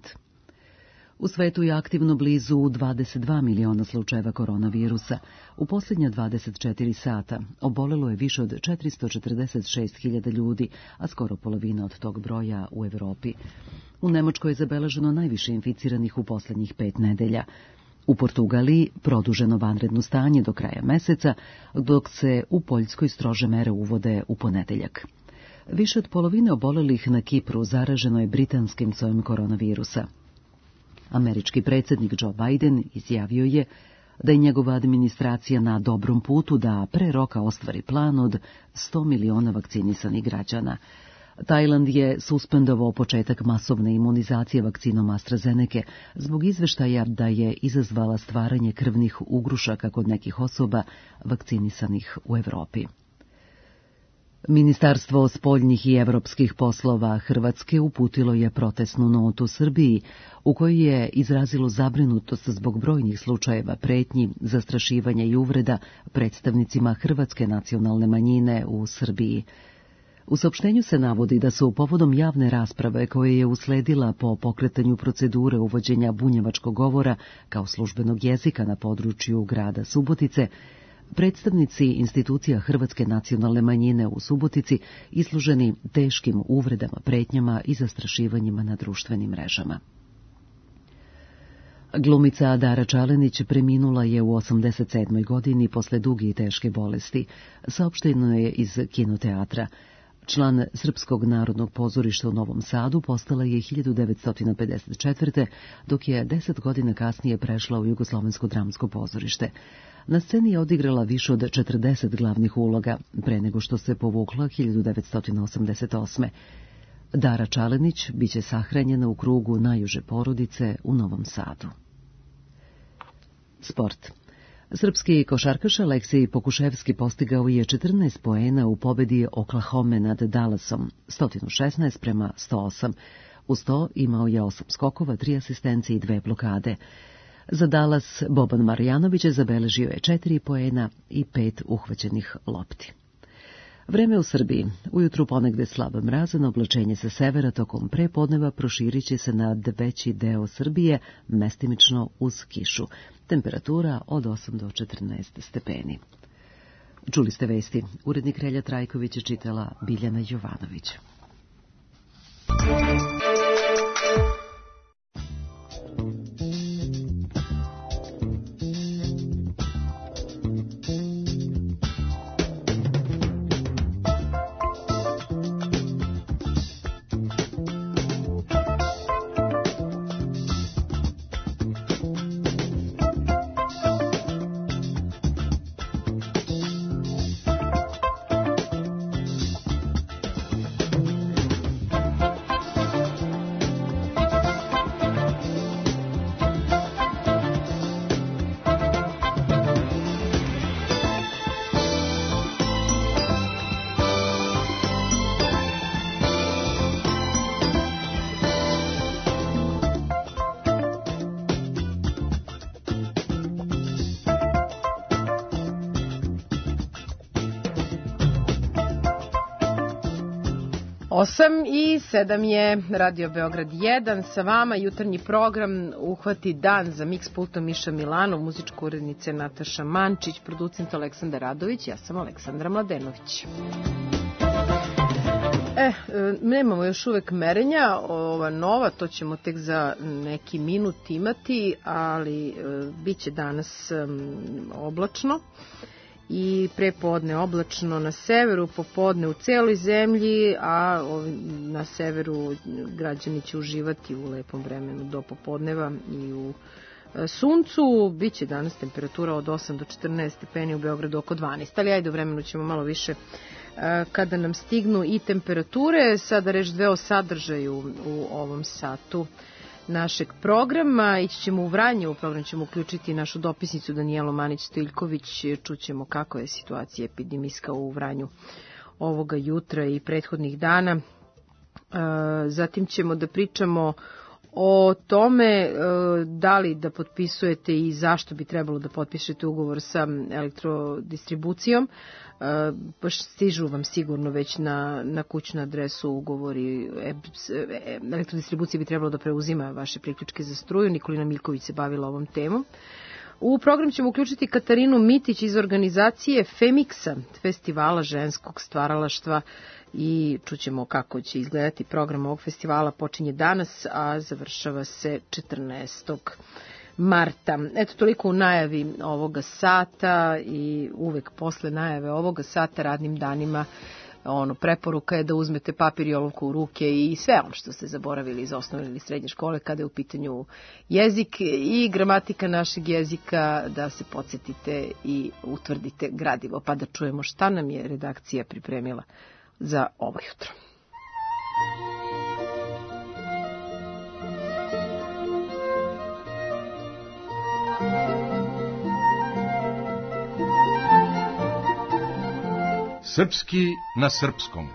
U svetu je aktivno blizu dvadeset dva miliona slučajeva koronavirusa. U posljednja dvadeset četiri sata obolelo je više od četiristo četrdeset šest hiljada ljudi, a skoro polovina od tog broja u Evropi. U Nemačkoj je zabeleženo najviše inficiranih u posljednjih pet nedelja. U Portugaliji produženo vanredno stanje do kraja meseca, dok se u Poljskoj strože mere uvode u ponedeljak. Više od polovine obolelih na Kipru zaraženo je britanskim sojem koronavirusa. Američki predsjednik Joe Biden izjavio je da je njegova administracija na dobrom putu da pre roka ostvari plan od sto miliona vakcinisanih građana. Tajland je suspendovao početak masovne imunizacije vakcinom AstraZeneca zbog izveštaja da je izazvala stvaranje krvnih ugrušaka kod nekih osoba vakcinisanih u Evropi. Ministarstvo spoljnih i evropskih poslova Hrvatske uputilo je protestnu notu Srbiji, u kojoj je izrazilo zabrinutost zbog brojnih slučajeva pretnji, zastrašivanja i uvreda predstavnicima hrvatske nacionalne manjine u Srbiji. U saopštenju se navodi da su povodom javne rasprave koje je usledila po pokretanju procedure uvođenja bunjevačkog govora kao službenog jezika na području grada Subotice, predstavnici institucija Hrvatske nacionalne manjine u Subotici izloženi teškim uvredama, pretnjama i zastrašivanjima na društvenim mrežama. Glumica Dara Čalenić preminula je u osamdeset sedmoj godini posle duge i teške bolesti, saopšteno je iz kinoteatra. Član Srpskog narodnog pozorišta u Novom Sadu postala je hiljadu devetsto pedeset četvrte. dok je deset godina kasnije prešla u Jugoslovensko dramsko pozorište. Na sceni je odigrala više od četrdeset glavnih uloga, pre nego što se povukla hiljadu devetsto osamdeset osme. Dara Čalenić biće sahranjena u krugu najuže porodice u Novom Sadu. Sport. Srpski košarkaš Aleksej Pokuševski postigao je četrnaest poena u pobedi Oklahome nad Dallasom, sto šesnaest prema sto osam. Uz to imao je osam skokova, tri asistencije i dve blokade. Za Dallas Boban Marjanović zabeležio je četiri poena i pet uhvaćenih lopti. Vreme u Srbiji. Ujutru ponegde slab mrazan, oblačenje sa severa tokom prepodneva proširit će se nad veći deo Srbije, mestimično uz kišu. Temperatura od osam do četrnaest stepeni. Čuli ste vesti. Urednik Relja Trajković je čitala Biljana Jovanović. Osam i sedam je Radio Beograd jedan, sa vama jutarnji program Uhvati dan za Mix pultom Miša Milanov, muzička urednica Nataša Mančić, producent Aleksandar Radović, ja sam Aleksandra Mladenović. E, nemamo još uvek merenja, ova nova, to ćemo tek za neki minut imati, ali e, bit će danas e, oblačno. I prepodne oblačno na severu, popodne u celoj zemlji, a na severu građani će uživati u lepom vremenu do popodneva i u suncu. Biće danas temperatura od osam do četrnaest stepeni, u Beogradu oko dvanaest, ali ajde, u vremenu ćemo malo više kada nam stignu i temperature. Sada reč dve o sadržaju u ovom satu našeg programa. Ići ćemo u Vranje, u program ćemo uključiti našu dopisnicu Danijelu Manić-Stojljković, čućemo kako je situacija epidemijska u Vranju ovoga jutra i prethodnih dana. Zatim ćemo da pričamo o tome da li da potpisujete i zašto bi trebalo da potpišete ugovor sa elektrodistribucijom. Pa stižu vam sigurno već na, na kućnu adresu ugovori. Elektrodistribucija bi trebalo da preuzima vaše priključke za struju. Nikolina Miljković se bavila ovom temom. U program ćemo uključiti Katarinu Mitić iz organizacije Femiksa, festivala ženskog stvaralaštva, i čućemo kako će izgledati program ovog festivala. Počinje danas, a završava se četrnaestog marta. Eto, toliko u najavi ovoga sata, i uvek posle najave ovoga sata radnim danima ono, preporuka je da uzmete papir i olovku u ruke i sve ono što ste zaboravili iz osnovne ili srednje škole kada je u pitanju jezik i gramatika našeg jezika, da se podsjetite i utvrdite gradivo, pa da čujemo šta nam je redakcija pripremila za ovo jutro. Srpski na srpskom.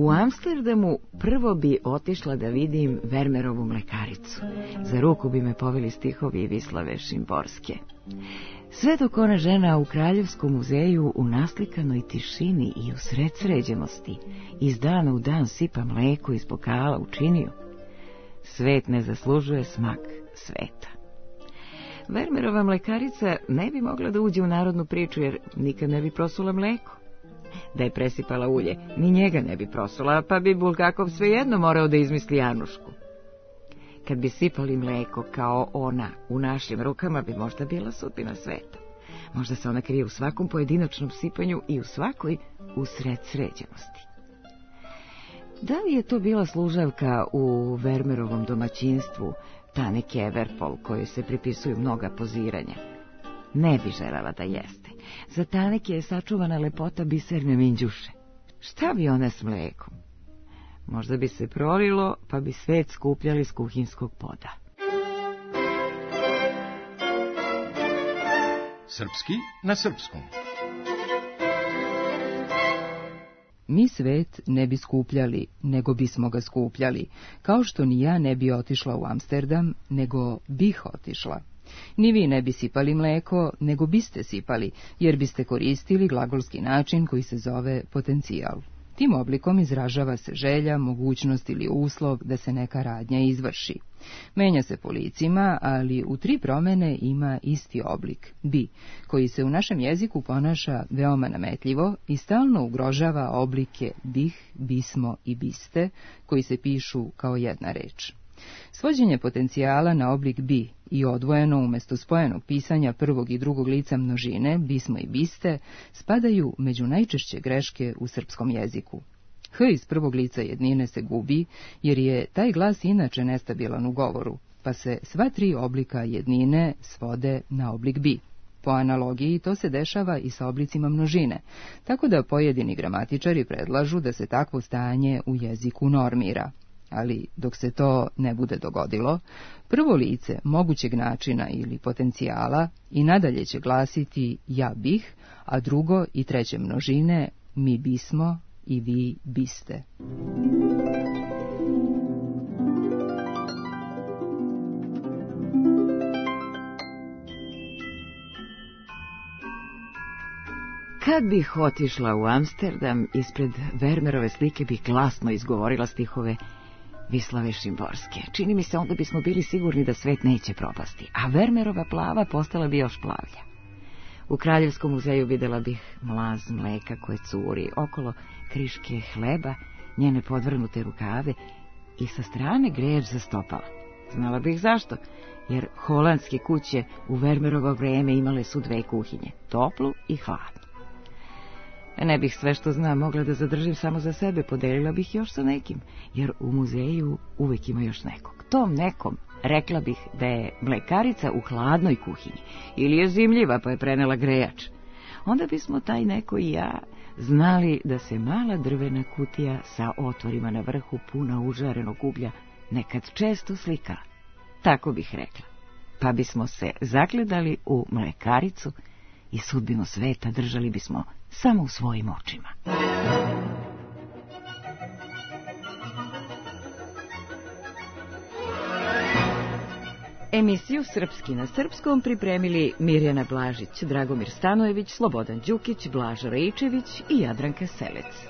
U Amsterdamu prvo bi otišla da vidim Vermerovu mlekaricu. Za ruku bi me poveli stihovi Vislave Šimborske. Sve dok ona žena u Kraljevskom muzeju u naslikanoj tišini i u sred sređenosti iz dana u dan sipa mleko iz pokala u činiju, svet ne zaslužuje smak sveta. Vermerova mlekarica ne bi mogla da uđe u narodnu priču jer nikad ne bi prosula mleko. Da je presipala ulje, ni njega ne bi prosula, pa bi Bulgakov svejedno morao da izmisli Janušku. Kad bi sipali mleko kao ona u našim rukama, bi možda bila sudbina sveta. Možda se ona krije u svakom pojedinačnom sipanju i u svakoj usred sređenosti. Da li je to bila služavka u Vermerovom domaćinstvu, Tane Keverpol, kojoj se pripisuju mnoga poziranja? Ne bi želela da jeste. Za Taneke je sačuvana lepota biserne minđuše. Šta bi ona s mlekom? Možda bi se prolilo, pa bi svet skupljali s kuhinskog poda. Srpski na srpskom. Mi svet ne bi skupljali, nego bismo ga skupljali, kao što ni ja ne bi otišla u Amsterdam, nego bih otišla. Ni vi ne bi sipali mleko, nego biste sipali, jer biste koristili glagolski način koji se zove potencijal. Tim oblikom izražava se želja, mogućnost ili uslov da se neka radnja izvrši. Menja se po licima, ali u tri promene ima isti oblik, bi, koji se u našem jeziku ponaša veoma nametljivo i stalno ugrožava oblike bih, bismo i biste, koji se pišu kao jedna reč. Svođenje potencijala na oblik bi i odvojeno umjesto spojenog pisanja prvog i drugog lica množine, bismo i biste, spadaju među najčešće greške u srpskom jeziku. H iz prvog lica jednine se gubi, jer je taj glas inače nestabilan u govoru, pa se sva tri oblika jednine svode na oblik bi. Po analogiji to se dešava i sa oblicima množine, tako da pojedini gramatičari predlažu da se takvo stanje u jeziku normira. Ali dok se to ne bude dogodilo, prvo lice mogućeg načina ili potencijala i nadalje će glasiti ja bih, a drugo i treće množine mi bismo i vi biste. Kad bih otišla u Amsterdam, ispred Vermerove slike bih glasno izgovorila stihove Vislave Šimborske. Čini mi se onda bismo bili sigurni da svet neće propasti, a Vermerova plava postala bi još plavlja. U Kraljevskom muzeju videla bih mlaz mleka koje curi, okolo kriške hleba, njene podvrnute rukave i sa strane grejač za stopala. Znala bih zašto, jer holandske kuće u Vermerovo vreme imale su dve kuhinje, toplu i hladnu. Ne bih sve što znam mogla da zadržim samo za sebe, podelila bih još sa nekim, jer u muzeju uvek ima još nekog. Tom nekom rekla bih da je mlekarica u hladnoj kuhinji, ili je zimljiva pa je prenela grejač. Onda bismo taj neko i ja znali da se mala drvena kutija sa otvorima na vrhu puna užarenog uglja nekad često slika. Tako bih rekla. Pa bismo se zagledali u mlekaricu i sudbinu sveta držali bismo samo u svojim očima. Emisiju Srpski na srpskom pripremili Mirjana Blažić, Dragomir Stanojević, Slobodan Đukić, Blaža Rejčević i Jadranka Selec.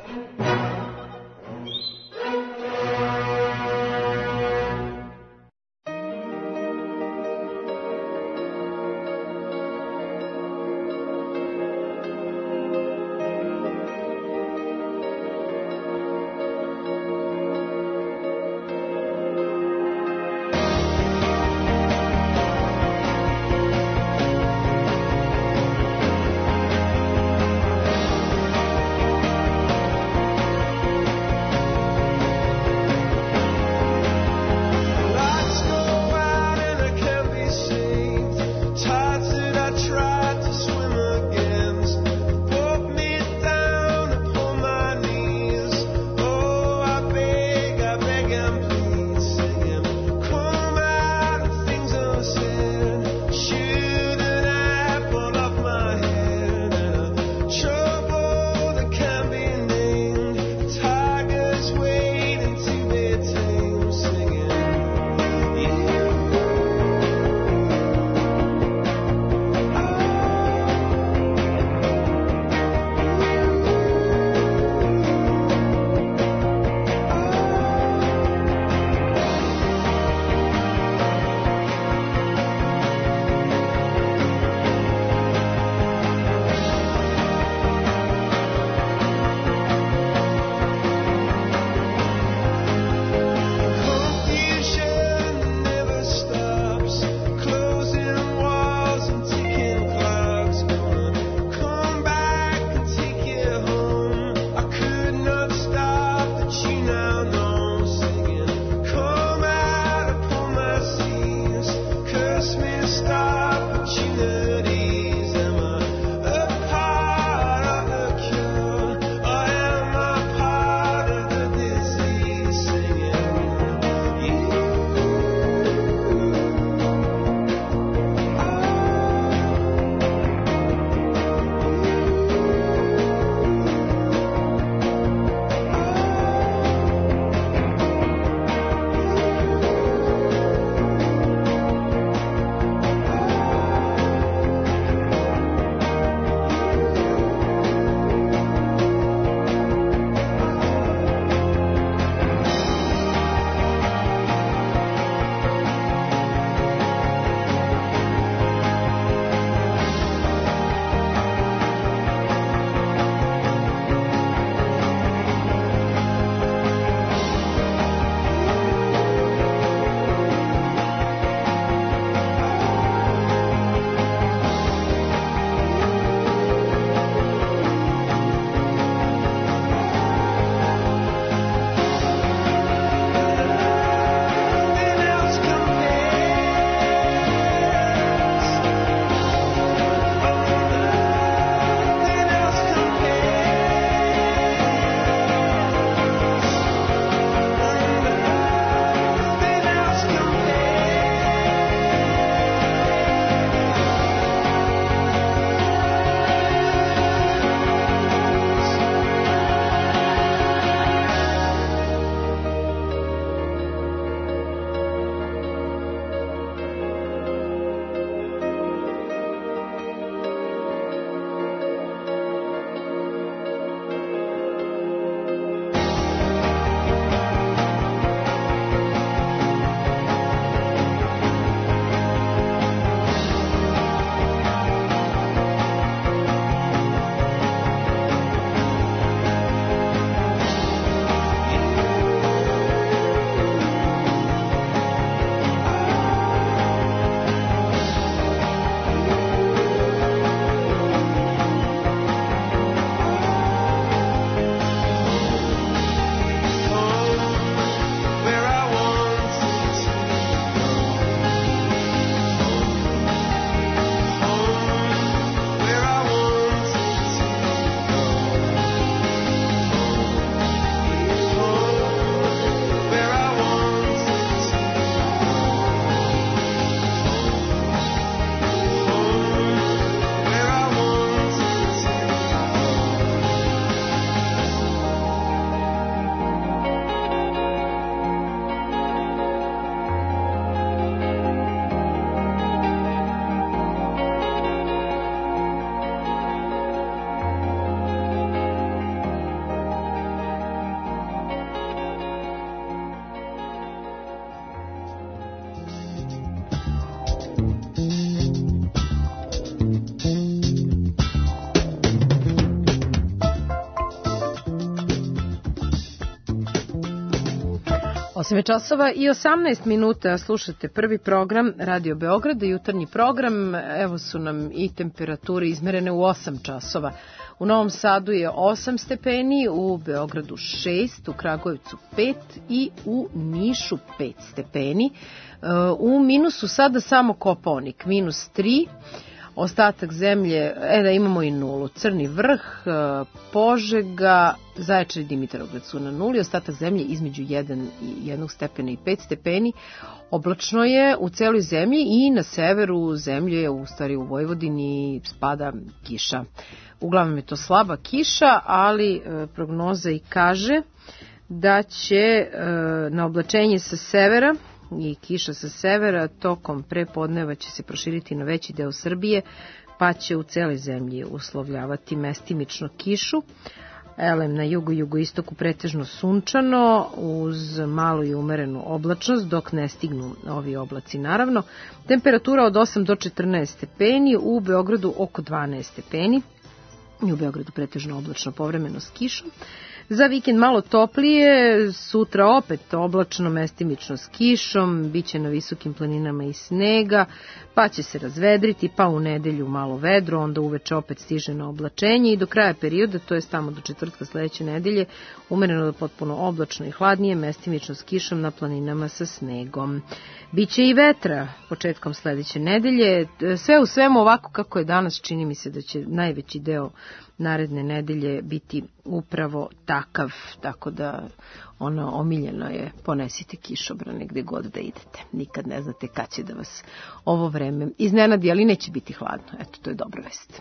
osam je časova i osamnaest minuta, slušate prvi program Radio Beograda, jutarnji program. Evo su nam i temperature izmerene u osam časova. U Novom Sadu je osam stepeni, u Beogradu šest, u Kragujevcu pet i u Nišu pet stepeni. U minusu sada samo Kopaonik, minus tri. Ostatak zemlje, e da imamo i nulu, Crni Vrh, Požega, Zaječar i Dimitrovgrad su na nuli, ostatak zemlje između jedan i jednog stepena i pet stepeni. Oblačno je u celoj zemlji i na severu zemlje, u stvari u Vojvodini, spada kiša. Uglavnom je to slaba kiša, ali e, prognoza i kaže da će e, na oblačenje sa severa i kiša sa severa tokom prepodneva će se proširiti na veći deo Srbije, pa će u celoj zemlji uslovljavati mestimično kišu. Elem na jugu i jugoistoku pretežno sunčano uz malu i umerenu oblačnost dok ne stignu ovi oblaci naravno. Temperatura od osam do četrnaest stepeni, u Beogradu oko dvanaest stepeni. I u Beogradu pretežno oblačno povremeno s kišom. Za vikend malo toplije, sutra opet oblačno, mestimično s kišom, bit će na visokim planinama i snega, pa će se razvedriti, pa u nedelju malo vedro, onda uveče opet stiže na oblačenje i do kraja perioda, to je tamo do četvrtka sledeće nedelje, umereno do potpuno oblačno i hladnije, mestimično s kišom na planinama sa snegom. Biće i vetra početkom sledeće nedelje, sve u svemu ovako kako je danas, čini mi se da će najveći deo naredne nedelje biti upravo takav, tako da ono omiljeno je ponesite kišobrane gde god da idete. Nikad ne znate kad će da vas ovo vreme iznenadi, ali neće biti hladno. Eto, to je dobra vest.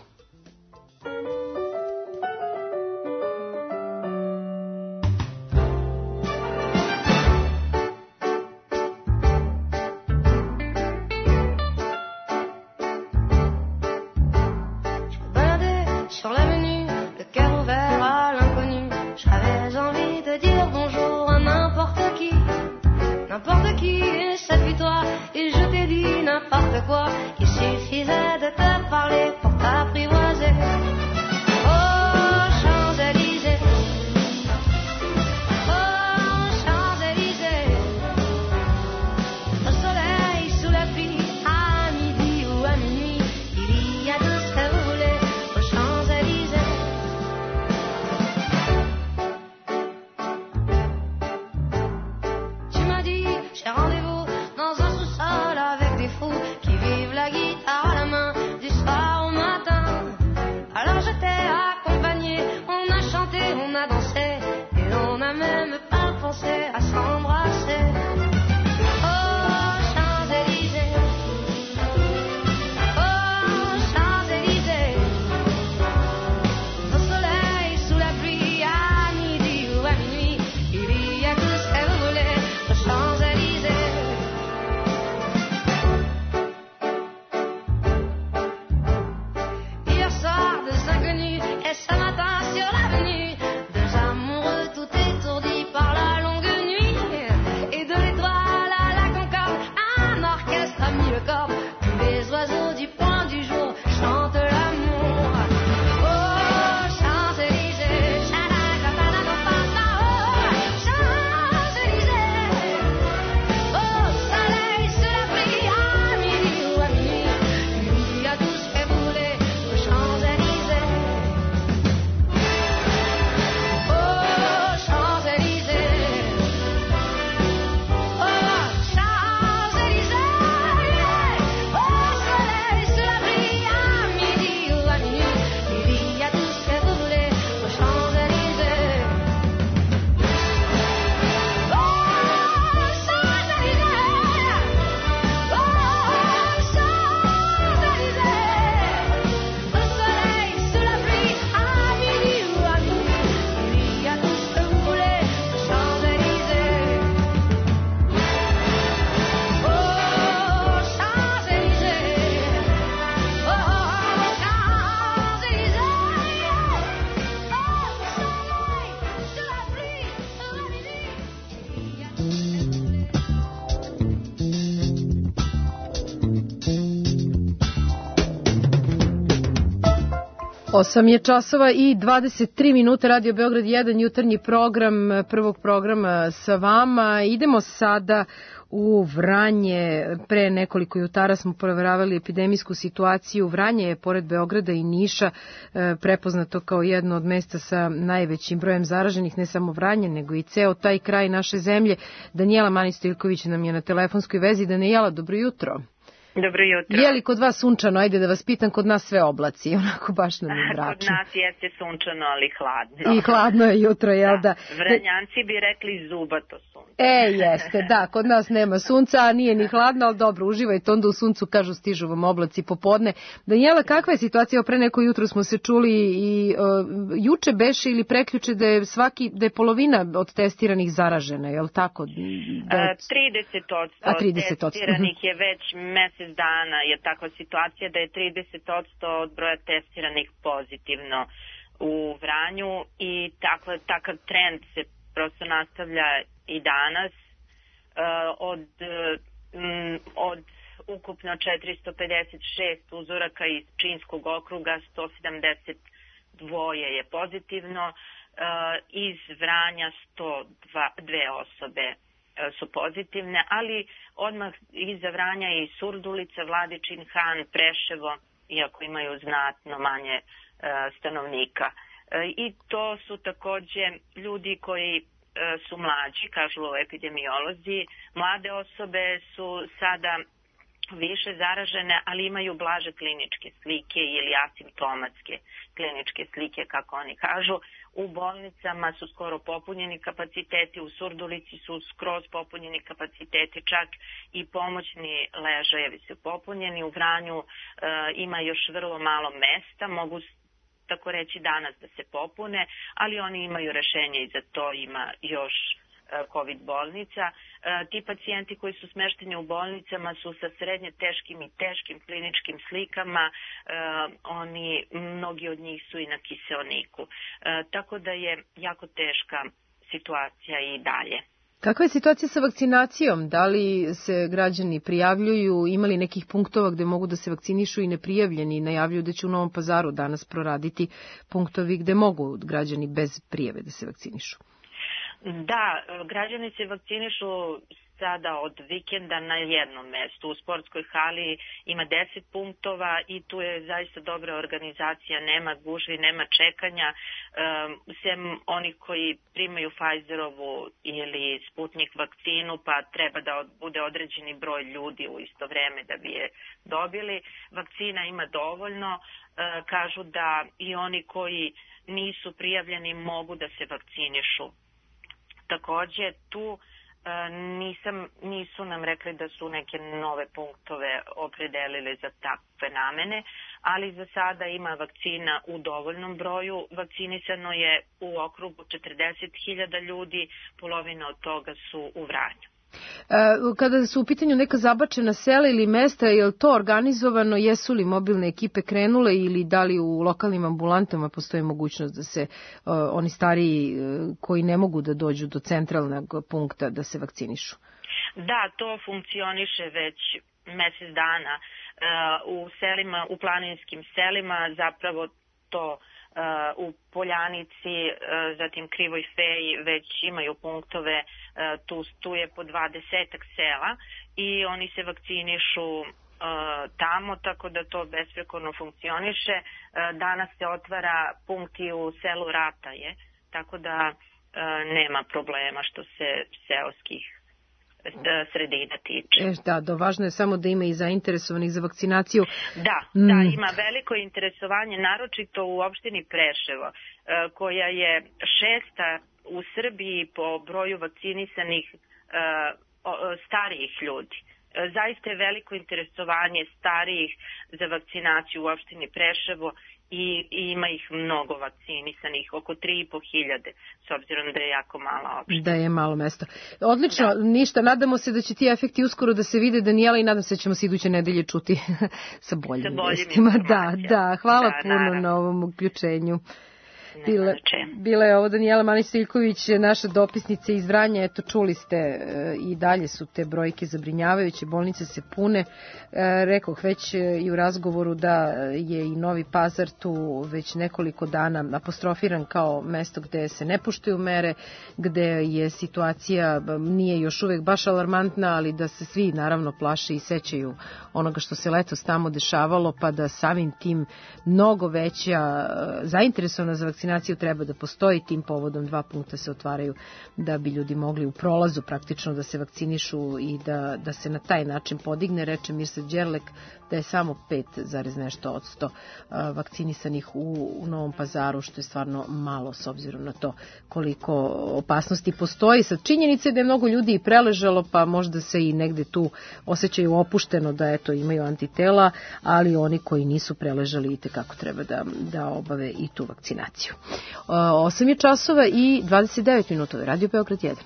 N'importe qui, ça puis toi, et je t'ai dit n'importe quoi. Il suffisait de te parler pour t'apprivoiser. Oh, Champs-Élysées, oh, Champs-Élysées, au soleil, sous la pluie, à midi ou à minuit, il y a tout ce que vous voulez aux Champs-Élysées. Tu m'as dit, j'ai rendez-vous dans un sous-sol avec des fous qui vivent la guitare à la main du soir au matin. osam je časova i dvadeset tri minuta, Radio Beograd jedan, jutarnji program prvog programa sa vama. Idemo sada u Vranje. Pre nekoliko jutara smo proveravali epidemijsku situaciju. Vranje je, pored Beograda i Niša, prepoznato kao jedno od mesta sa najvećim brojem zaraženih, ne samo Vranje, nego i ceo taj kraj naše zemlje. Danijela Manis-Stojilković nam je na telefonskoj vezi. Danijela, dobro jutro. Dobro jutro. Je li kod vas sunčano? Ajde da vas pitam, kod nas sve oblaci, onako baš nam je mračno. Kod nas jeste sunčano, ali hladno. I hladno je jutro, jel da? da? Vranjanci bi rekli zubato sunce. E, jeste, da, kod nas nema sunca, a nije ni hladno, ali dobro, uživajte onda u suncu, kažu stižu vam oblaci popodne. Danijela, kakva je situacija? Pre neko jutro smo se čuli i uh, juče beše ili preključe da je svaki, da je polovina od testiranih zaražena, jel tako? Da je... trideset odsto testiranih je već mesec dana je takva situacija da je trideset odsto od broja testiranih pozitivno u Vranju i takav, takav trend se prosto nastavlja i danas. Od, od ukupno četiristo pedeset šest uzoraka iz Pčinjskog okruga sto sedamdeset dva je pozitivno, iz Vranja sto dve osobe su pozitivne, ali odmah iza Vranja i Surdulica, Vladičin Han, Preševo, iako imaju znatno manje e, stanovnika. E, I to su takođe ljudi koji e, su mlađi, kažu epidemiolozi. Mlade osobe su sada više zaražene, ali imaju blaže kliničke slike ili asimptomatske kliničke slike, kako oni kažu. U bolnicama su skoro popunjeni kapaciteti, u Surdulici su skroz popunjeni kapaciteti, čak i pomoćni ležajevi su popunjeni. U Vranju e, ima još vrlo malo mesta, mogu tako reći danas da se popune, ali oni imaju rešenje i za to, ima još COVID bolnica. Ti pacijenti koji su smešteni u bolnicama su sa srednje teškim i teškim kliničkim slikama, oni, mnogi od njih su i na kiseoniku. Tako da je jako teška situacija i dalje. Kakva je situacija sa vakcinacijom? Da li se građani prijavljuju, imali nekih punktova gde mogu da se vakcinišu i neprijavljeni, najavljuju da će u Novom Pazaru danas proraditi punktovi gde mogu građani bez prijave da se vakcinišu? Da, građani se vakcinišu sada od vikenda na jednom mestu. U sportskoj hali ima deset punktova i tu je zaista dobra organizacija, nema gužvi, nema čekanja. Sem onih koji primaju Pfizerovu ili Sputnik vakcinu, pa treba da bude određeni broj ljudi u isto vreme da bi je dobili. Vakcina ima dovoljno. Kažu da i oni koji nisu prijavljeni mogu da se vakcinišu. Takođe, tu nisam, nisu nam rekli da su neke nove punktove opredelili za takve namene, ali za sada ima vakcina u dovoljnom broju. Vakcinisano je u okrugu četrdeset hiljada ljudi, polovina od toga su u Vranju. Kada su u pitanju neka zabačena sela ili mesta, je li to organizovano, jesu li mobilne ekipe krenule ili da li u lokalnim ambulantama postoji mogućnost da se uh, oni stariji uh, koji ne mogu da dođu do centralnog punkta da se vakcinišu? Da, to funkcioniše već mesec dana. Uh, u selima, u planinskim selima zapravo to u Poljanici, zatim Krivoj Feji već imaju punktove, tu, tu je po dvadesetak sela i oni se vakcinišu tamo, tako da to besprekorno funkcioniše. Danas se otvara punkt i u selu Rataje, tako da nema problema što se seoskih sredina tiče. E, da, do, važno je samo da ima i zainteresovanih za vakcinaciju. Da, mm. da, ima veliko interesovanje, naročito u opštini Preševo, koja je šesta u Srbiji po broju vakcinisanih starijih ljudi. Zaista je veliko interesovanje starijih za vakcinaciju u opštini Preševo i, i ima ih mnogo vakcinisanih, oko tri i po hiljade, s obzirom da je jako mala opština. Da je malo mesto. Odlično, da. Ništa, nadamo se da će ti efekti uskoro da se vide, Danijela, i nadam se da ćemo se iduće nedelje čuti sa boljim, sa boljim vestima. Da, da, hvala da, puno naravno. Na ovom uključenju. Bila, bila je ovo Danijela Manić-Stiljković, naša dopisnica iz Vranja. Eto, čuli ste, e, i dalje su te brojke zabrinjavajuće, bolnice se pune. E, rekoh već i u razgovoru da je i Novi Pazar tu već nekoliko dana apostrofiran kao mesto gde se ne puštaju mere, gde je situacija nije još uvek baš alarmantna, ali da se svi naravno plaše i sećaju onoga što se letos tamo dešavalo, pa da samim tim mnogo veća zainteresovanost za vakcinaciju treba da postoji. Tim povodom dva punkta se otvaraju da bi ljudi mogli u prolazu praktično da se vakcinišu i da, da se na taj način podigne. Reče Mirsad Đerlek da je samo pet zarez nešto od sto vakcinisanih u, u Novom Pazaru, što je stvarno malo s obzirom na to koliko opasnosti postoji. Sad, činjenica je da je mnogo ljudi i preležalo, pa možda se i negde tu osjećaju opušteno da eto imaju antitela, ali oni koji nisu preležali itekako treba da, da obave i tu vakcinaciju. osam je časova i dvadeset devet minuta. Radio Beograd jedan.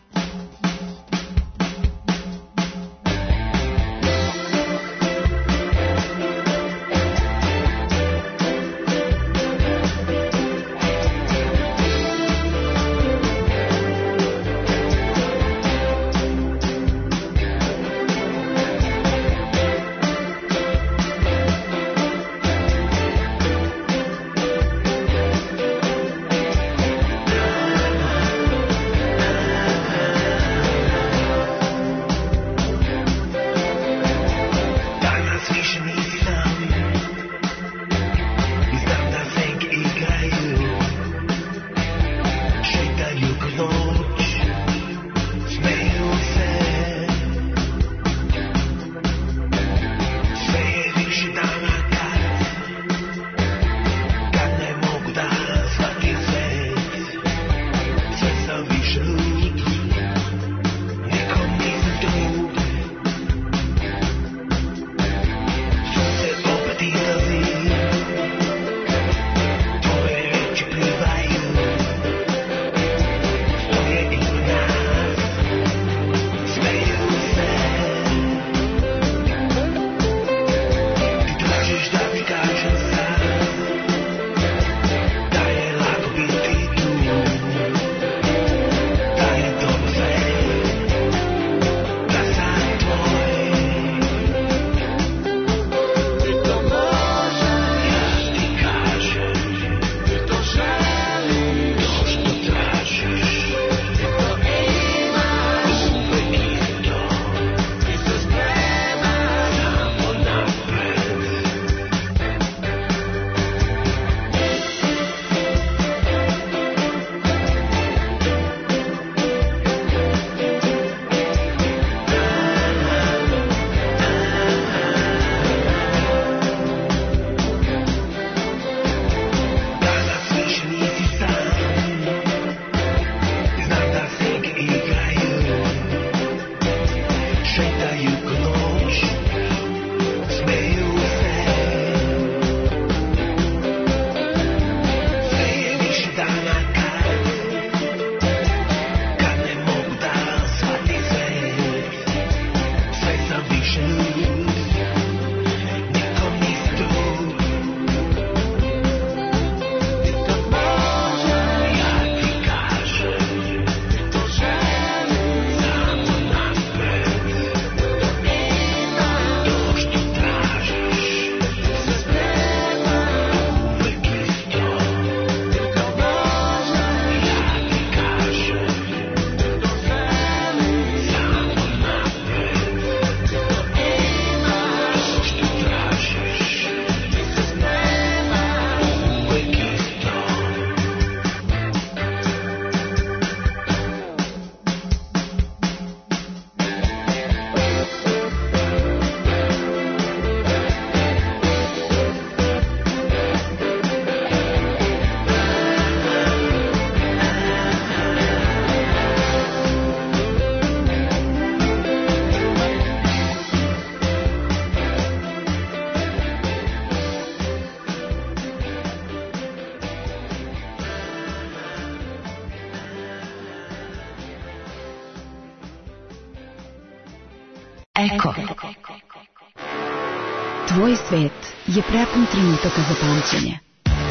Eko. Tvoj svet je prepun trenutaka za pamćenje.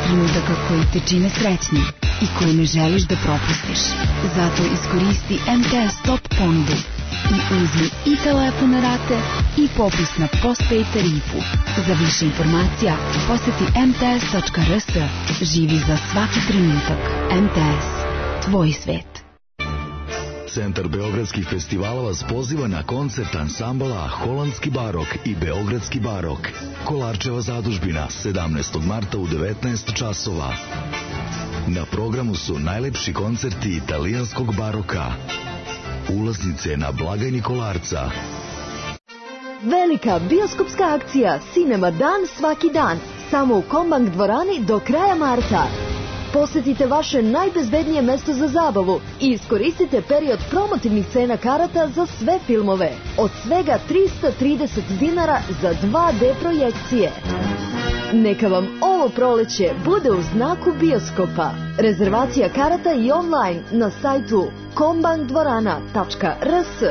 trenutaka koji te čine srećnim i koje ne želiš da propustiš. Zato iskoristi M T S Top ponudu i uzmi i telefon na rate i popust na postpaid tarifu. Za više informacija poseti em te es tačka er s. Živi za svaki trenutak. M T S. Tvoj svet. Centar beogradskih festivala vas poziva na koncert ansambala Holandski barok i Beogradski barok. Kolarčeva zadužbina, sedamnaestog marta u devetnaest časova. Na programu su najlepši koncerti italijanskog baroka. Ulaznice na blagajni Kolarca. Velika bioskopska akcija Cinema dan svaki dan. Samo u Kombank dvorani do kraja marta. Posetite vaše najbezbednije mesto za zabavu i iskoristite period promotivnih cena karata za sve filmove. Od svega trista trideset dinara za dva de projekcije. Neka vam ovo proleće bude u znaku bioskopa. Rezervacija karata i online na sajtu kombank dvorana tačka er s.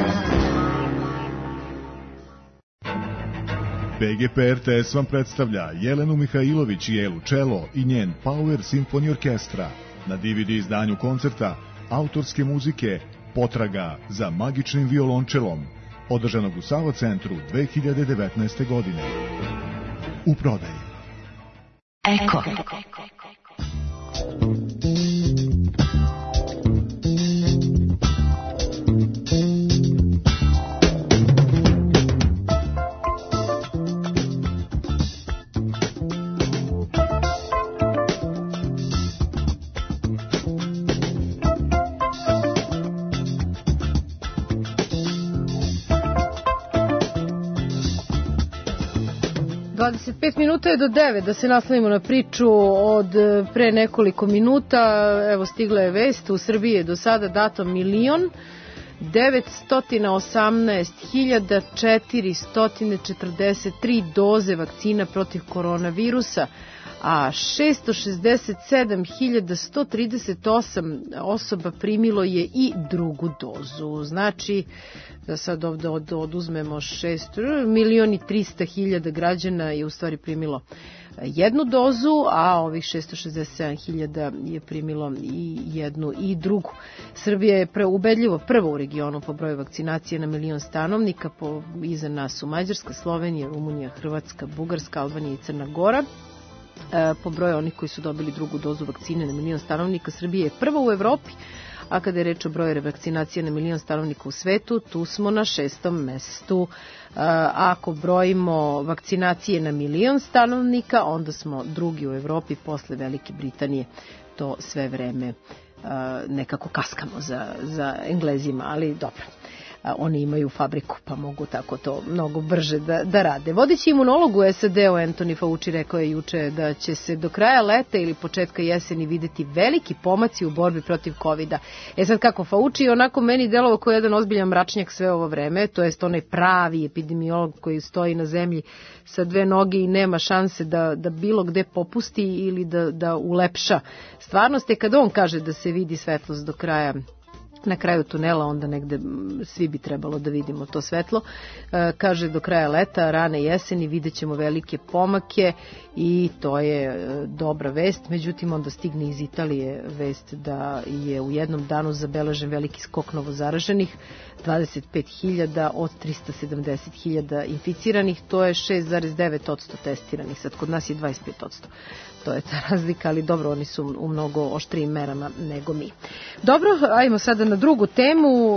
B G P R T S vam predstavlja Jelenu Mihajlović i Elu Čelo i njen Power Symphony Orkestra. Na D V D izdanju koncerta autorske muzike Potraga za magičnim violončelom, održanog u Sava centru dve hiljade devetnaeste. godine. U prodaji. Eko. dvadeset pet minuta je do devet, da se nastavimo na priču od pre nekoliko minuta. Evo, stigla je vest, u Srbiji je do sada dato milion devetsto osamnaest hiljada četiristo četrdeset tri doze vakcina protiv koronavirusa, a šesto šezdeset sedam hiljada sto trideset osam osoba primilo je i drugu dozu. Znači, da sad ovde od, oduzmemo šest miliona trista hiljada građana je u stvari primilo jednu dozu, a ovih šesto šezdeset sedam hiljada je primilo i jednu i drugu. Srbija je pre, ubedljivo prvo u regionu po broju vakcinacije na milion stanovnika, po, iza nas su Mađarska, Slovenija, Rumunija, Hrvatska, Bugarska, Albanija i Crna Gora. E, po broju onih koji su dobili drugu dozu vakcine na milion stanovnika, Srbija je prva u Evropi, a kada je reč o broju revakcinacije na milion stanovnika u svetu, tu smo na šestom mestu. A, ako brojimo vakcinacije na milion stanovnika, onda smo drugi u Evropi posle Velike Britanije. To sve vreme a, nekako kaskamo za, za Englezima, ali dobro. Oni imaju fabriku, pa mogu tako to mnogo brže da, da rade. Vodeći imunolog u S A D-u Anthony Fauci rekao je juče da će se do kraja leta ili početka jeseni videti veliki pomaci u borbi protiv kovida. E sad kako, Fauci je onako meni delovao kao jedan ozbiljan mračnjak sve ovo vreme, to jest onaj pravi epidemiolog koji stoji na zemlji sa dve noge i nema šanse da, da bilo gde popusti ili da, da ulepša stvarnost. Je kad on kaže da se vidi svetlost do kraja na kraju tunela, onda negde svi bi trebalo da vidimo to svetlo. E, kaže do kraja leta, rane jeseni vidjet ćemo velike pomake i to je e, dobra vest. Međutim, onda stigne iz Italije vest da je u jednom danu zabeležen veliki skok novozaraženih, dvadeset pet hiljada od tristo sedamdeset hiljada inficiranih, to je šest zarez devet posto testiranih, sad kod nas je dvadeset pet posto. To je ta razlika, ali dobro, oni su u mnogo oštrijim merama nego mi. Dobro, ajmo sada na drugu temu,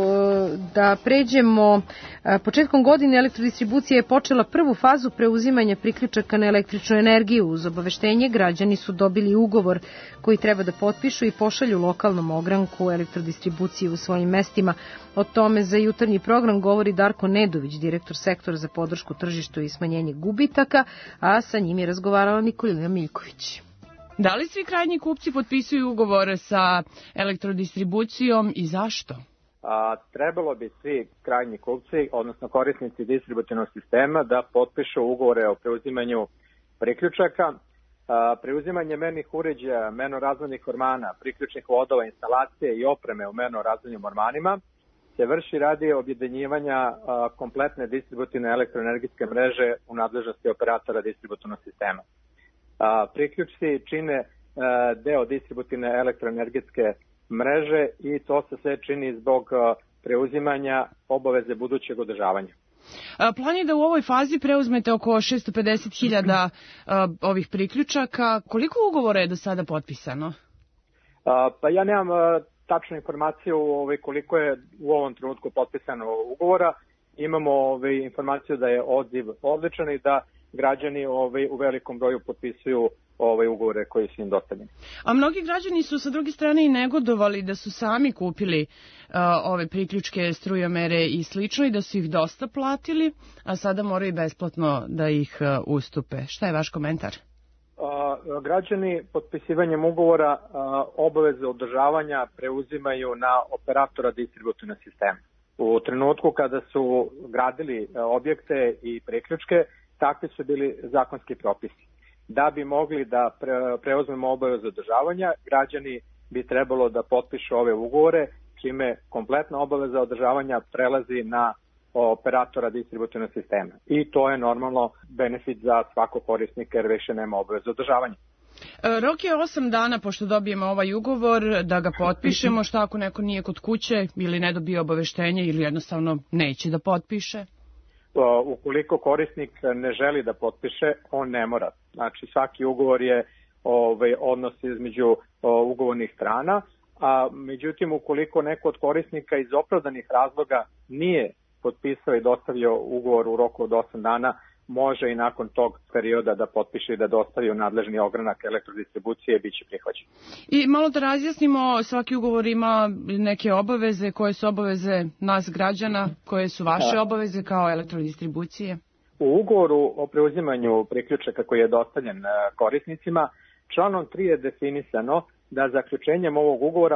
da pređemo. Početkom godine Elektrodistribucija je počela prvu fazu preuzimanja priključaka na električnu energiju. Uz obaveštenje građani su dobili ugovor koji treba da potpišu i pošalju lokalnom ogranku Elektrodistribucije u svojim mestima. O tome za jutarnji program govori Darko Nedović, direktor sektora za podršku tržištu i smanjenje gubitaka, a sa njim je razgovarala Nikolina Miljković. Da li svi krajnji kupci potpisuju ugovore sa Elektrodistribucijom i zašto? A, trebalo bi svi krajnji kupci, odnosno korisnici distributivnog sistema, da potpišu ugovore o preuzimanju priključaka. A, preuzimanje mernih uređaja, merno-razvodnih ormana, priključnih vodova, instalacije i opreme u merno-razvodnim ormanima se vrši radi objedinjivanja a, kompletne distributivne elektroenergetske mreže u nadležnosti operatora distributivnog sistema. Priključci čine deo distributivne elektroenergetske mreže i to se sve čini zbog preuzimanja obaveze budućeg održavanja. Plan je da u ovoj fazi preuzmete oko šesto pedeset hiljada ovih priključaka. Koliko ugovora je do sada potpisano? Pa ja nemam tačnu informaciju koliko je u ovom trenutku potpisano ugovora. Imamo informaciju da je odziv odličan i da građani u velikom broju potpisuju ove ugovore koji su im dostavljeni. A mnogi građani su sa druge strane i negodovali da su sami kupili uh, ove priključke, strujomere i slično i da su ih dosta platili, a sada moraju besplatno da ih uh, ustupe. Šta je vaš komentar? Uh, građani potpisivanjem ugovora uh, obaveze održavanja preuzimaju na operatora distributivnog sistema. U trenutku kada su gradili uh, objekte i priključke, takvi su bili zakonski propisi. Da bi mogli da preuzmemo obavezu održavanja, građani bi trebalo da potpišu ove ugovore, čime kompletna obaveza održavanja prelazi na operatora distributivnog sistema. I to je normalno benefit za svako korisnika jer više nema obavezu održavanja. Rok je osam dana pošto dobijemo ovaj ugovor da ga potpišemo. Šta ako neko nije kod kuće ili ne dobije obaveštenje ili jednostavno neće da potpiše? Ukoliko korisnik ne želi da potpiše, on ne mora. Znači svaki ugovor je ovaj, odnos između o, ugovornih strana, a međutim ukoliko neko od korisnika iz opravdanih razloga nije potpisao i dostavio ugovor u roku od osam dana, može i nakon tog perioda da potpiše i da dostavi u nadležni ogranak elektrodistribucije i bit će prihvaćen. I malo da razjasnimo, svaki ugovor ima neke obaveze, koje su obaveze nas građana, koje su vaše obaveze kao elektrodistribucije? U ugovoru o preuzimanju priključaka koji je dostavljen korisnicima, članom tri je definisano da zaključenjem ovog ugovora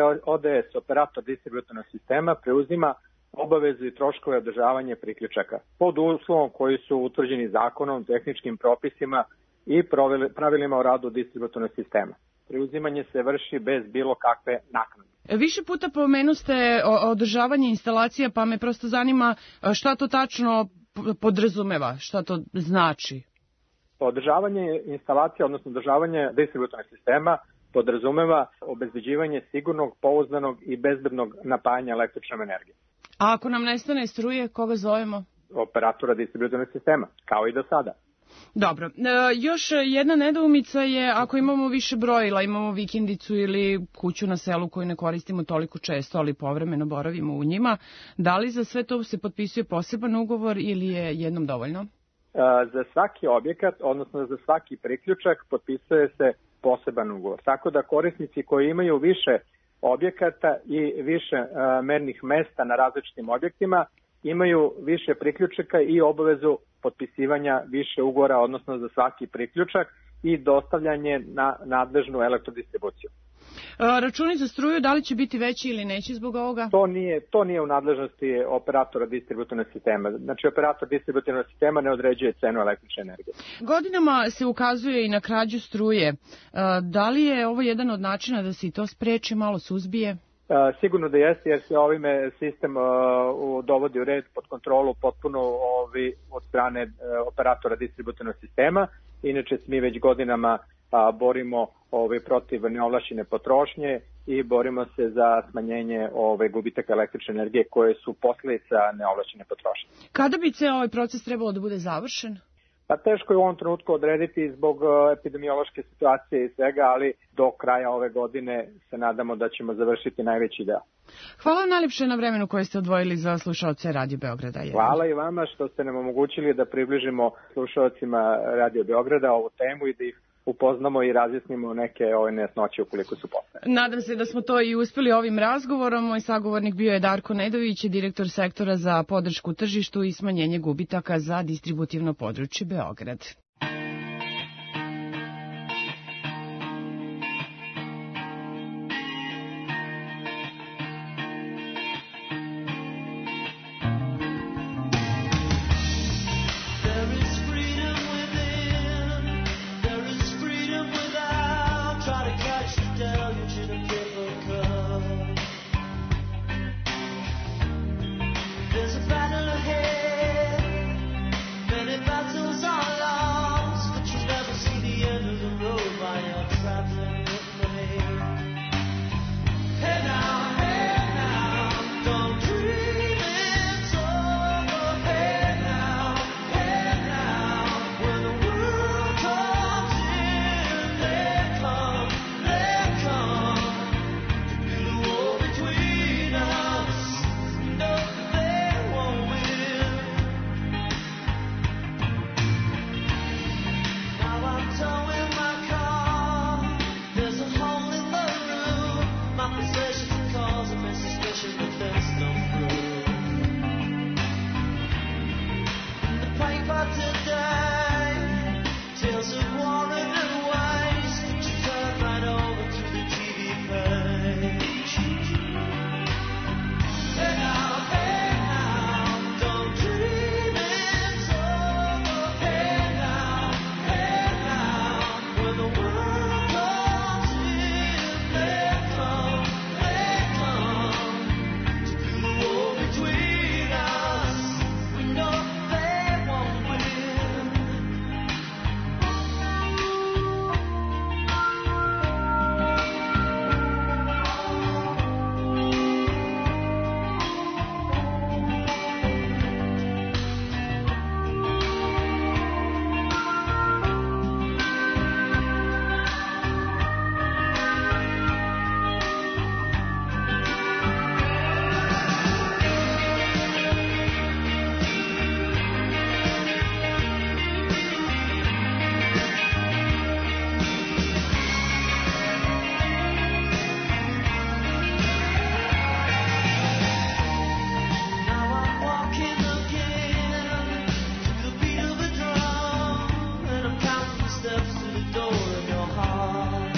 O D S, operator distributivnog sistema, preuzima obavezu i troškove održavanja priključaka pod uslovom koji su utvrđeni zakonom, tehničkim propisima i pravilima o radu distributivnog sistema. Preuzimanje se vrši bez bilo kakve naknade. Više puta pomenuste održavanje instalacija, pa me prosto zanima šta to tačno podrazumeva, šta to znači? Održavanje instalacija, odnosno održavanje distributivnog sistema podrazumeva obezbeđivanje sigurnog, pouzdanog i bezbednog napajanja električnom energijom. A ako nam nestane struje, koga zovemo? Operatora distributivnog sistema, kao i do sada. Dobro. E, još jedna nedoumica je ako imamo više brojila, imamo vikendicu ili kuću na selu koju ne koristimo toliko često, ali povremeno boravimo u njima, da li za sve to se potpisuje poseban ugovor ili je jednom dovoljno? E, za svaki objekat, odnosno za svaki priključak, potpisuje se poseban ugovor. Tako da korisnici koji imaju više objekata i više uh, mernih mesta na različitim objektima imaju više priključaka i obavezu potpisivanja više ugovora, odnosno za svaki priključak i dostavljanje na nadležnu elektrodistribuciju. A, računi za struju, da li će biti veći ili neće zbog ovoga? To nije, to nije u nadležnosti operatora distributivnog sistema. Znači, operator distributivnog sistema ne određuje cenu električne energije. Godinama se ukazuje i na krađu struje. A, da li je ovo jedan od načina da se i to spreči, malo suzbije? A, sigurno da jeste, jer se ovime sistem a, dovodi u red pod kontrolu potpuno ovi, od strane a, operatora distributivnog sistema. Inače, mi već godinama a, borimo ove, protiv neovlašćene potrošnje i borimo se za smanjenje ove, gubitaka električne energije koje su posljedica neovlašćene potrošnje. Kada bi ceo ovaj proces trebalo da bude završen? Pa teško je u ovom trenutku odrediti zbog epidemiološke situacije i svega, ali do kraja ove godine se nadamo da ćemo završiti najveći deo. Hvala vam najljepše na vremenu koje ste odvojili za slušaoce Radio Beograda. Hvala i vama što ste nam omogućili da približimo slušaocima Radio Beograda ovu temu i da ih upoznamo i razjasnimo neke ove nejasnoće ukoliko su postojale. Nadam se da smo to i uspeli ovim razgovorom. Moj sagovornik bio je Darko Nedović, direktor sektora za podršku tržištu i smanjenje gubitaka za distributivno područje Beograd. There's a battle ahead, many battles are lost. heart.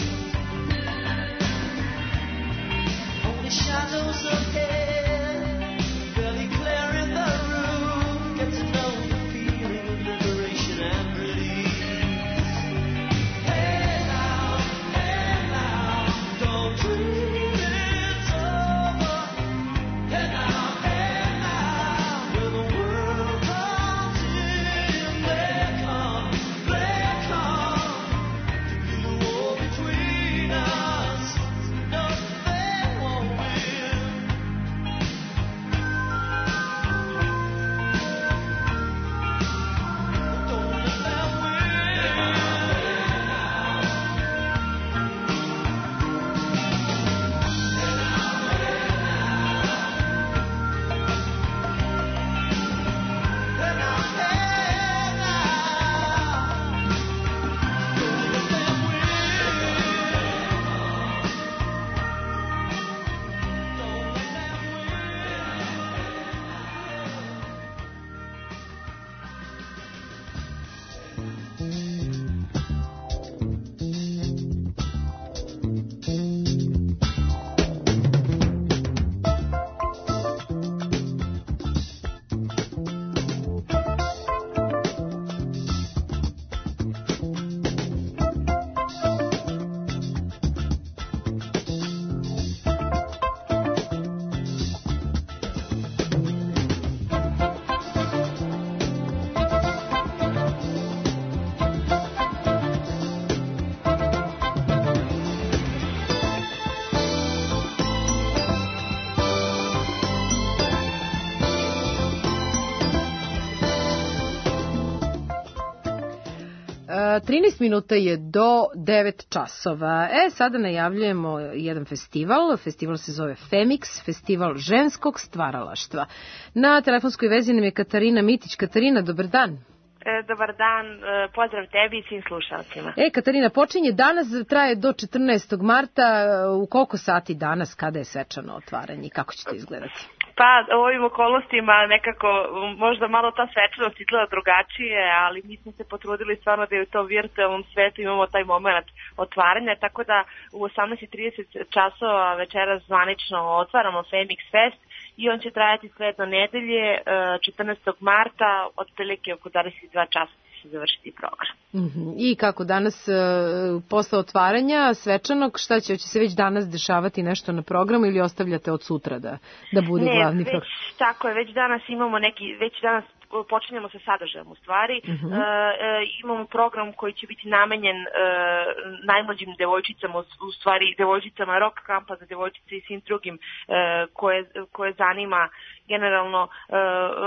Only shadows ahead, barely clearing the room. Get to know the feeling of liberation and release. Hey now, hey now, don't dream it's over. Hey now, hey now, when the world comes in, there come, there come, to do the war between us. No, they won't win. Don't let them trinaest minuta je do devet časova. E, sada najavljujemo jedan festival. Festival se zove Femix, festival ženskog stvaralaštva. Na telefonskoj vezi nam je Katarina Mitić. Katarina, dobar dan. E, dobar dan, e, pozdrav tebi i svim slušalcima. E, Katarina, počinje danas, traje do četrnaestog marta. U koliko sati danas, kada je svečano otvaranje i kako će to izgledati? Pa, u ovim okolnostima nekako možda malo ta svečanost izgleda drugačije, ali mi smo se potrudili stvarno da je u tom virtualnom svetu imamo taj moment otvaranja, tako da u osamnaest i trideset časova večeras zvanično otvaramo Femix Fest i on će trajati sve do nedelje, četrnaestog marta, otprilike oko dvadeset dva časa će se završiti program. Mm-hmm. I kako danas, posle otvaranja svečanog, šta će, će se već danas dešavati nešto na programu ili ostavljate od sutra da, da bude ne, glavni već, program? Tako je, već danas imamo neki, već danas počinjemo sa sadržajem u stvari. Uh-huh. E, e, imamo program koji će biti namenjen e, najmlađim devojčicama, u stvari devojčicama rock kampa za devojčice i svim drugim e, koje, koje zanima generalno e, e,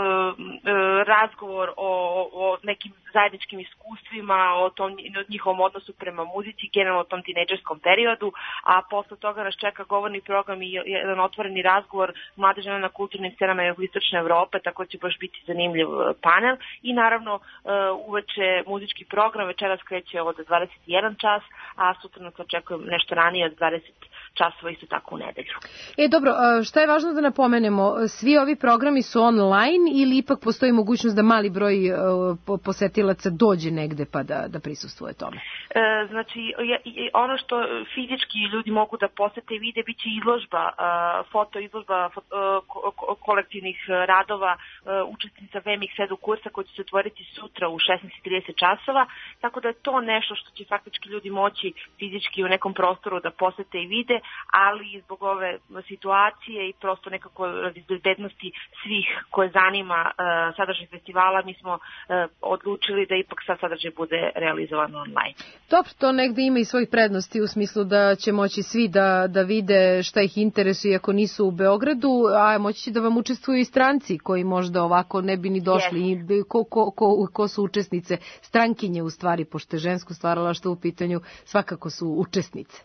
razgovor o, o nekim zajedničkim iskustvima, o tom o njihovom odnosu prema muzici, generalno o tom tinejdžerskom periodu, a posle toga nas čeka govorni program i jedan otvoreni razgovor mlade žene na kulturnim scenama jugoistočne Evrope, tako će baš biti zanimljiv panel i naravno uveče muzički program, večeras kreće od dvadeset jedan čas, a sutra nas očekujem nešto ranije od dvadeset časova isto tako u nedelju. E, dobro, šta je važno da napomenemo? Svi ovi programi su online ili ipak postoji mogućnost da mali broj posetilaca dođe negde pa da, da prisustvuje tome? E, znači, ono što fizički ljudi mogu da posete i vide, bit će izložba, foto izložba kolektivnih radova učesnica Femix Edu kursa koji će se otvoriti sutra u šesnaest i trideset časova, tako da je to nešto što će faktički ljudi moći fizički u nekom prostoru da posete i vide, ali zbog ove situacije i prosto nekako radi bezbednosti svih koje zanima uh, sadržaj festivala, mi smo uh, odlučili da ipak sad sadržaj bude realizovan online. Dobro, to negde ima i svojih prednosti u smislu da će moći svi da, da vide šta ih interesuje ako nisu u Beogradu, a moći će da vam učestvuju i stranci koji možda ovako ne bi ni došli. Yes. Ko, ko, ko, ko su učesnice? Strankinje u stvari, pošto je žensko stvaralaštvo u pitanju, svakako su učesnice.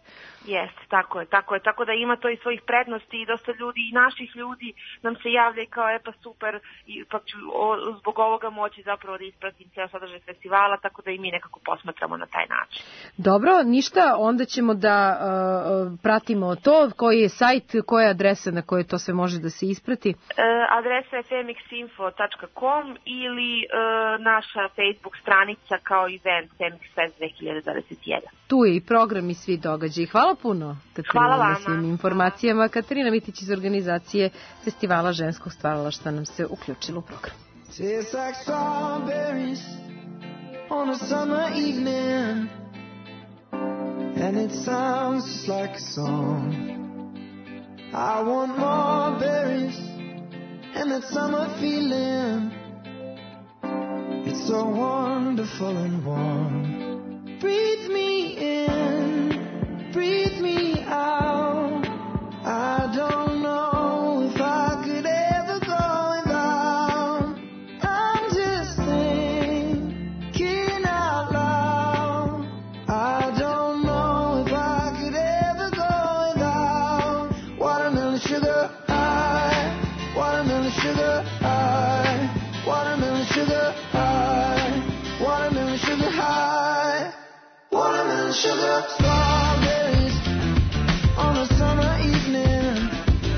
Jeste, tako je, tako je, tako da ima to i svojih prednosti i dosta ljudi i naših ljudi nam se javlja i kao, e pa super, i pa ću o, zbog ovoga moći zapravo da ispratim ceo sadržaj festivala, tako da i mi nekako posmatramo na taj način. Dobro, ništa, onda ćemo da uh, pratimo to, koji je sajt, koja je adresa na kojoj to sve može da se isprati? Uh, adresa je femixinfo tačka com ili uh, naša Facebook stranica kao event Femix Fest dve hiljade dvadeset jedan. Tu je i program i svi događaji. Hvala puno, Katarina, na svim informacijama. Katarina Mitić iz organizacije Festivala ženskog stvaralaštva nam se uključila u program. Tastes like strawberries on a summer evening, and it sounds just like a song. I want more berries and that summer feeling. It's so wonderful and warm. Breathe me in, breathe me out. I don't know if I could ever go without. I'm just thinking out loud. I don't know if I could ever go without. Watermelon sugar high, watermelon sugar high, watermelon sugar high, watermelon sugar high. Watermelon sugar, strawberries on a summer evening.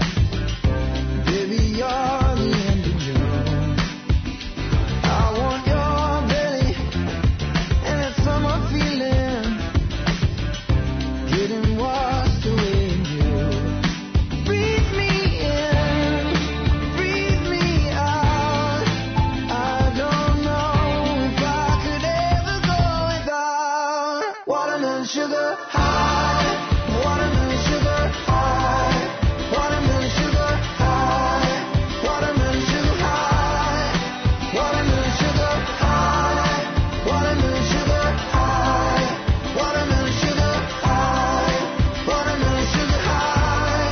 Baby, you're the end of June. I want your belly and that summer feeling, getting washed away in you. Breathe me in, breathe me out. I don't know if I could ever go without. Watermelon sugar high, watermelon sugar high, watermelon sugar high, watermelon sugar high, watermelon sugar high, watermelon sugar high, watermelon sugar high, watermelon sugar high.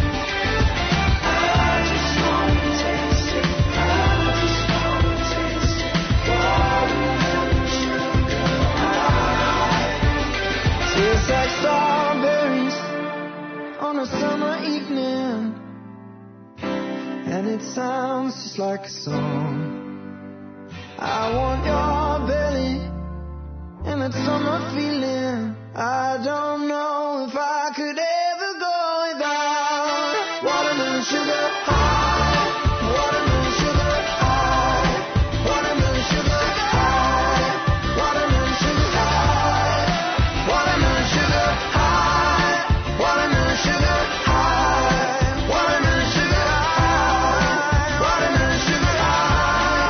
I just wanna taste it, I just wanna taste it, watermelon sugar high. Tastes like strawberries on a summer evening, and it sounds just like a song. I want your belly and that summer feeling. I don't know if I could ever go without. Watermelon sugar high, watermelon sugar high, watermelon sugar high, watermelon sugar high, watermelon sugar high, watermelon sugar high, watermelon sugar high, watermelon sugar high.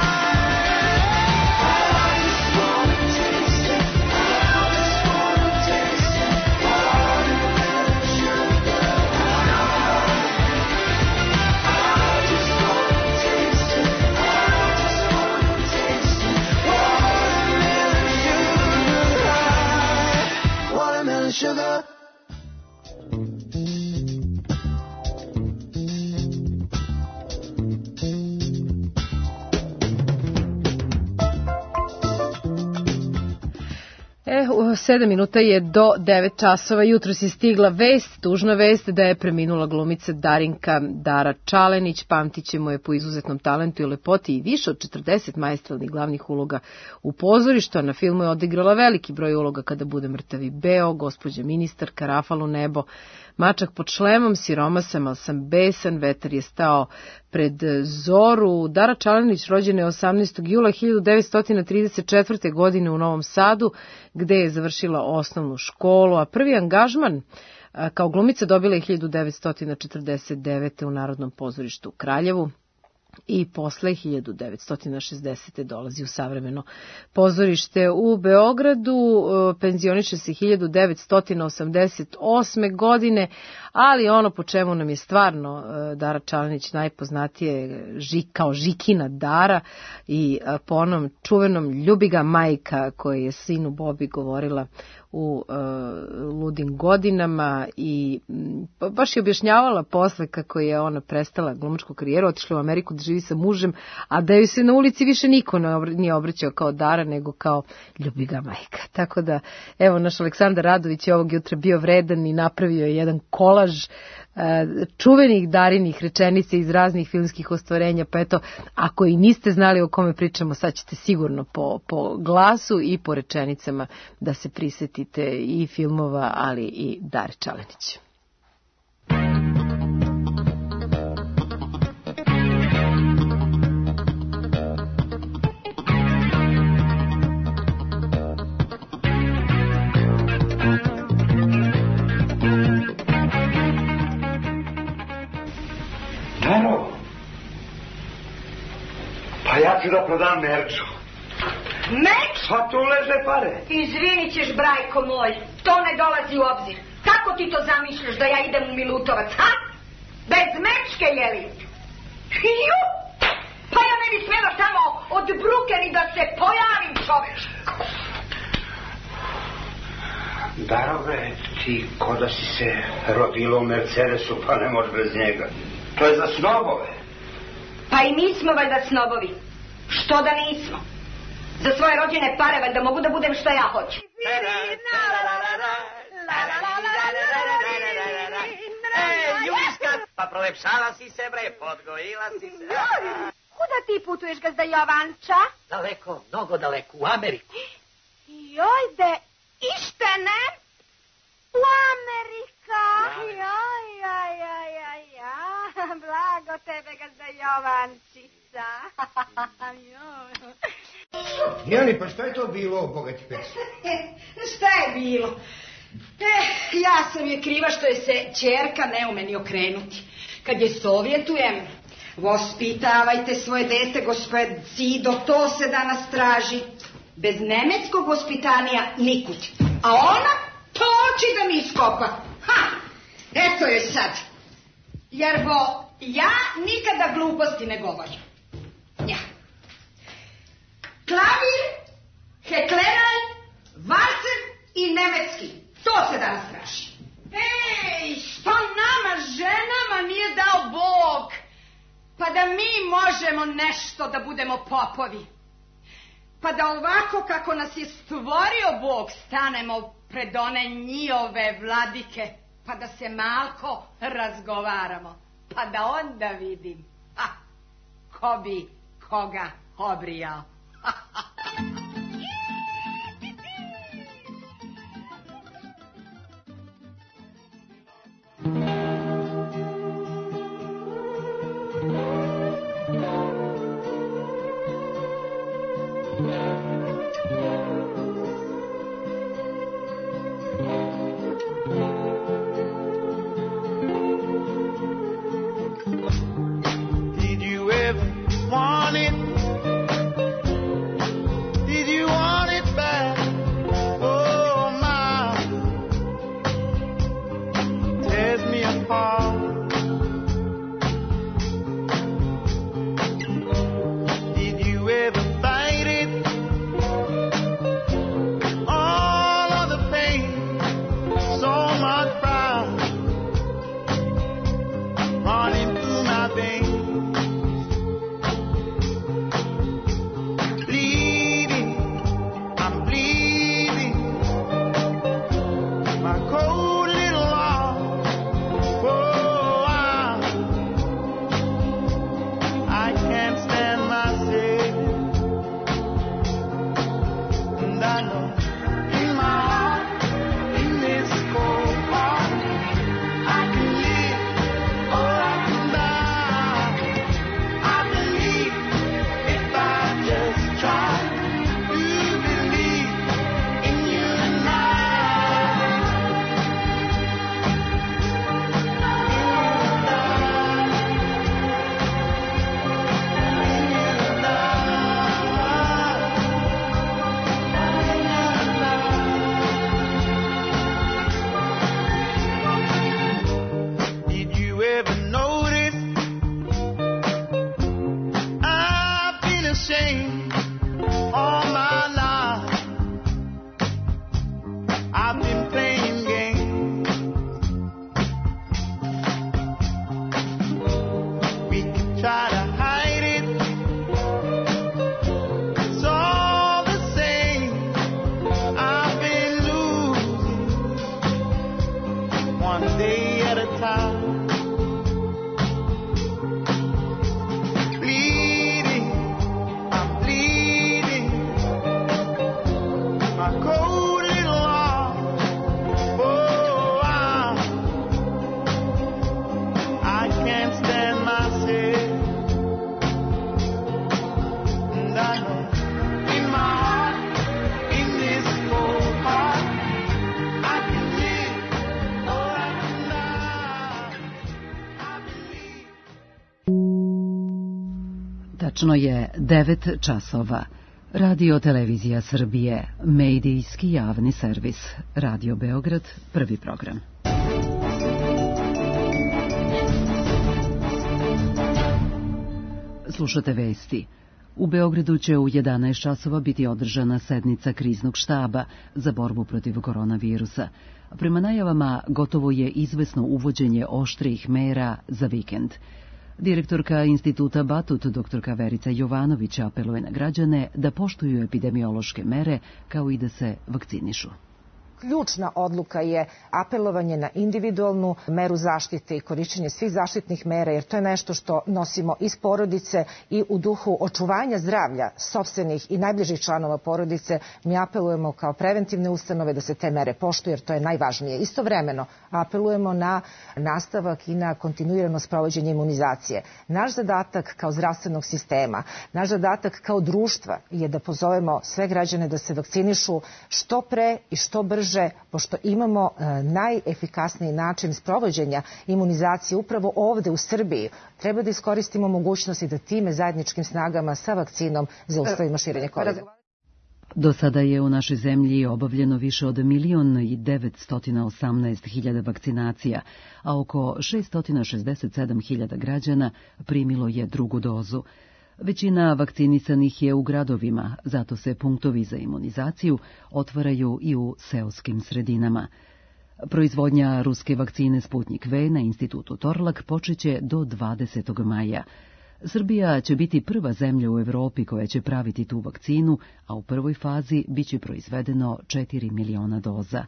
I just wanna taste it, I just wanna taste it, watermelon sugar high. I just wanna taste it, I just wanna taste it, watermelon sugar high, watermelon sugar. E, u sedam minuta je do devet časova. Jutros je stigla vest, tužna vest, da je preminula glumica Darinka Dara Čalenić. Pamtićemo je po izuzetnom talentu i lepoti i više od četrdeset maestralnih glavnih uloga u pozorištu, a na filmu je odigrala veliki broj uloga Kada bude mrtav i beo, Gospođa ministarka, Rafal u nebo, Mačak pod šlemom, Siromasan, al sam besan, Vetar je stao pred zoru. Dara Čalenić rođena je osamnaestog jula hiljadu devetsto trideset četvrte. godine u Novom Sadu, gde je završila osnovnu školu, a prvi angažman kao glumica dobila je hiljadu devetsto četrdeset devete. u Narodnom pozorištu u Kraljevu. I posle hiljadu devetsto šezdesete. dolazi u savremeno pozorište u Beogradu, penzioniše se hiljadu devetsto osamdeset osme. godine, ali ono po čemu nam je stvarno Dara Čalenić najpoznatije kao Žikina Dara i po onom čuvenom Ljubi ga majka koji je sinu Bobi govorila u uh, ludim godinama i baš je objašnjavala posle kako je ona prestala glumačku karijeru, otišla u Ameriku da živi sa mužem, a da joj se na ulici više niko nije obraćao kao Dara, nego kao ljubi ga majka. Tako da, evo, naš Aleksandar Radović je ovog jutra bio vredan i napravio je jedan kolaž čuvenih Darinih rečenica iz raznih filmskih ostvarenja, pa eto, ako i niste znali o kome pričamo, sad ćete sigurno po, po glasu i po rečenicama da se prisetite i filmova, ali i Dare Čalenić. Daro, pa ja ću da prodam Merču. Meč? Pa tu leže pare. Izvinit ćeš, brajko moj, to ne dolazi u obzir. Kako ti to zamišljaš da ja idem u Milutovac, ha? Bez mečke, jeli? Ju! Pa ja ne bi smjela tamo od bruke ni da se pojavim, čoveč. Darove, ti ko da si se rodila u Mercedesu, pa ne možeš bez njega. To je za snobove. Pa i mi smo valjda snobovi. Što da nismo? Za svoje rođene pare valjda mogu da budem što ja hoću. Pa prolepšala si se, bre, podgojila si se. Kuda ti putuješ, gazda Jovanča? Daleko, mnogo daleko, u Ameriku. Jojde, ište ne? U Amerika? Joj, joj, joj, joj, joj. Blago tebe, gazda Jovančica. Jeli, pa šta je to bilo, bogati pec? Šta je bilo? Eh, ja sam je kriva što je se ćerka ne ume ni okrenuti. Kad je sovjetujem, vaspitavajte svoje dete, gospod Cido, to se danas traži. Bez nemeckog vaspitanija nikud. A ona to oči da mi iskopa. Ha, eto je sad. Jer bo ja nikada gluposti ne govorim. Ja. Klavir, hekleraj, valcer i nemetski. To se danas traži. Ej, što nama ženama nije dao Bog? Pa da mi možemo nešto da budemo popovi. Pa da ovako kako nas je stvorio Bog stanemo pred one njihove vladike. Pa da se malko razgovaramo. Pa da onda vidim. Ha, ko bi koga obrijao. Ha, ha, ha. one day at a time. Bleeding, I'm bleeding, my cold little heart. Oh, I, I can't stand myself, and I know in my heart, in this cold heart, I can live or I can die. I believe. Tačno je devet časova. Radio Televizija Srbije, medijski javni servis. Radio Beograd, prvi program. Slušate vesti. U Beogradu će u jedanaest časova biti održana sednica kriznog štaba za borbu protiv koronavirusa. Prema najavama, gotovo je izvesno uvođenje oštrih mera za vikend. Direktorka Instituta Batut, doktorka Verica Jovanović, apeluje na građane da poštuju epidemiološke mere kao i da se vakcinišu. Ključna odluka je apelovanje na individualnu meru zaštite i korišćenje svih zaštitnih mera, jer to je nešto što nosimo iz porodice i u duhu očuvanja zdravlja sopstvenih i najbližih članova porodice. Mi apelujemo kao preventivne ustanove da se te mere poštuju, jer to je najvažnije. Istovremeno apelujemo na nastavak i na kontinuirano sprovođenje imunizacije. Naš zadatak kao zdravstvenog sistema, naš zadatak kao društva je da pozovemo sve građane da se vakcinišu što pre i što brže, pošto imamo e, najefikasniji način sprovođenja imunizacije upravo ovde u Srbiji. Treba da iskoristimo mogućnosti da time zajedničkim snagama sa vakcinom zaustavimo širenje kovida. Do sada je u našoj zemlji obavljeno više od milion i devetsto osamnaest hiljada vakcinacija, a oko šeststo šezdeset sedam hiljada građana primilo je drugu dozu. Većina vakcinisanih je u gradovima, zato se punktovi za imunizaciju otvaraju i u seoskim sredinama. Proizvodnja ruske vakcine Sputnik V na institutu Torlak počeće do dvadesetog maja. Srbija će biti prva zemlja u Evropi koja će praviti tu vakcinu, a u prvoj fazi biće proizvedeno četiri miliona doza.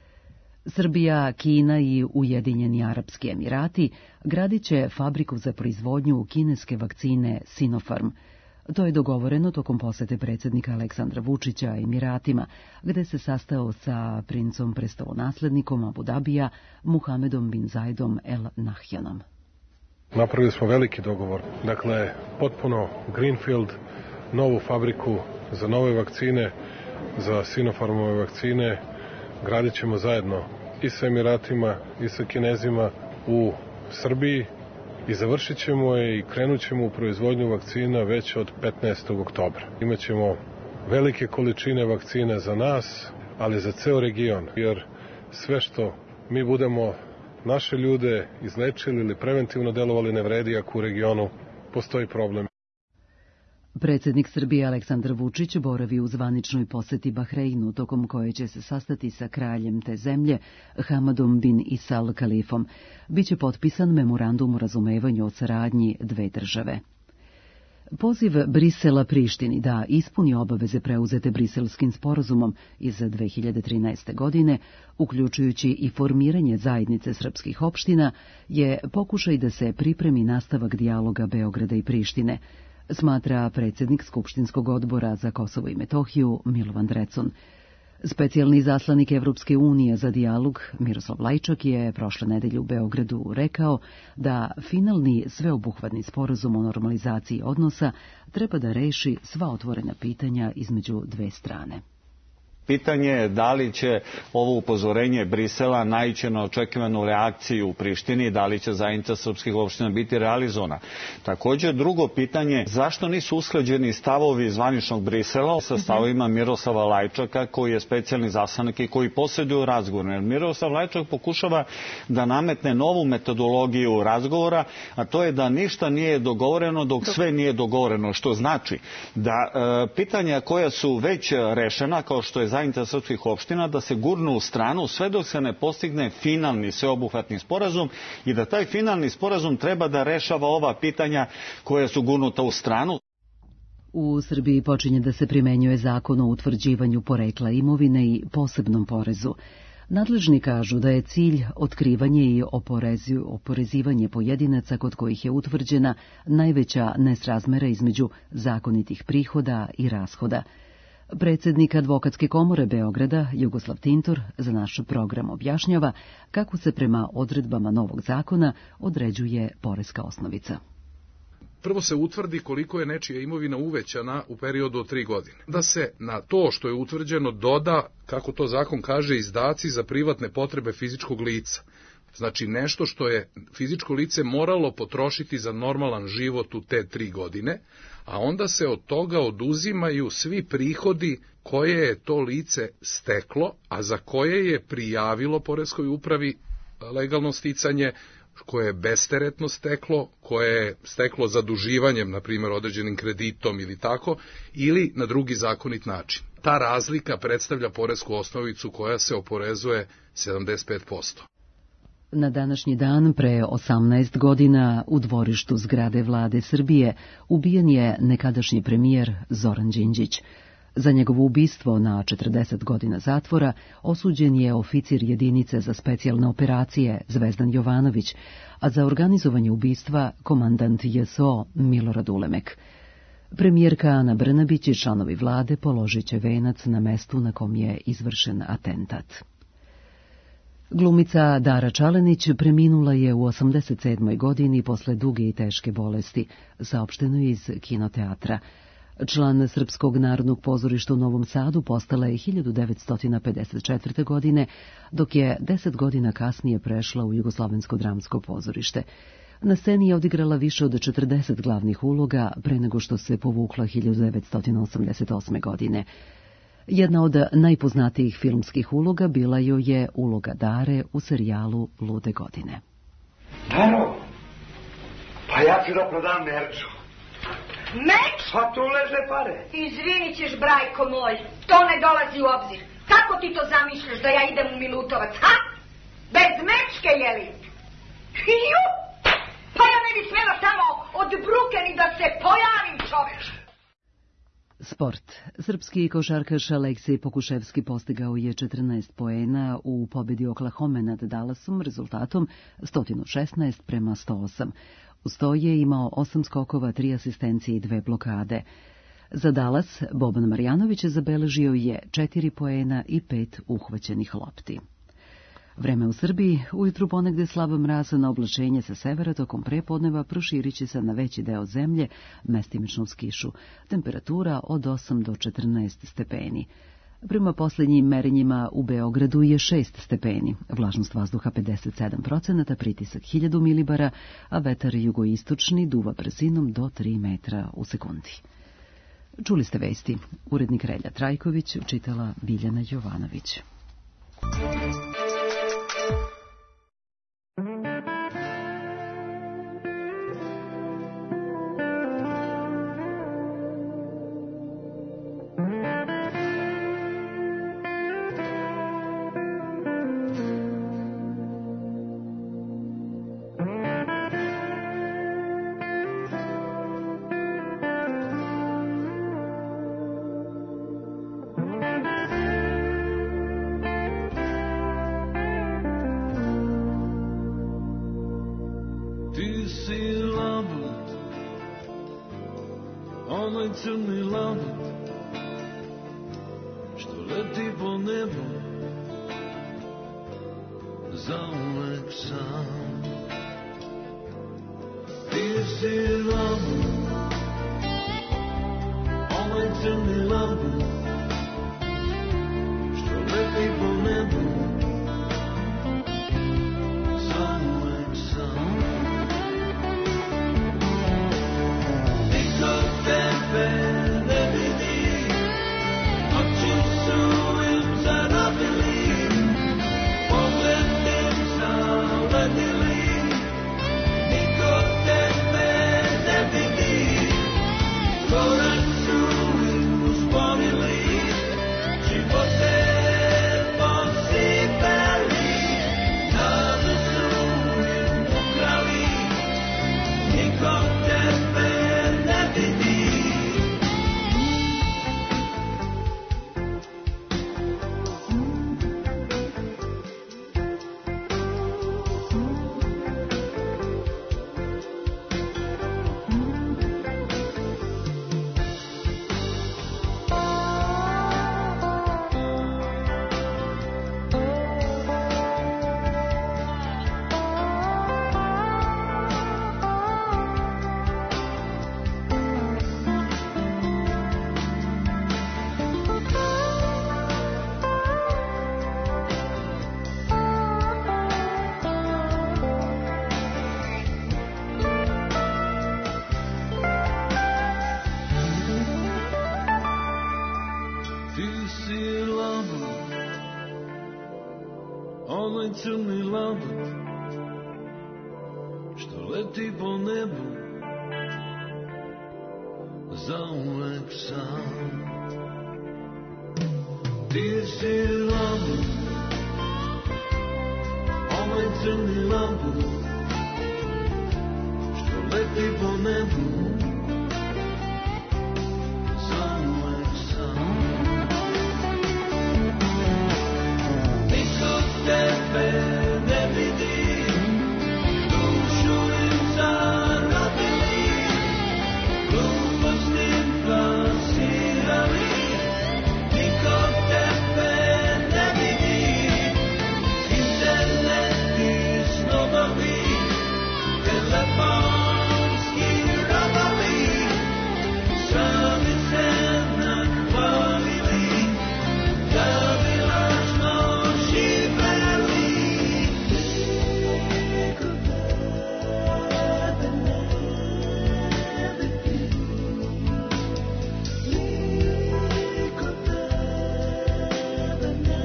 Srbija, Kina i Ujedinjeni Arapski Emirati gradit će fabriku za proizvodnju kineske vakcine Sinopharm. To je dogovoreno tokom posete predsjednika Aleksandra Vučića Emiratima, gde se sastao sa princom prestolonaslednikom Abu Dabija Muhamedom bin Zaidom El Nahjanom. Napravili smo veliki dogovor, dakle potpuno greenfield, novu fabriku za nove vakcine, za Sinopharmove vakcine. Gradit ćemo zajedno i sa Emiratima i sa Kinezima u Srbiji i završit ćemo je i krenut ćemo u proizvodnju vakcina već od petnaestog oktobra. Imaćemo velike količine vakcine za nas, ali za ceo region, jer sve što mi budemo naše ljude izlečili ili preventivno delovali ne vredi ako u regionu postoji problem. Predsjednik Srbije Aleksandar Vučić boravi u zvaničnoj poseti Bahreinu, tokom koje će se sastati sa kraljem te zemlje, Hamadom bin Isa Al Khalifom. Biće potpisan memorandum o razumevanju o saradnji dve države. Poziv Brisela Prištini da ispuni obaveze preuzete Briselskim sporazumom iz dve hiljade trinaeste. godine, uključujući i formiranje zajednice srpskih opština, je pokušaj da se pripremi nastavak dijaloga Beograda i Prištine, smatra predsjednik Skupštinskog odbora za Kosovo i Metohiju Milovan Drecun. Specijalni zaslanik Evropske unije za dijalog Miroslav Lajčak je prošle nedelje u Beogradu rekao da finalni sveobuhvatni sporazum o normalizaciji odnosa treba da reši sva otvorena pitanja između dve strane. Pitanje je da li će ovo upozorenje Brisela naići na očekivanu reakciju u Prištini, da li će zajednica srpskih opština biti realizovana. Također, drugo pitanje, zašto nisu usklađeni stavovi zvaničnog Brisela sa stavovima Miroslava Lajčaka, koji je specijalni zaslanik i koji posjeduje razgovor. Jer Miroslav Lajčak pokušava da nametne novu metodologiju razgovora, a to je da ništa nije dogovoreno dok sve nije dogovoreno, što znači da e, pitanja koja su već rešena, kao što je zajednica srpskih opština, da se gurnu u stranu sve dok se ne postigne finalni sveobuhvatni sporazum i da taj finalni sporazum treba da rešava ova pitanja koja su gurnuta u stranu. U Srbiji počinje da se primenjuje zakon o utvrđivanju porekla imovine i posebnom porezu. Nadležni kažu da je cilj otkrivanje i oporezivanje pojedinaca kod kojih je utvrđena najveća nesrazmera između zakonitih prihoda i rashoda. Predsjednik Advokatske komore Beograda, Jugoslav Tintor, za naš program objašnjava kako se prema odredbama novog zakona određuje poreska osnovica. Prvo se utvrdi koliko je nečija imovina uvećana u periodu od tri godine. Da se na to što je utvrđeno doda, kako to zakon kaže, izdaci za privatne potrebe fizičkog lica. Znači nešto što je fizičko lice moralo potrošiti za normalan život u te tri godine, a onda se od toga oduzimaju svi prihodi koje je to lice steklo, a za koje je prijavilo poreskoj upravi legalno sticanje, koje je besteretno steklo, koje je steklo zaduživanjem, na primjer određenim kreditom ili tako, ili na drugi zakonit način. Ta razlika predstavlja poresku osnovicu koja se oporezuje sedamdeset pet posto. Na današnji dan pre osamnaest godina u dvorištu zgrade Vlade Srbije ubijen je nekadašnji premijer Zoran Đinđić. Za njegovo ubistvo na četrdeset godina zatvora osuđen je oficir jedinice za specijalne operacije Zvezdan Jovanović, a za organizovanje ubistva komandant J S O Milorad Ulemek. Premijerka Ana Brnabić i članovi vlade položit će venac na mestu na kom je izvršen atentat. Glumica Dara Čalenić preminula je u osamdeset sedmoj godini posle duge i teške bolesti, saopšteno je iz kinoteatra. Član Srpskog narodnog pozorišta u Novom Sadu postala je hiljadu devetsto pedeset četvrte. godine, dok je deset godina kasnije prešla u Jugoslovensko dramsko pozorište. Na sceni je odigrala više od četrdeset glavnih uloga pre nego što se povukla hiljadu devetsto osamdeset osme. godine. Jedna od najpoznatijih filmskih uloga bila joj je uloga Dare u serijalu Lude godine. Daro, pa ja ću da prodam Merču. Meč? Pa tu leže pare. Izvinit ćeš, brajko moj, to ne dolazi u obzir. Kako ti to zamišljaš da ja idem u Milutovac, ha? Bez mečke, jeli? Ju! Pa ja ne bi smela tamo od bruke ni da se pojavim, čoveč. Sport. Srpski košarkaš Aleksej Pokuševski postigao je četrnaest poena u pobedi Oklahome nad Dallasom rezultatom sto šesnaest prema sto osam. Uz to je imao osam skokova, tri asistencije i dve blokade. Za Dallas Boban Marjanović zabeležio je četiri poena i pet uhvaćenih lopti. Vreme u Srbiji, ujutru ponegde slaba mraz na oblačenje sa severa, tokom prepodneva proširit će se na veći deo zemlje, mestimično uz kišu. Temperatura od osam do četrnaest stepeni. Prema posljednjim merenjima u Beogradu je šest stepeni, vlažnost vazduha pedeset sedam procenata, pritisak hiljadu milibara, a vetar jugoistočni duva brzinom do tri metra u sekundi. Čuli ste vesti. Urednik Relja Trajković, čitala Biljana Jovanović. Crni lanet što leti po nebu zauvek sam. Ti si lanet, onaj crni lanet što leti po nebu zauvek sam. Niko tebe ne vidi, oči su im zarobili, pogledi zaledili. Niko tebe ne vidi, korak su im usporili. moj crni labud što leti po nebu zauvek sam. Ti si labud, o moj crni labud što leti po nebu zauvek sam. Niko tebe ne vidi, dušu im zaradili, gluposti plasirali. Niko tebe ne vidi, interneti snobovi, telefonski radovi, sami se nakvalili, da bi lažno živeli. Niko tebe ne vidi, niko tebe ne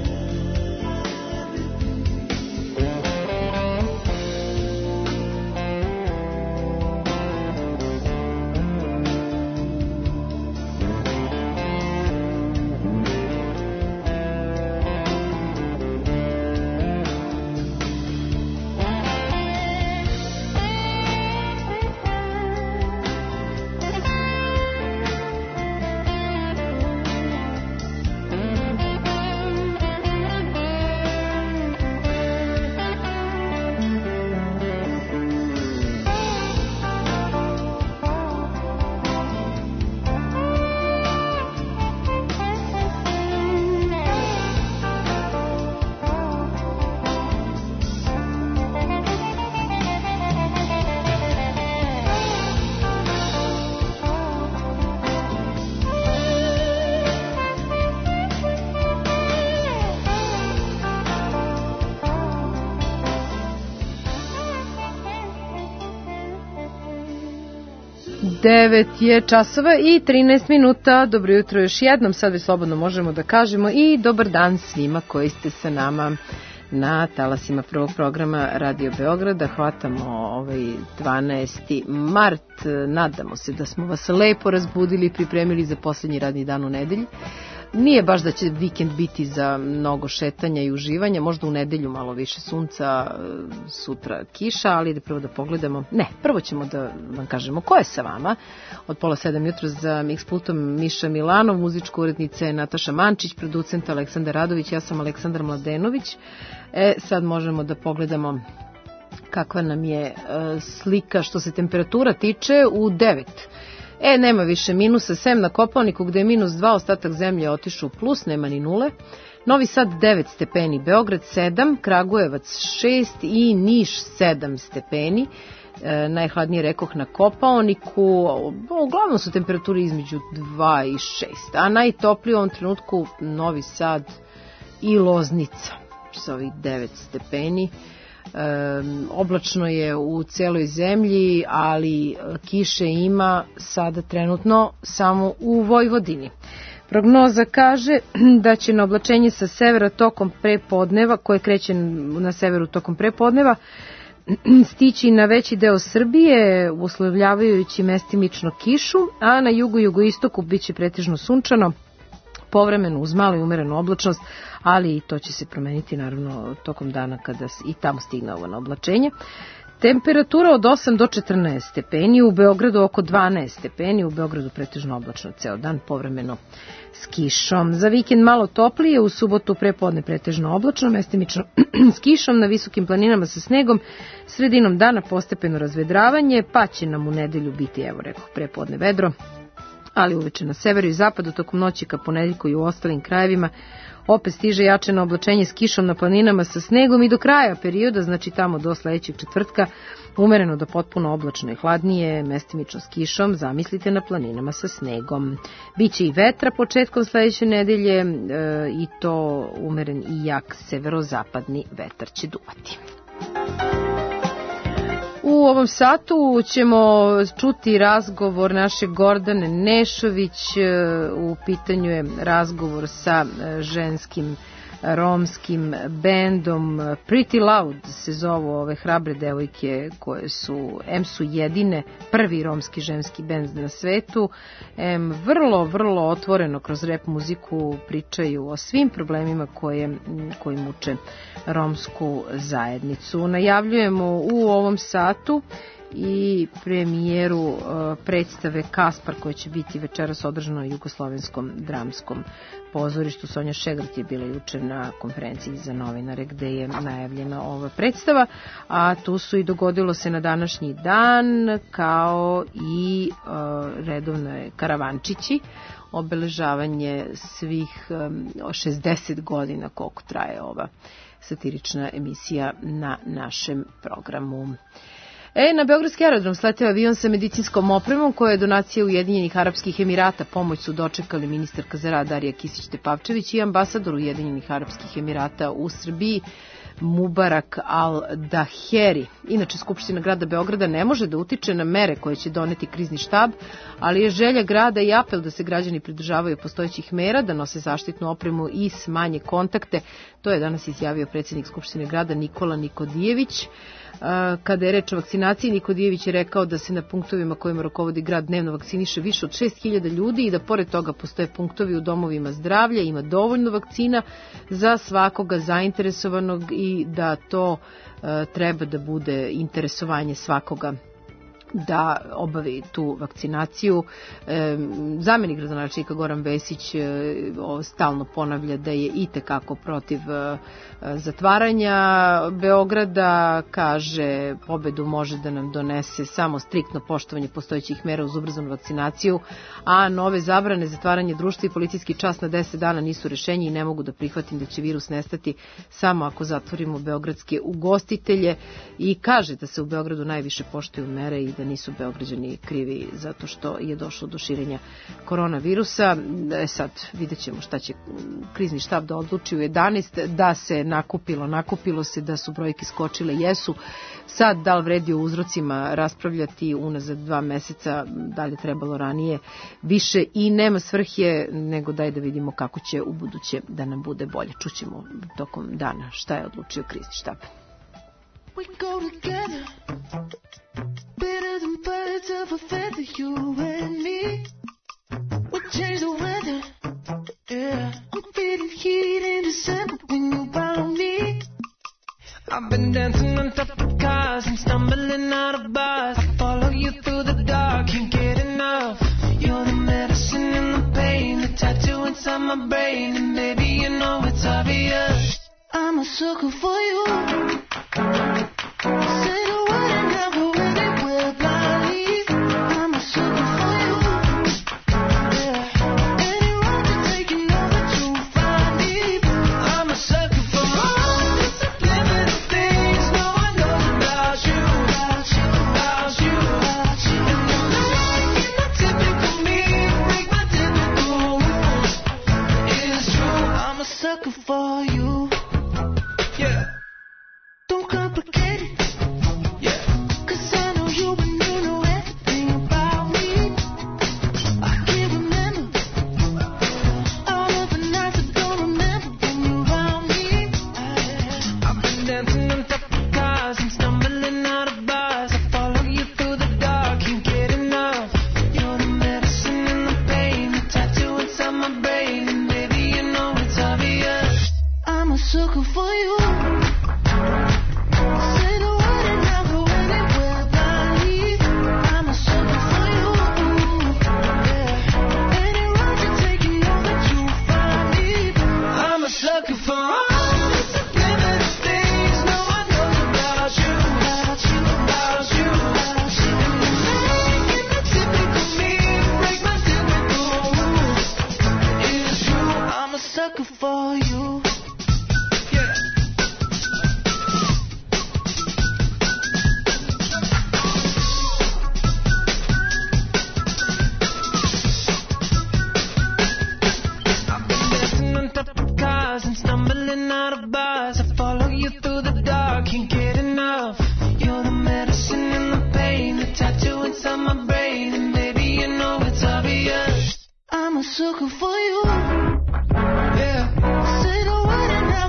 devet je časova i trinaest minuta. Dobro jutro još jednom, sad već slobodno možemo da kažemo i dobar dan svima koji ste sa nama na talasima prvog programa Radio Beograda. Hvatamo ovaj dvanaesti mart, nadamo se da smo vas lepo razbudili i pripremili za poslednji radni dan u nedelji. Nije baš da će vikend biti za mnogo šetanja i uživanja, možda u nedelju malo više sunca, sutra kiša, ali da prvo da pogledamo. Ne, prvo ćemo da vam kažemo ko je sa vama. Od pola sedam jutro za Mix pultom Miša Milanov, muzička urednica je Nataša Mančić, producent Aleksandar Radović, ja sam Aleksandar Mladenović. E, sad možemo da pogledamo kakva nam je e, slika što se temperatura tiče u devet. E, nema više minusa, sem na Kopaoniku gde je minus dva, ostatak zemlje je otišao u plus, nema ni nule. Novi Sad devet stepeni, Beograd sedam, Kragujevac šest i Niš sedam stepeni. E, najhladnije rekoh na Kopaoniku, uglavnom su temperaturi između dva i šest, a najtoplije u ovom trenutku Novi Sad i Loznica sa ovih devet stepeni. E, oblačno je u celoj zemlji, ali kiše ima sada trenutno samo u Vojvodini. Prognoza kaže da će na oblačenje sa severa tokom prepodneva, koje kreće na severu tokom prepodneva, stići na veći deo Srbije, uslovljavajući mestimično kišu, a na jugu i jugoistoku biće pretežno sunčano, povremeno uz malu i umerenu oblačnost, ali i to će se promeniti naravno tokom dana kada i tamo stigne ovo na oblačenje. Temperatura od osam do četrnaest stepeni, u Beogradu oko dvanaest stepeni, u Beogradu pretežno oblačno ceo dan, povremeno s kišom. Za vikend malo toplije, u subotu prepodne pretežno oblačno, mestimično s kišom, na visokim planinama sa snegom, sredinom dana postepeno razvedravanje, pa će nam u nedelju biti, evo rekao, prepodne vedro, ali uveče na severu i zapadu, tokom noći ka ponedeljku i u ostalim krajevima opet stiže jačeno oblačenje s kišom na planinama sa snegom i do kraja perioda, znači tamo do sledećeg četvrtka, umereno do potpuno oblačno i hladnije, mestimično s kišom, zamislite na planinama sa snegom. Biće i vetra početkom sledeće nedelje e, i to umeren i jak severozapadni vetar će duvati. U ovom satu ćemo čuti razgovor naše Gordane Nešović, u pitanju je razgovor sa ženskim romskim bendom. Pretty Loud se zovu ove hrabre devojke koje su, em su jedine, prvi romski ženski bend na svetu, em vrlo, vrlo otvoreno kroz rap muziku pričaju o svim problemima koje, koji muče romsku zajednicu. Najavljujemo u ovom satu i premijeru uh, predstave Kaspar koja će biti večeras održana na Jugoslovenskom dramskom pozorištu. Sonja Šegrt je bila juče na konferenciji za novinare gde je najavljena ova predstava, a tu su i dogodilo se na današnji dan kao i uh, redovne karavančići, obeležavanje svih um, šezdeset godina koliko traje ova satirična emisija na našem programu. E, na Beogradski aerodrom sleteo avion sa medicinskom opremom koja je donacija Ujedinjenih Arapskih Emirata. Pomoć su dočekali ministarka za rad Darija Kisić-Tepavčević i ambasador Ujedinjenih Arapskih Emirata u Srbiji Mubarak Al-Daheri. Inače, Skupština grada Beograda ne može da utiče na mere koje će doneti krizni štab, ali je želja grada i apel da se građani pridržavaju postojećih mera, da nose zaštitnu opremu i smanje kontakte. To je danas izjavio predsjednik Skupštine grada Nikola Nikodijević. Kada je reč o vakcinaciji, Nikodijević je rekao da se na punktovima kojima rukovodi grad dnevno vakciniše više od šest hiljada ljudi i da pored toga postoje punktovi u domovima zdravlja, ima dovoljno vakcina za svakoga zainteresovanog i da to uh, treba da bude interesovanje svakoga da obavi tu vakcinaciju. E, zamenik gradonačelnika Goran Vesić e, stalno ponavlja da je itekako protiv e, zatvaranja Beograda, kaže pobedu može da nam donese samo striktno poštovanje postojećih mera uz ubrzanu vakcinaciju, a nove zabrane, zatvaranje društva i policijski čas na deset dana nisu rešenje i ne mogu da prihvatim da će virus nestati samo ako zatvorimo beogradske ugostitelje, i kaže da se u Beogradu najviše poštuju mere i da nisu Beograđani krivi zato što je došlo do širenja koronavirusa. E sad vidjet ćemo šta će krizni štab da odluči u jedanaest, da se nakupilo, nakupilo se, da su brojke skočile, jesu. Sad, da li vredi o uzrocima raspravljati unazad dva meseca, da li je trebalo ranije, više i nema svrhe, nego daj da vidimo kako će u buduće da nam bude bolje. Čućemo tokom dana šta je odlučio krizni štab. We go together, better than birds of a feather, you and me. We change the weather, yeah. I'm feeling heat in December when you found me. I've been dancing on top of cars and stumbling out of bars. I follow you through the dark, can't get enough. You're the medicine and the pain, the tattoo inside my brain, and baby you know it's obvious. I'm a sucker for you. Say the word and I'll go anywhere blindly. I'm a sucker for you. Yeah. Any road you're taking over to find me. I'm a sucker for all the subliminal things no one knows about you. About you, about you, about you. And you're like the typical me, break my typical rules. It's true, I'm a sucker for you. Yeah. Don't complicate it. Yeah. Cause I know you and you know everything about me. I can't remember all of the nights I don't remember when you're around me. I've been dancing on top of cars and stumbling out of bars. I follow you through the dark, can't get enough. You're the medicine and the pain, the tattoo inside my brain, and baby you know it's obvious. I'm a sucker for you. For you. Yeah. I've been dancing on top of cars and stumbling out of bars. I follow you through the dark, can't get enough. You're the medicine and the pain, the tattoo inside my brain, and baby you know it's obvious. I'm a sucker for you. Yeah. Say the word and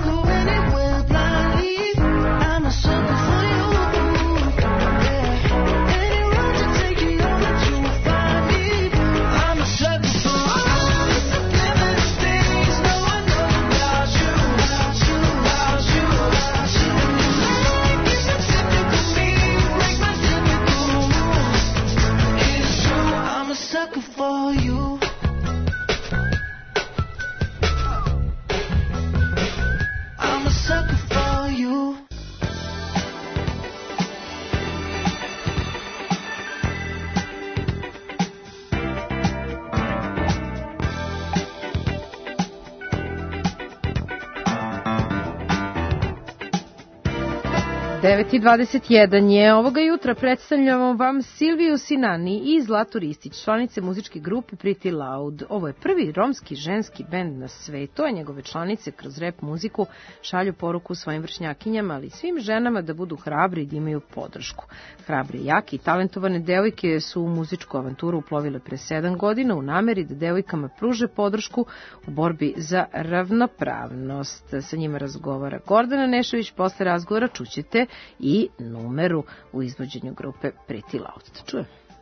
devet i dvadeset jedan je. Ovoga jutra predstavljamo vam Silviju Sinani i Zlatu Ristić, članice muzičke grupe Pretty Loud. Ovo je prvi romski ženski bend na svetu, a njegove članice kroz rap muziku šalju poruku svojim vršnjakinjama, ali i svim ženama da budu hrabri i da imaju podršku. Hrabre, jake i talentovane devojke su u muzičku avanturu uplovile pre sedam godina u nameri da devojkama pruže podršku u borbi za ravnopravnost. Sa njima razgovara Gordana Nešović, posle razgovora čućete i numeru u izvođenju grupe Pretty Loud. Da čujem.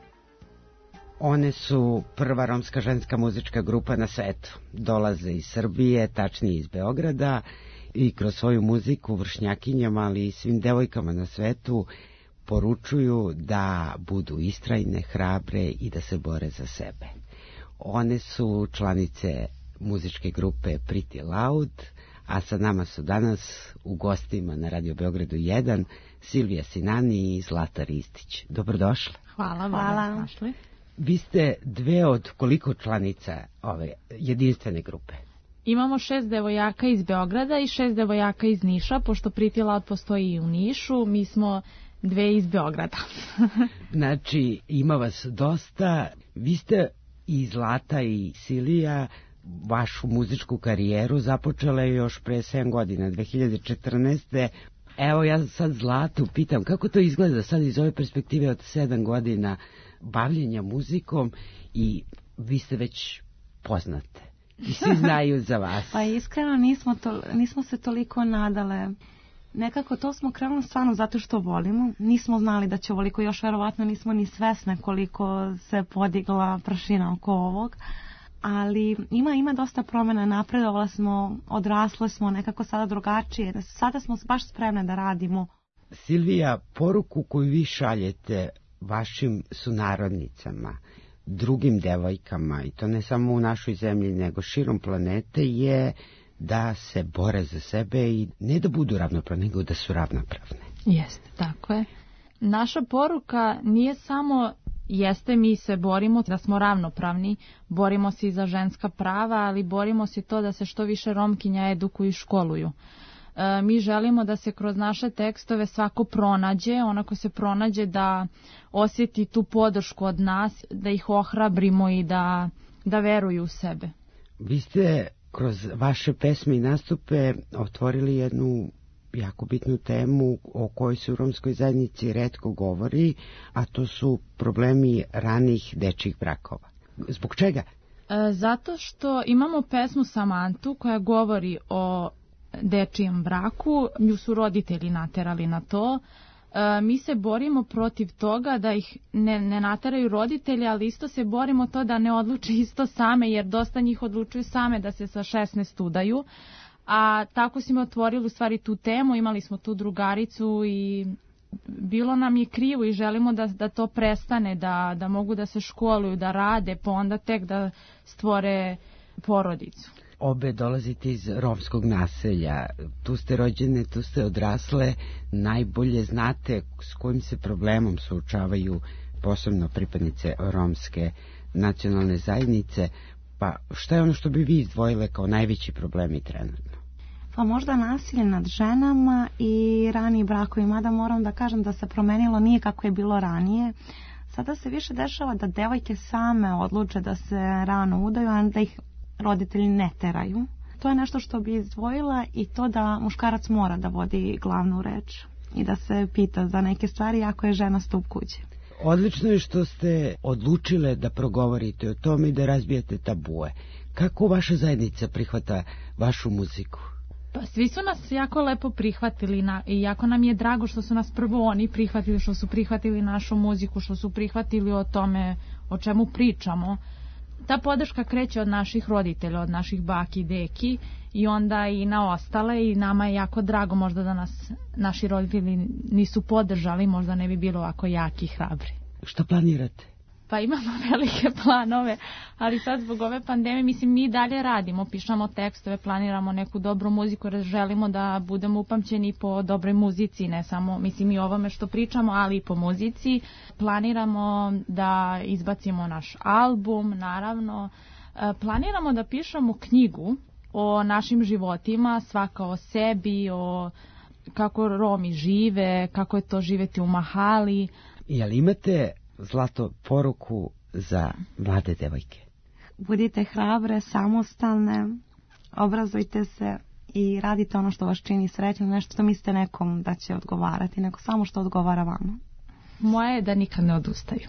One su prva romska ženska muzička grupa na svetu. Dolaze iz Srbije, tačnije iz Beograda, i kroz svoju muziku vršnjakinjama, ali i svim devojkama na svetu poručuju da budu istrajne, hrabre i da se bore za sebe. One su članice muzičke grupe Pretty Loud, a sa nama su danas u gostima na Radio Beogradu jedan Silvija Sinani i Zlata Ristić. Dobrodošle. Hvala, hvala. Vi ste dve od koliko članica ove jedinstvene grupe? Imamo šest devojaka iz Beograda i šest devojaka iz Niša, pošto Pretty Loud postoji i u Nišu, mi smo dve iz Beograda. Znači, ima vas dosta. Vi ste i Zlata i Silija vašu muzičku karijeru započela je još pre sedam godina, dve hiljade četrnaeste. Evo ja sad Zlatu pitam, kako to izgleda sad iz ove perspektive od sedam godina bavljenja muzikom i vi ste već poznate i svi znaju za vas. Pa iskreno nismo, to, nismo se toliko nadale. Nekako to smo krenuli stvarno zato što volimo. Nismo znali da će ovoliko, još verovatno nismo ni svesne koliko se podigla prašina oko ovog. Ali ima ima dosta promjena, napredovala smo, odrasle smo, nekako sada drugačije. Sada smo baš spremne da radimo. Silvija, poruku koju vi šaljete vašim sunarodnicama, drugim devojkama, i to ne samo u našoj zemlji, nego širom planete, je da se bore za sebe i ne da budu ravnopravne, nego da su ravnopravne. Jeste, tako je. Naša poruka nije samo jeste mi se borimo da smo ravnopravni, borimo se i za ženska prava, ali borimo se to da se što više Romkinja edukuju i školuju. E, mi želimo da se kroz naše tekstove svako pronađe, onako se pronađe da osjeti tu podršku od nas, da ih ohrabrimo i da, da veruju u sebe. Vi ste kroz vaše pesme i nastupe otvorili jednu jako bitnu temu o kojoj se u romskoj zajednici retko govori, a to su problemi ranih dečjih brakova. Zbog čega? E, zato što imamo pesmu Samantu koja govori o dečijem braku, nju su roditelji naterali na to. E, mi se borimo protiv toga da ih ne, ne nateraju roditelji, ali isto se borimo to da ne odluče isto same, jer dosta njih odlučuju same da se sa šesnaest udaju. A tako smo otvorili u stvari tu temu, imali smo tu drugaricu i bilo nam je krivo i želimo da, da to prestane, da, da mogu da se školuju, da rade, pa onda tek da stvore porodicu. Obe dolazite iz romskog naselja, tu ste rođene, tu ste odrasle, najbolje znate s kojim se problemom suočavaju posebno pripadnice romske nacionalne zajednice. Pa šta je ono što bi vi izdvojile kao najveći problemi trenutno? Pa možda nasilje nad ženama i raniji brakovi, mada moram da kažem da se promenilo, nije kako je bilo ranije. Sada se više dešava da devojke same odluče da se rano udaju, a da ih roditelji ne teraju. To je nešto što bi izdvojila i to da muškarac mora da vodi glavnu reč i da se pita za neke stvari ako je žena stup kuće. Odlično je što ste odlučile da progovorite o tome i da razbijete tabue. Kako vaša zajednica prihvata vašu muziku? Pa svi su nas jako lepo prihvatili na, i jako nam je drago što su nas prvo oni prihvatili, što su prihvatili našu muziku, što su prihvatili o tome o čemu pričamo. Ta podrška kreće od naših roditelja, od naših baki i deki i onda i na ostale i nama je jako drago možda da nas naši roditelji nisu podržali, možda ne bi bilo ovako jaki i hrabri. Šta planirate? Pa imamo velike planove, ali sad zbog ove pandemije, mislim, mi dalje radimo, pišemo tekstove, planiramo neku dobru muziku, jer želimo da budemo upamćeni po dobroj muzici, ne samo, mislim, i ovome što pričamo, ali i po muzici. Planiramo da izbacimo naš album, naravno. Planiramo da pišemo knjigu o našim životima, svaka o sebi, o kako Romi žive, kako je to živeti u mahali. Jel imate, Zlato, poruku za mlade devojke? Budite hrabre, samostalne, obrazujte se i radite ono što vas čini srećnim, nešto što mislite nekom da će odgovarati, nego samo što odgovara vama. Moje je da nikad ne odustaju.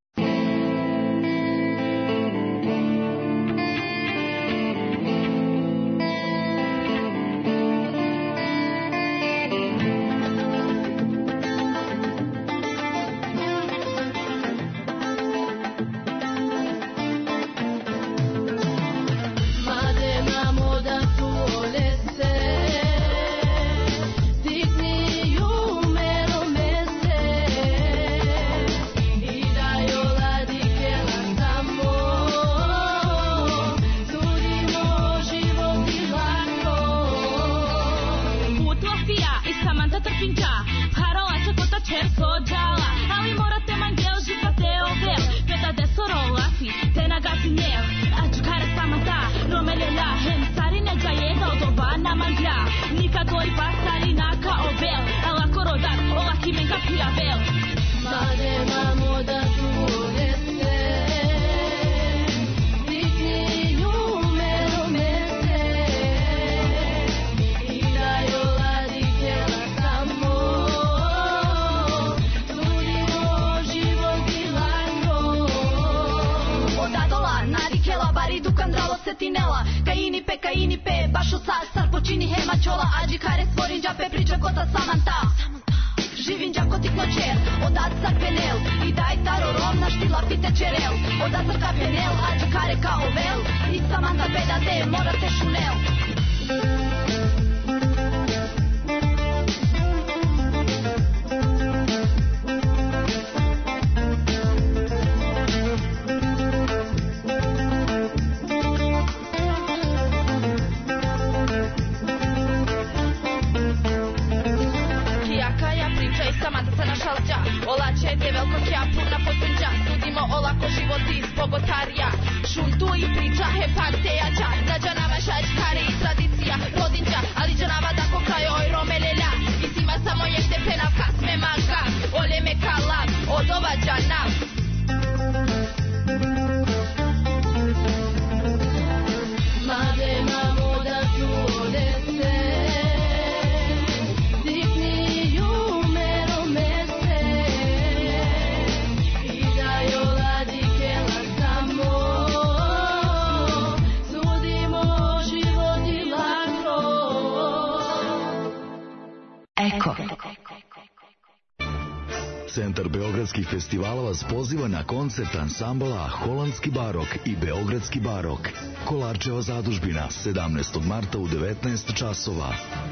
Centar beogradskih festivala vas poziva na koncert ansambala Holandski barok i Beogradski barok. Kolarčeva zadužbina, sedamnaestog marta u devetnaest časova.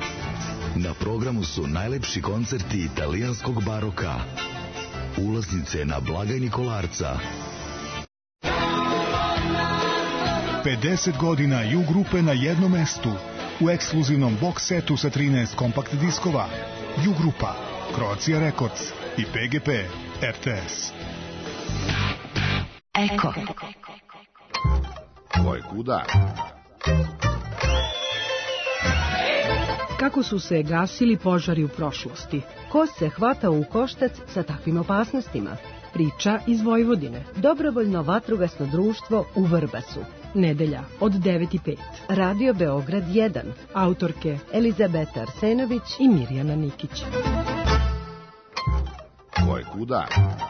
Na programu su najlepši koncerti italijanskog baroka. Ulaznice na blagajni Kolarca. pedeset godina Ju grupe na jednom mestu. U ekskluzivnom box setu sa trinaest kompakt diskova. Ju grupa, Croatia Records i P G P R T S. Eko. Ko je kuda? Kako su se gasili požari u prošlosti? Ko se hvata u koštac sa takvim opasnostima? Priča iz Vojvodine. Dobrovoljno vatrogasno društvo u Vrbasu. Nedelja od devet i pet. Radio Beograd jedan. Autorke Elizabeta Arsenović i Mirjana Nikić. Ko je kuda?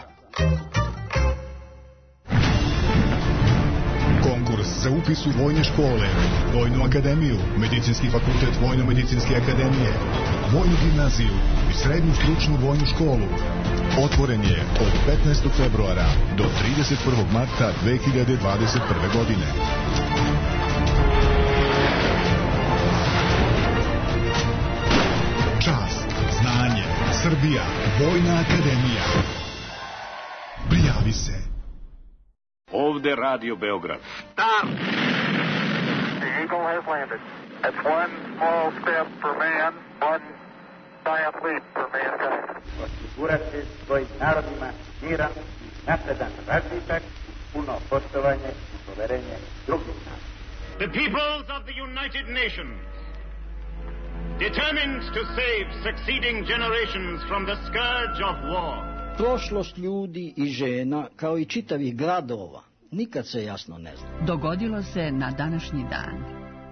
Konkurs za upis u vojne škole, Vojnu akademiju, Medicinski fakultet Vojno-medicinske akademije, Vojnu gimnaziju i Srednju stručnu vojnu školu. Otvoren je od petnaestog februara do trideset prvog marta dve hiljade dvadeset prve godine. Čast, znanje, Srbija, Vojna akademija. Prijavi se. Ovde Radio Beograd. Start! The Eagle has landed. That's one small step for man, one giant leap for mankind. Osigurati svojim narodima miran i napredan razvitak, puno poštovanje i poverenje drugih naroda. The peoples of the United Nations determined to save succeeding generations from the scourge of war. Prošlost ljudi i žena, kao i čitavih gradova, nikad se jasno ne zna. Dogodilo se na današnji dan.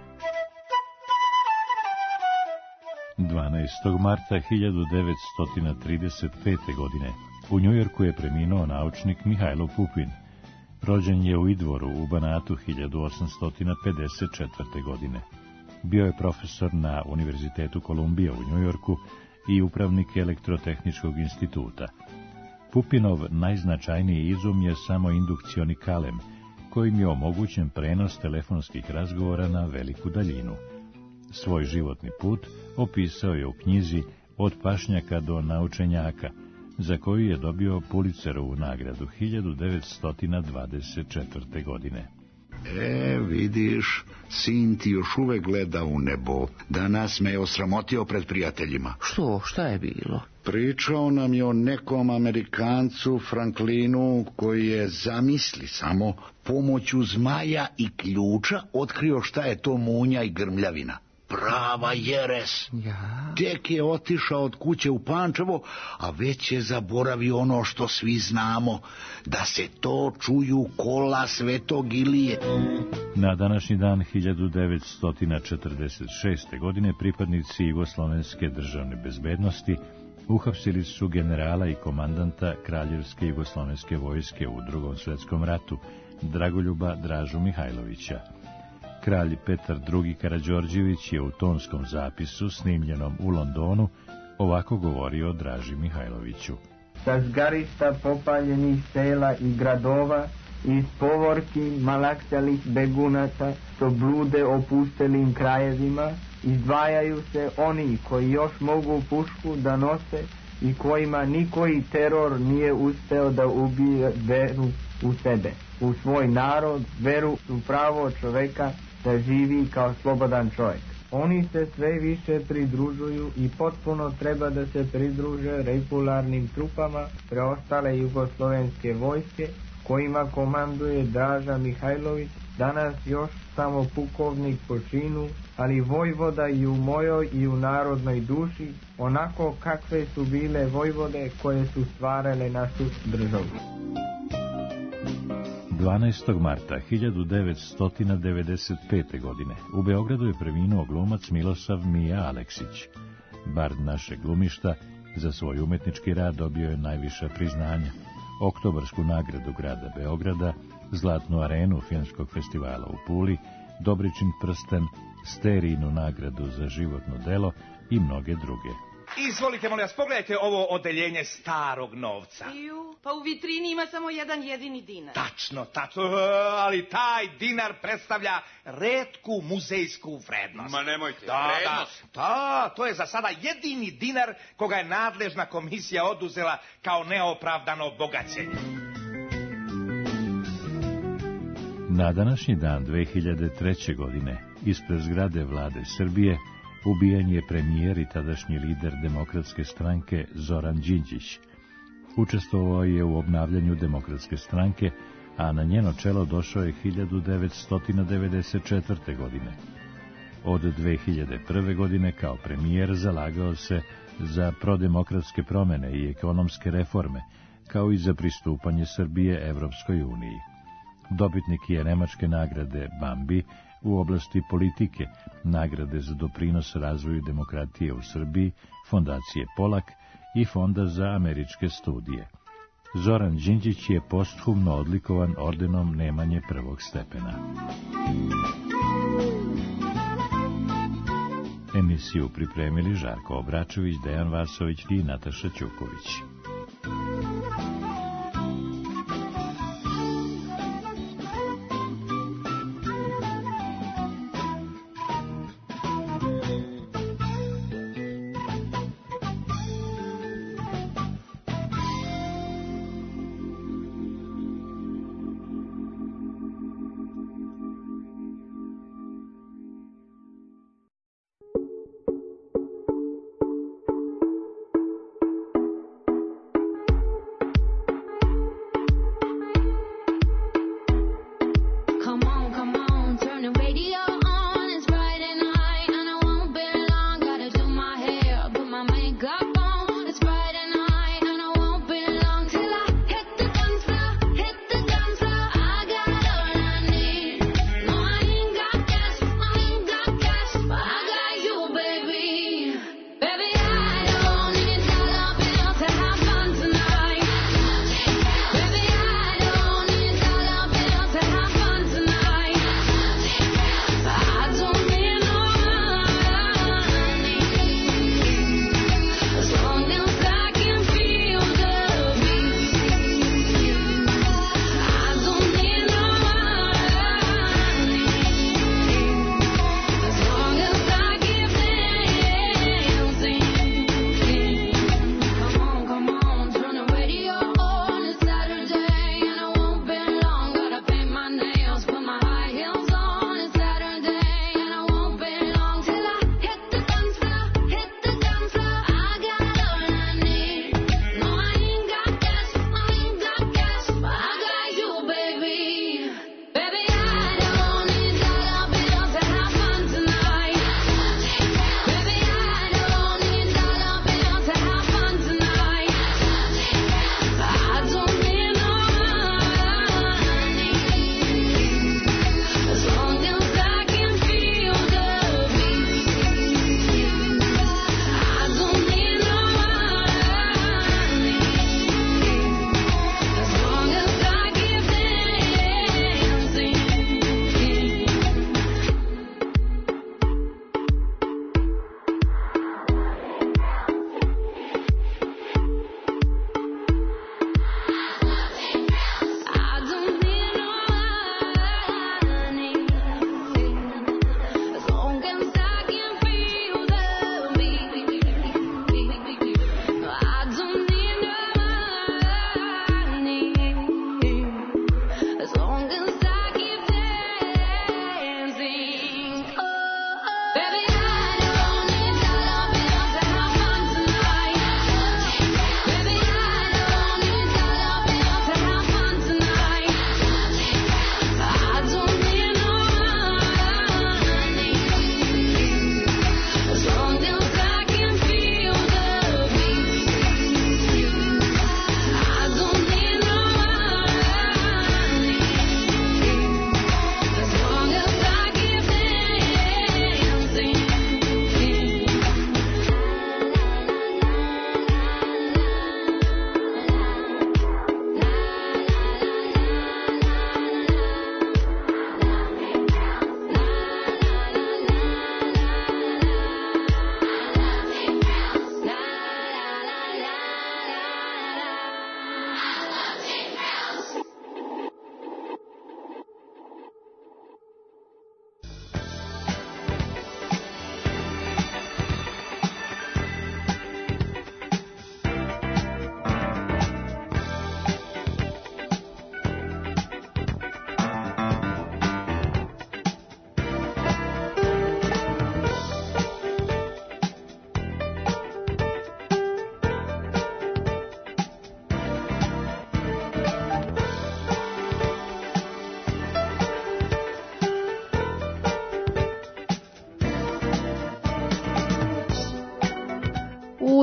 dvanaestog marta hiljadu devetsto trideset pete. godine u Njujorku je preminuo naučnik Mihajlo Pupin. Rođen je u Idvoru u Banatu hiljadu osamsto pedeset četvrte. godine. Bio je profesor na Univerzitetu Kolumbija u Njujorku i upravnik Elektrotehničkog instituta. Pupinov najznačajniji izum je samo indukcioni kalem, kojim je omogućen prenos telefonskih razgovora na veliku daljinu. Svoj životni put opisao je u knjizi Od pašnjaka do naučenjaka, za koju je dobio Pulitzerovu nagradu hiljadu devetsto dvadeset četvrte. godine. E, vidiš, sin ti još uvek gleda u nebo. Danas me je osramotio pred prijateljima. Što? Šta je bilo? Pričao nam je o nekom Amerikancu, Franklinu, koji je, zamisli samo, pomoću zmaja i ključa otkrio šta je to munja i grmljavina. Prava jeres. Ja. Tek je otišao od kuće u Pančevo, a već je zaboravio ono što svi znamo, da se to čuju kola Svetog Ilije. Na današnji dan hiljadu devetsto četrdeset šeste. godine pripadnici Jugoslovenske državne bezbednosti uhapsili su generala i komandanta Kraljevske Jugoslovenske vojske u Drugom svetskom ratu, Dragoljuba Dražu Mihajlovića. Kralj Petar drugi. Karađorđević je u tonskom zapisu snimljenom u Londonu ovako govorio o Draži Mihajloviću. Sa zgarista popaljenih sela i gradova, iz povorki malaksalih begunaca, što blude opustelim krajevima, izdvajaju se oni koji još mogu pušku da nose i kojima nikoji teror nije uspeo da ubije veru u sebe, u svoj narod, veru u pravo čoveka da živi kao slobodan čovjek. Oni se sve više pridružuju i potpuno treba da se pridruže regularnim trupama preostale jugoslovenske vojske, kojima komanduje Draža Mihajlović, danas još samo pukovnik po činu, ali vojvoda i u mojoj i u narodnoj duši, onako kakve su bile vojvode koje su stvarale našu državu. dvanaestog marta hiljadu devetsto devedeset pete. godine u Beogradu je preminuo glumac Milosav Mija Aleksić. Bard našeg glumišta za svoj umetnički rad dobio je najviša priznanja: Oktobarsku nagradu grada Beograda, Zlatnu arenu Filmskog festivala u Puli, Dobričin prsten, Sterijinu nagradu za životno delo i mnoge druge. Izvolite, molim vas, pogledajte ovo odeljenje starog novca. Iju, pa u vitrini ima samo jedan jedini dinar. Tačno, tačno, ali taj dinar predstavlja retku muzejsku vrednost. Ma nemojte, da, vrednost? Da, da, to je za sada jedini dinar koga je nadležna komisija oduzela kao neopravdano bogaćenje. Na današnji dan dve hiljade treće. godine ispred zgrade vlade Srbije ubijen je premijer i tadašnji lider Demokratske stranke Zoran Đinđić. Učestvovao je u obnavljanju Demokratske stranke, a na njeno čelo došao je hiljadu devetsto devedeset četvrte. godine. Od dve hiljade prve. godine kao premijer zalagao se za prodemokratske promene i ekonomske reforme, kao i za pristupanje Srbije Evropskoj uniji. Dobitnik je nemačke nagrade Bambi u oblasti politike, nagrade za doprinos razvoju demokratije u Srbiji, fondacije Polak i Fonda za američke studije. Zoran Đinđić je posthumno odlikovan ordenom Nemanje prvog stepena. Emisiju pripremili Žarko Obračević, Dejan Vasović i Nataša Ćuković.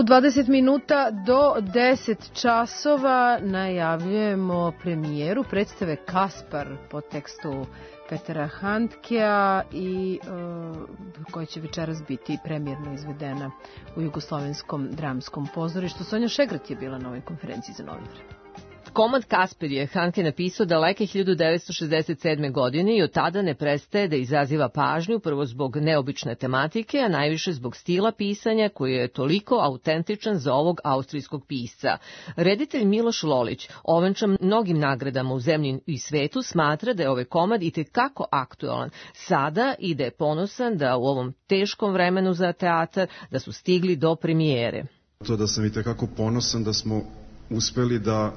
dvadeset minuta do deset časova najavljujemo premijeru predstave Kaspar po tekstu Petera Handkea i uh, koja će večeras biti premijerno izvedena u Jugoslovenskom dramskom pozorištu. Sonja Šegrat je bila na ovoj konferenciji za novinare. Komad Kasper je Handke napisao daleke hiljadu devetsto šezdeset sedme. godine i od tada ne prestaje da izaziva pažnju, prvo zbog neobične tematike, a najviše zbog stila pisanja koji je toliko autentičan za ovog austrijskog pisca. Reditelj Miloš Lolić, ovenčan mnogim nagradama u zemlji i svetu, smatra da je ovaj komad itekako aktualan sada i da je ponosan da u ovom teškom vremenu za teatar da su stigli do premijere. To da sam itekako ponosan da smo uspeli da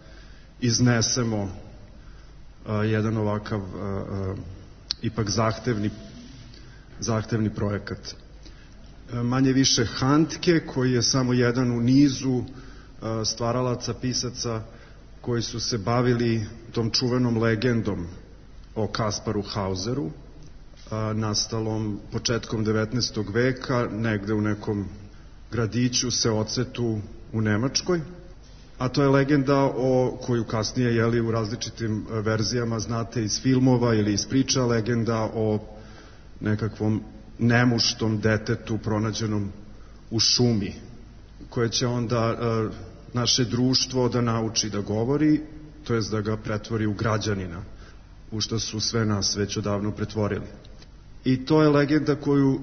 iznesemo uh, jedan ovakav uh, uh, ipak zahtevni, zahtevni projekat. Uh, manje više Handke, koji je samo jedan u nizu uh, stvaralaca, pisaca koji su se bavili tom čuvenom legendom o Kasparu Hauseru, uh, nastalom početkom devetnaestog veka, negde u nekom gradiću Seocetu u Nemačkoj. A to je legenda o koju kasnije jeli, u različitim verzijama znate iz filmova ili iz priča, legenda o nekakvom nemuštom detetu pronađenom u šumi, koje će onda e, naše društvo da nauči da govori, to jest da ga pretvori u građanina, u što su sve nas već odavno pretvorili. I to je legenda koju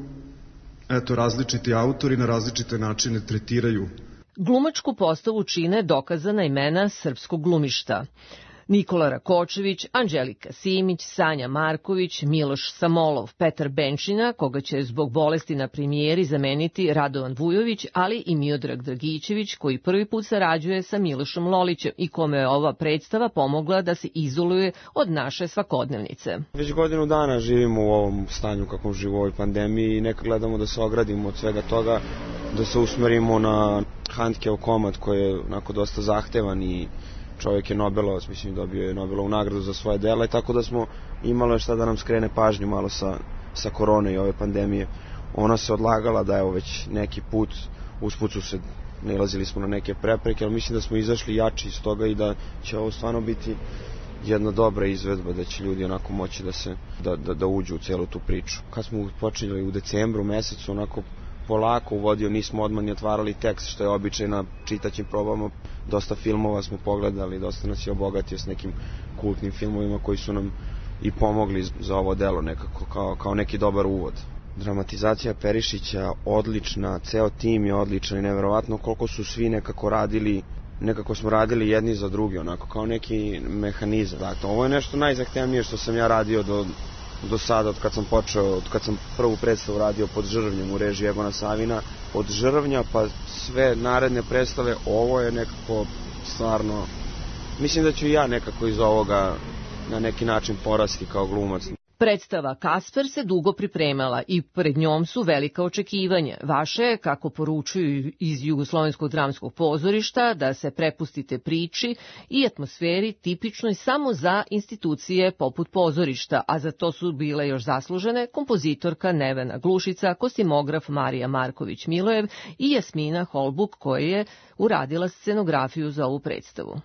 eto, različiti autori na različite načine tretiraju. Glumačku postavu čine dokazana imena srpskog glumišta. Nikola Rakočević, Anđelika Simić, Sanja Marković, Miloš Samolov, Petar Benčina, koga će zbog bolesti na premijeri zameniti Radovan Vujović, ali i Miodrag Dragićević, koji prvi put sarađuje sa Milošom Lolićem i kome je ova predstava pomogla da se izoluje od naše svakodnevnice. Već godinu dana živimo u ovom stanju kakvom živu u ovoj pandemiji i neka gledamo da se ogradimo od svega toga, da se usmerimo na Handkeov komad koji je onako dosta zahtevan i čovjek je Nobelovac, mislim, dobio je Nobelovu nagradu za svoje dela i tako da smo imali šta da nam skrene pažnju malo sa, sa korone i ove pandemije. Ona se odlagala da je već neki put, usput su se, nalazili smo na neke prepreke, ali mislim da smo izašli jači iz toga i da će ovo stvarno biti jedna dobra izvedba, da će ljudi onako moći da se, da, da, da uđu u celu tu priču. Kad smo počeli u decembru mesecu, onako polako uvodio, nismo odmah ni otvarali tekst, što je običaj na čitaćim probama. Dosta filmova smo pogledali, dosta nas je obogatio s nekim kultnim filmovima koji su nam i pomogli za ovo delo nekako, kao, kao neki dobar uvod. Dramatizacija Perišića odlična, ceo tim je odličan i neverovatno koliko su svi nekako radili, nekako smo radili jedni za drugi, onako kao neki mehanizam. Dakle, ovo je nešto najzahtevnije što sam ja radio do do sada, od kad sam počeo, od kad sam prvu predstavu radio pod Žrvnjem u režiji Egona Savina, od Žrvnja pa sve naredne predstave, ovo je nekako stvarno, mislim da ću i ja nekako iz ovoga na neki način porasti kao glumac. Predstava Kasper se dugo pripremala i pred njom su velika očekivanja. Vaše je, kako poručuju iz Jugoslovenskog dramskog pozorišta, da se prepustite priči i atmosferi tipičnoj samo za institucije poput pozorišta, a za to su bile još zaslužene kompozitorka Nevena Glušica, kostimograf Marija Marković-Milojev i Jasmina Holbuk, koja je uradila scenografiju za ovu predstavu.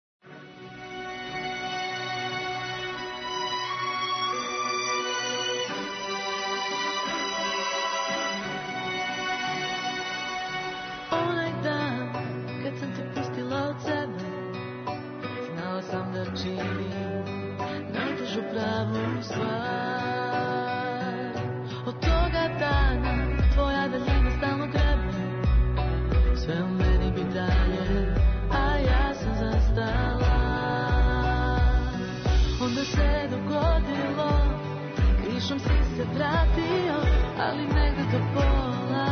Ali negde do pola,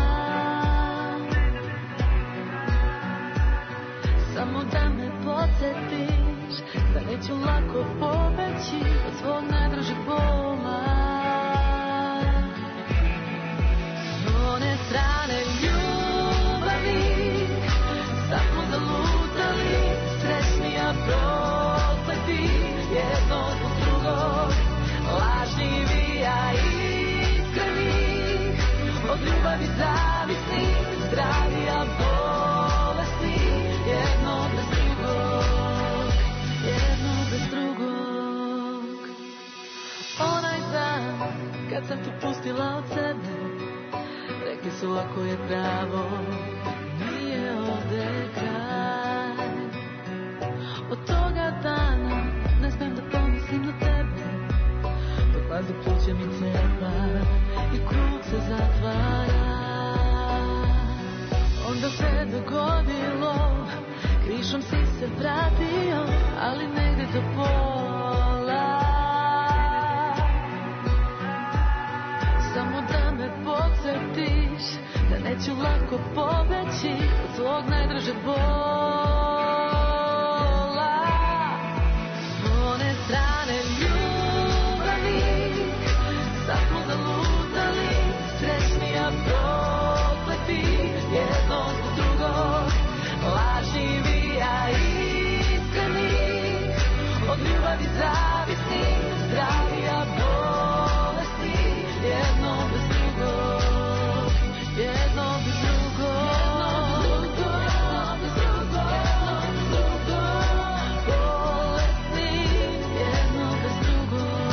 samo da me podsjetiš da neću lako pobeći od svog najdražeg bola. S one strane ljubavi sad smo zalutali, srećni a prokleti, jedno zbog drugog, lažljivi a iskreni, od ljubavi zavisni, zdravi a bolji. Maršom si se vratio, ali negde do pola. Samo da me podsjetiš da neću lako pobeći od svog najdražeg bola. S one strane ljubavi sad smo zalutali, srećni a prokleti, jedno zbog drugog, lažnivi a iskreni, od ljubavi zavisni, zdravi a bolesni, jedno bez drugog, jedno bez drugog, jedno bez drugog, jedno bez drugog, bolesni, jedno bez drugog.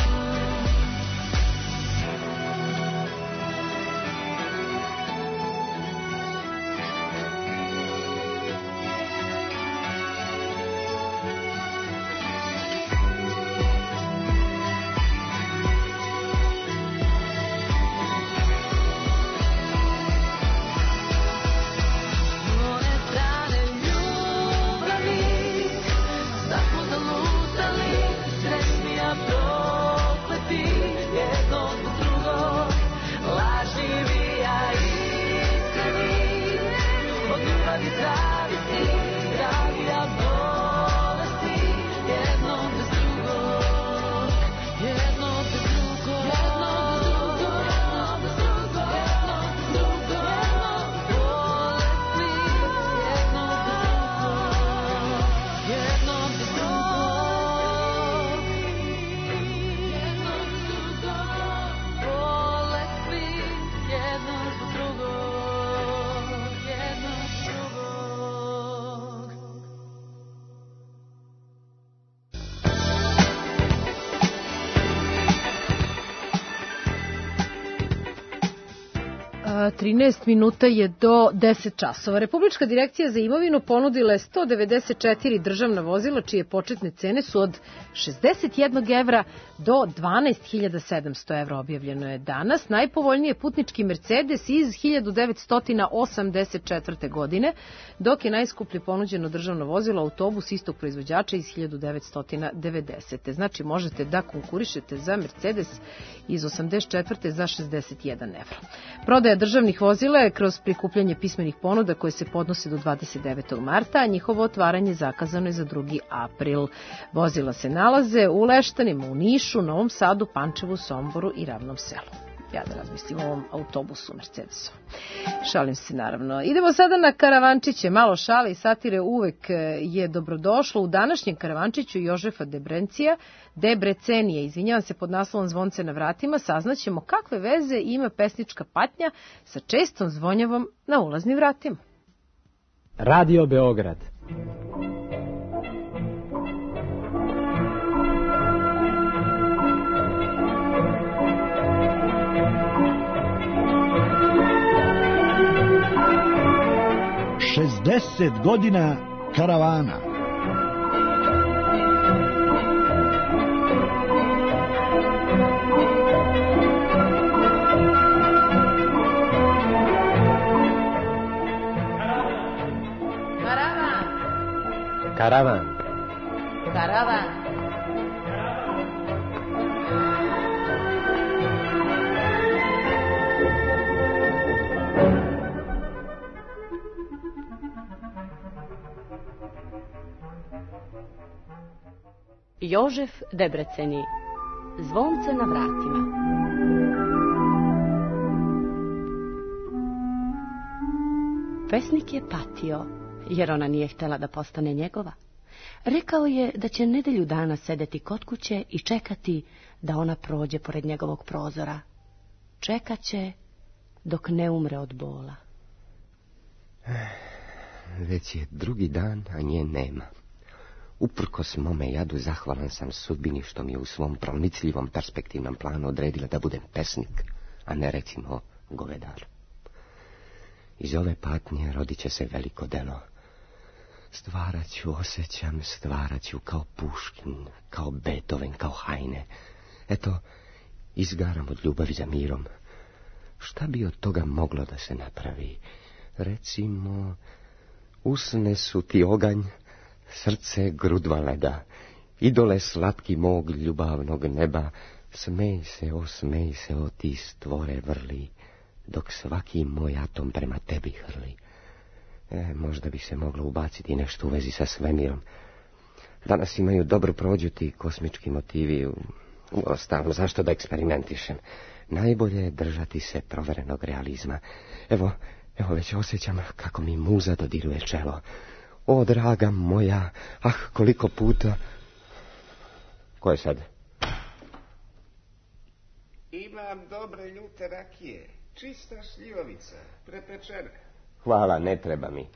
One strane ljubavi sad smo zalutali, srećni a prokleti, jedno zbog drugog, lažnivi a iskreni, od ljubavi zavisni, zdravi a bolesni, jedno bez drugog, jedno bez drugog, jedno bez drugog, jedno bez drugog, bolesni, jedno bez drugog, jedno bez drugog, jedno bez drugog, bolesni, jedno zbog drugog, jedno bez drugog. A, trinaest minuta je do deset časova. Republička direkcija za imovinu ponudila je sto devedeset četiri državna vozila čije početne cene su od šezdeset jednog evra do dvanaest hiljada sedamsto evra, objavljeno je danas. Najpovoljniji je putnički Mercedes iz hiljadu devetsto osamdeset četvrte. godine, dok je najskuplje ponuđeno državno vozilo autobus istog proizvođača iz hiljadu devetsto devedesete. Znači možete da konkurišete za Mercedes iz osamdeset četvrte. za šezdeset jedan evro. Prodaja državnih vozila je kroz prikupljanje pismenih ponuda koje se podnose do dvadeset devetog marta, a njihovo otvaranje zakazano je za drugi april. Vozila se nalaze u Leštanima, u Nišu, Novom Sadu, Pančevu, Somboru i Ravnom Selu. Ja da razmislim o ovom autobusu Mercedesu. Šalim se naravno. Idemo sada na Karavančiće. Malo šale i satire uvek je dobrodošlo. U današnjem Karavančiću Jožefa Debrencija, Debrecenije, izvinjavam se, pod naslovom Zvonce na vratima, saznaćemo kakve veze ima pesnička patnja sa čestom zvonjavom na ulaznim vratima. Radio Beograd. šezdeset godina karavana. Karavan. Karavan. Jožef Debreceni, Zvonce na vratima. Pesnik je patio, jer ona nije htjela da postane njegova. Rekao je da će nedelju dana sedeti kod kuće i čekati da ona prođe pored njegovog prozora. Čekaće dok ne umre od bola. Već je drugi dan, a nje nema. Uprkos mome jadu zahvalan sam sudbini što mi je u svom pronicljivom perspektivnom planu odredila da budem pesnik, a ne recimo govedar. Iz ove patnje rodit će se veliko delo. Stvarat ću, osjećam, stvarat ću kao Puškin, kao Beethoven, kao Heine. Eto, izgaram od ljubavi za mirom. Šta bi od toga moglo da se napravi? Recimo, usne su ti oganj, srce grudva leda, idole slatki mog ljubavnog neba, smej se, osmej se, o ti stvore vrli, dok svaki moj atom prema tebi hrli. E, možda bi se moglo ubaciti nešto u vezi sa svemirom. Danas imaju dobro prođu ti kosmički motivi. U, u ostalom, zašto da eksperimentišem? Najbolje je držati se proverenog realizma. Evo, evo već osjećam kako mi muza dodiruje čelo. O, draga moja, ah, koliko puta... Ko je sad? Imam dobre ljute rakije, čista šljivovica, prepečena. Hvala, ne treba mi.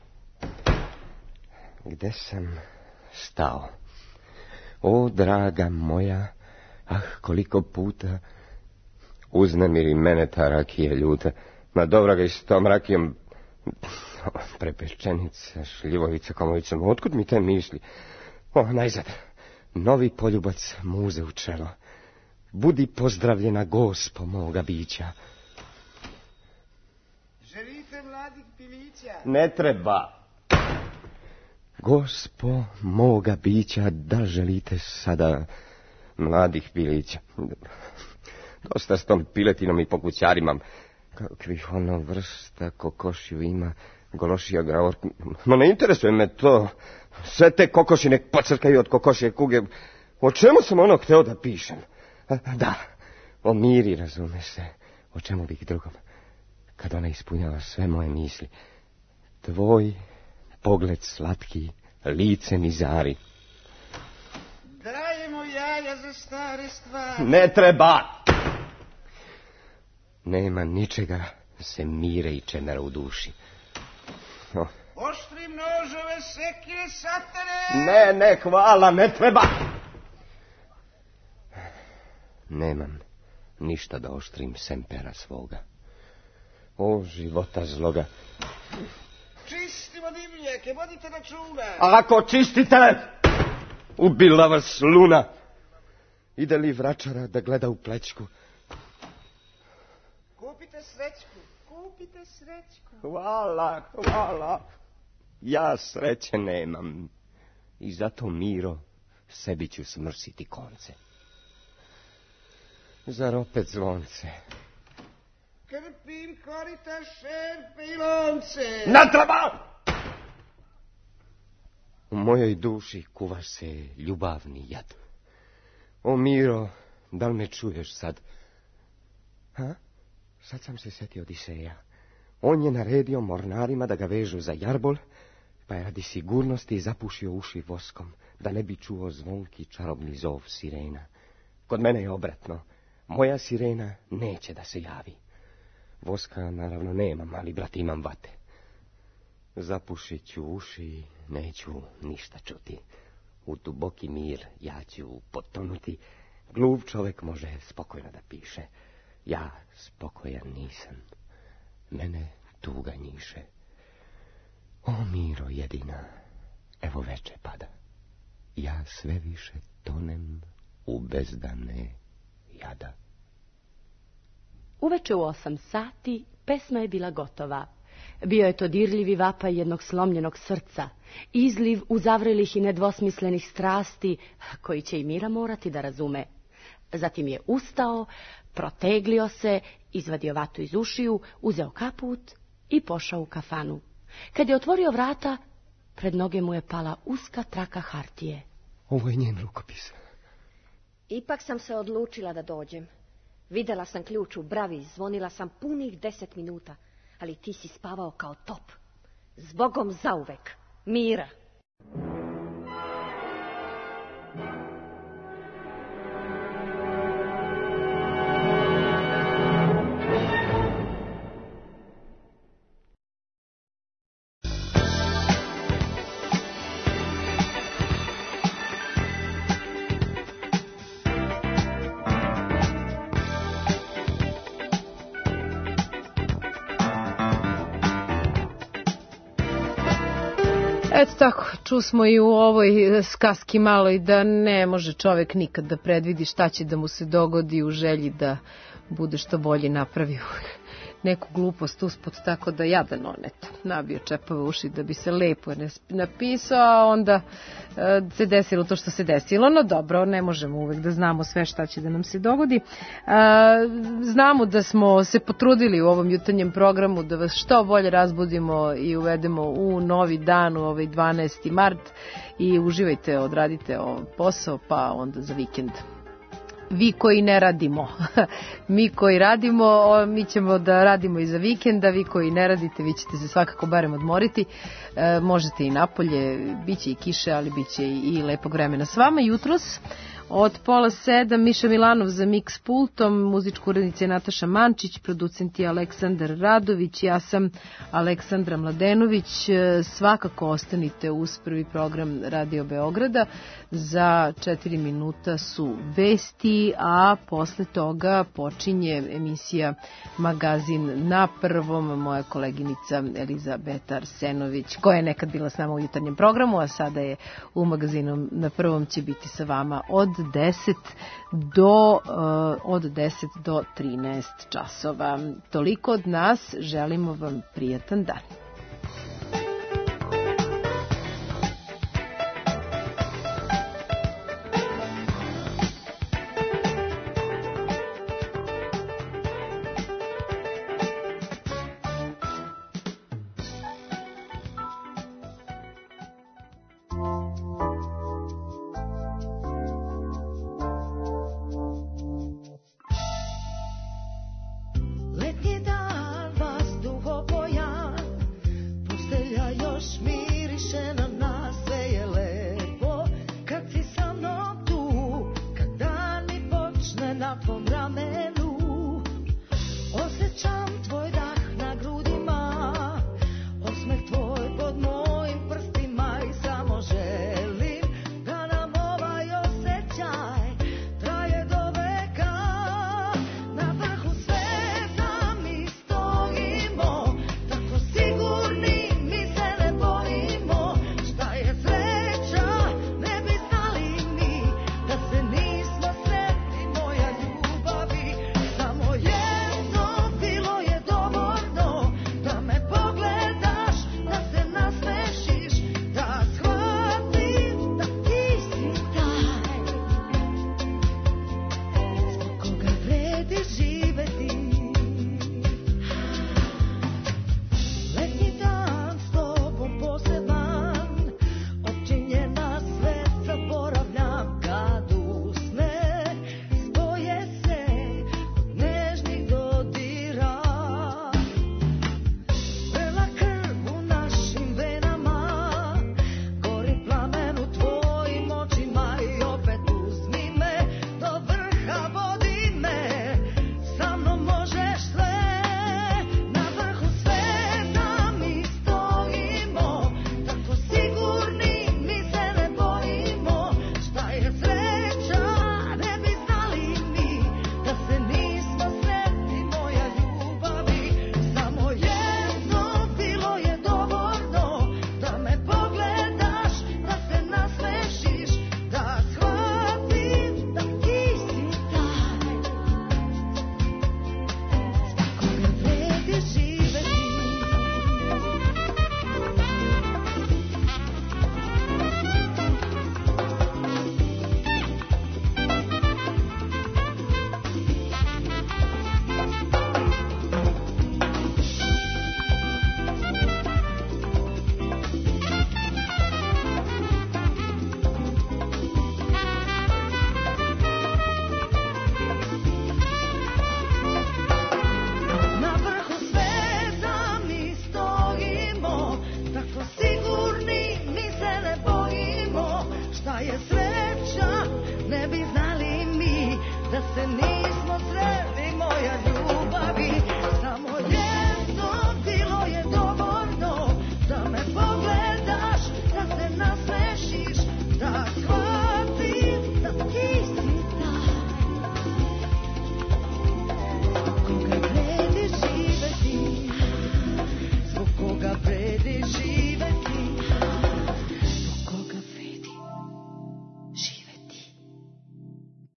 Gde sam stao? O, draga moja, ah, koliko puta uznemiri mene ta rakija ljuta. Ma dobro ga i s tom rakijom, prepečenica, šljivovica, komovicom, otkud mi te misli? O, najzad, novi poljubac muze u čelo. Budi pozdravljena, gospo moga bića. Želite mladih pilića? Ne treba. Gospo moga bića, da želite sada mladih pilića? Dosta s tom piletinom i pokućarima. Kakvih ono vrsta kokošiju ima, gološija graor... Ma ne interesuje me to. Sve te kokoši nek pocrkaju od kokošije kuge. O čemu sam ono hteo da pišem? Da, o Miri, razume se. O čemu bih drugom? Kad ona ispunjava sve moje misli. Tvoj pogled slatki, lice mi zari. Dajemo jaja za stare stvari. Ne treba! Nema ničega se mire i čemera u duši. Oh. Oštrim noževe, sekire, satane! Ne, ne, hvala, ne treba! Nemam ništa da oštrim sem pera svoga. O, života zloga. Čistimo dimljake, vodite računa. Ako čistite, ubila vas luna. Ide li vračara da gleda u plećku? Kupite srećku, kupite srećku. Hvala, hvala. Ja sreće nemam. I zato, Miro, sebi ću smrsiti konce. Zar opet zvonce? Krpim korita, šerpe i lonce. Ne treba! U mojoj duši kuva se ljubavni jad. O, Miro, da li me čuješ sad? Ha? Sad sam se setio Odiseja. On je naredio mornarima da ga vežu za jarbol, pa je radi sigurnosti zapušio uši voskom, da ne bi čuo zvonki čarobni zov sirena. Kod mene je obratno. Moja sirena neće da se javi. Voska naravno nemam, ali brat imam vate. Zapušit ću uši i neću ništa čuti. U duboki mir ja ću potonuti. Glup čovek može spokojno da piše. Ja spokojan nisam. Mene tuga njiše. O, Miro jedina, evo veče pada. Ja sve više tonem u bezdane jada. Uveče u osam sati pesma je bila gotova. Bio je to dirljivi vapaj jednog slomljenog srca, izliv uzavrelih i nedvosmislenih strasti, koji će i Mira morati da razume. Zatim je ustao, proteglio se, izvadio vatu iz ušiju, uzeo kaput i pošao u kafanu. Kad je otvorio vrata, pred noge mu je pala uska traka hartije. Ovo je njen rukopis. Ipak sam se odlučila da dođem. Videla sam ključ u bravi, zvonila sam punih deset minuta, ali ti si spavao kao top. Zbogom zauvek, Mira. Eto tako, čusmo i u ovoj skaski maloj da ne može čovek nikad da predvidi šta će da mu se dogodi u želji da bude što bolje napravio neku glupost usput, tako da jadan on, eto, nabio čepove uši da bi se lepo napisao, a onda se desilo to što se desilo, no dobro, ne možemo uvek da znamo sve šta će da nam se dogodi. Znamo da smo se potrudili u ovom jutarnjem programu da vas što bolje razbudimo i uvedemo u novi dan, u ovaj dvanaesti mart, i uživajte, odradite posao, pa onda za vikend. Vi koji ne radimo, mi koji radimo, mi ćemo da radimo i za vikenda, vi koji ne radite, vi ćete se svakako barem odmoriti, e, možete i napolje, bit će i kiše, ali bit će i, i lepog vremena s vama. Jutros od pola sedam Miša Milanov za mix pultom, muzička urednica je Nataša Mančić, producent je Aleksandar Radović, ja sam Aleksandra Mladenović. Svakako ostanite uz prvi program Radio Beograda, za četiri minuta su vesti, a posle toga počinje emisija Magazin na prvom, moja koleginica Elizabeta Arsenović, koja je nekad bila s nama u jutarnjem programu, a sada je u Magazinu na prvom, će biti sa vama od deset do od deset do trinaest časova. Toliko od nas, želimo vam prijatan dan.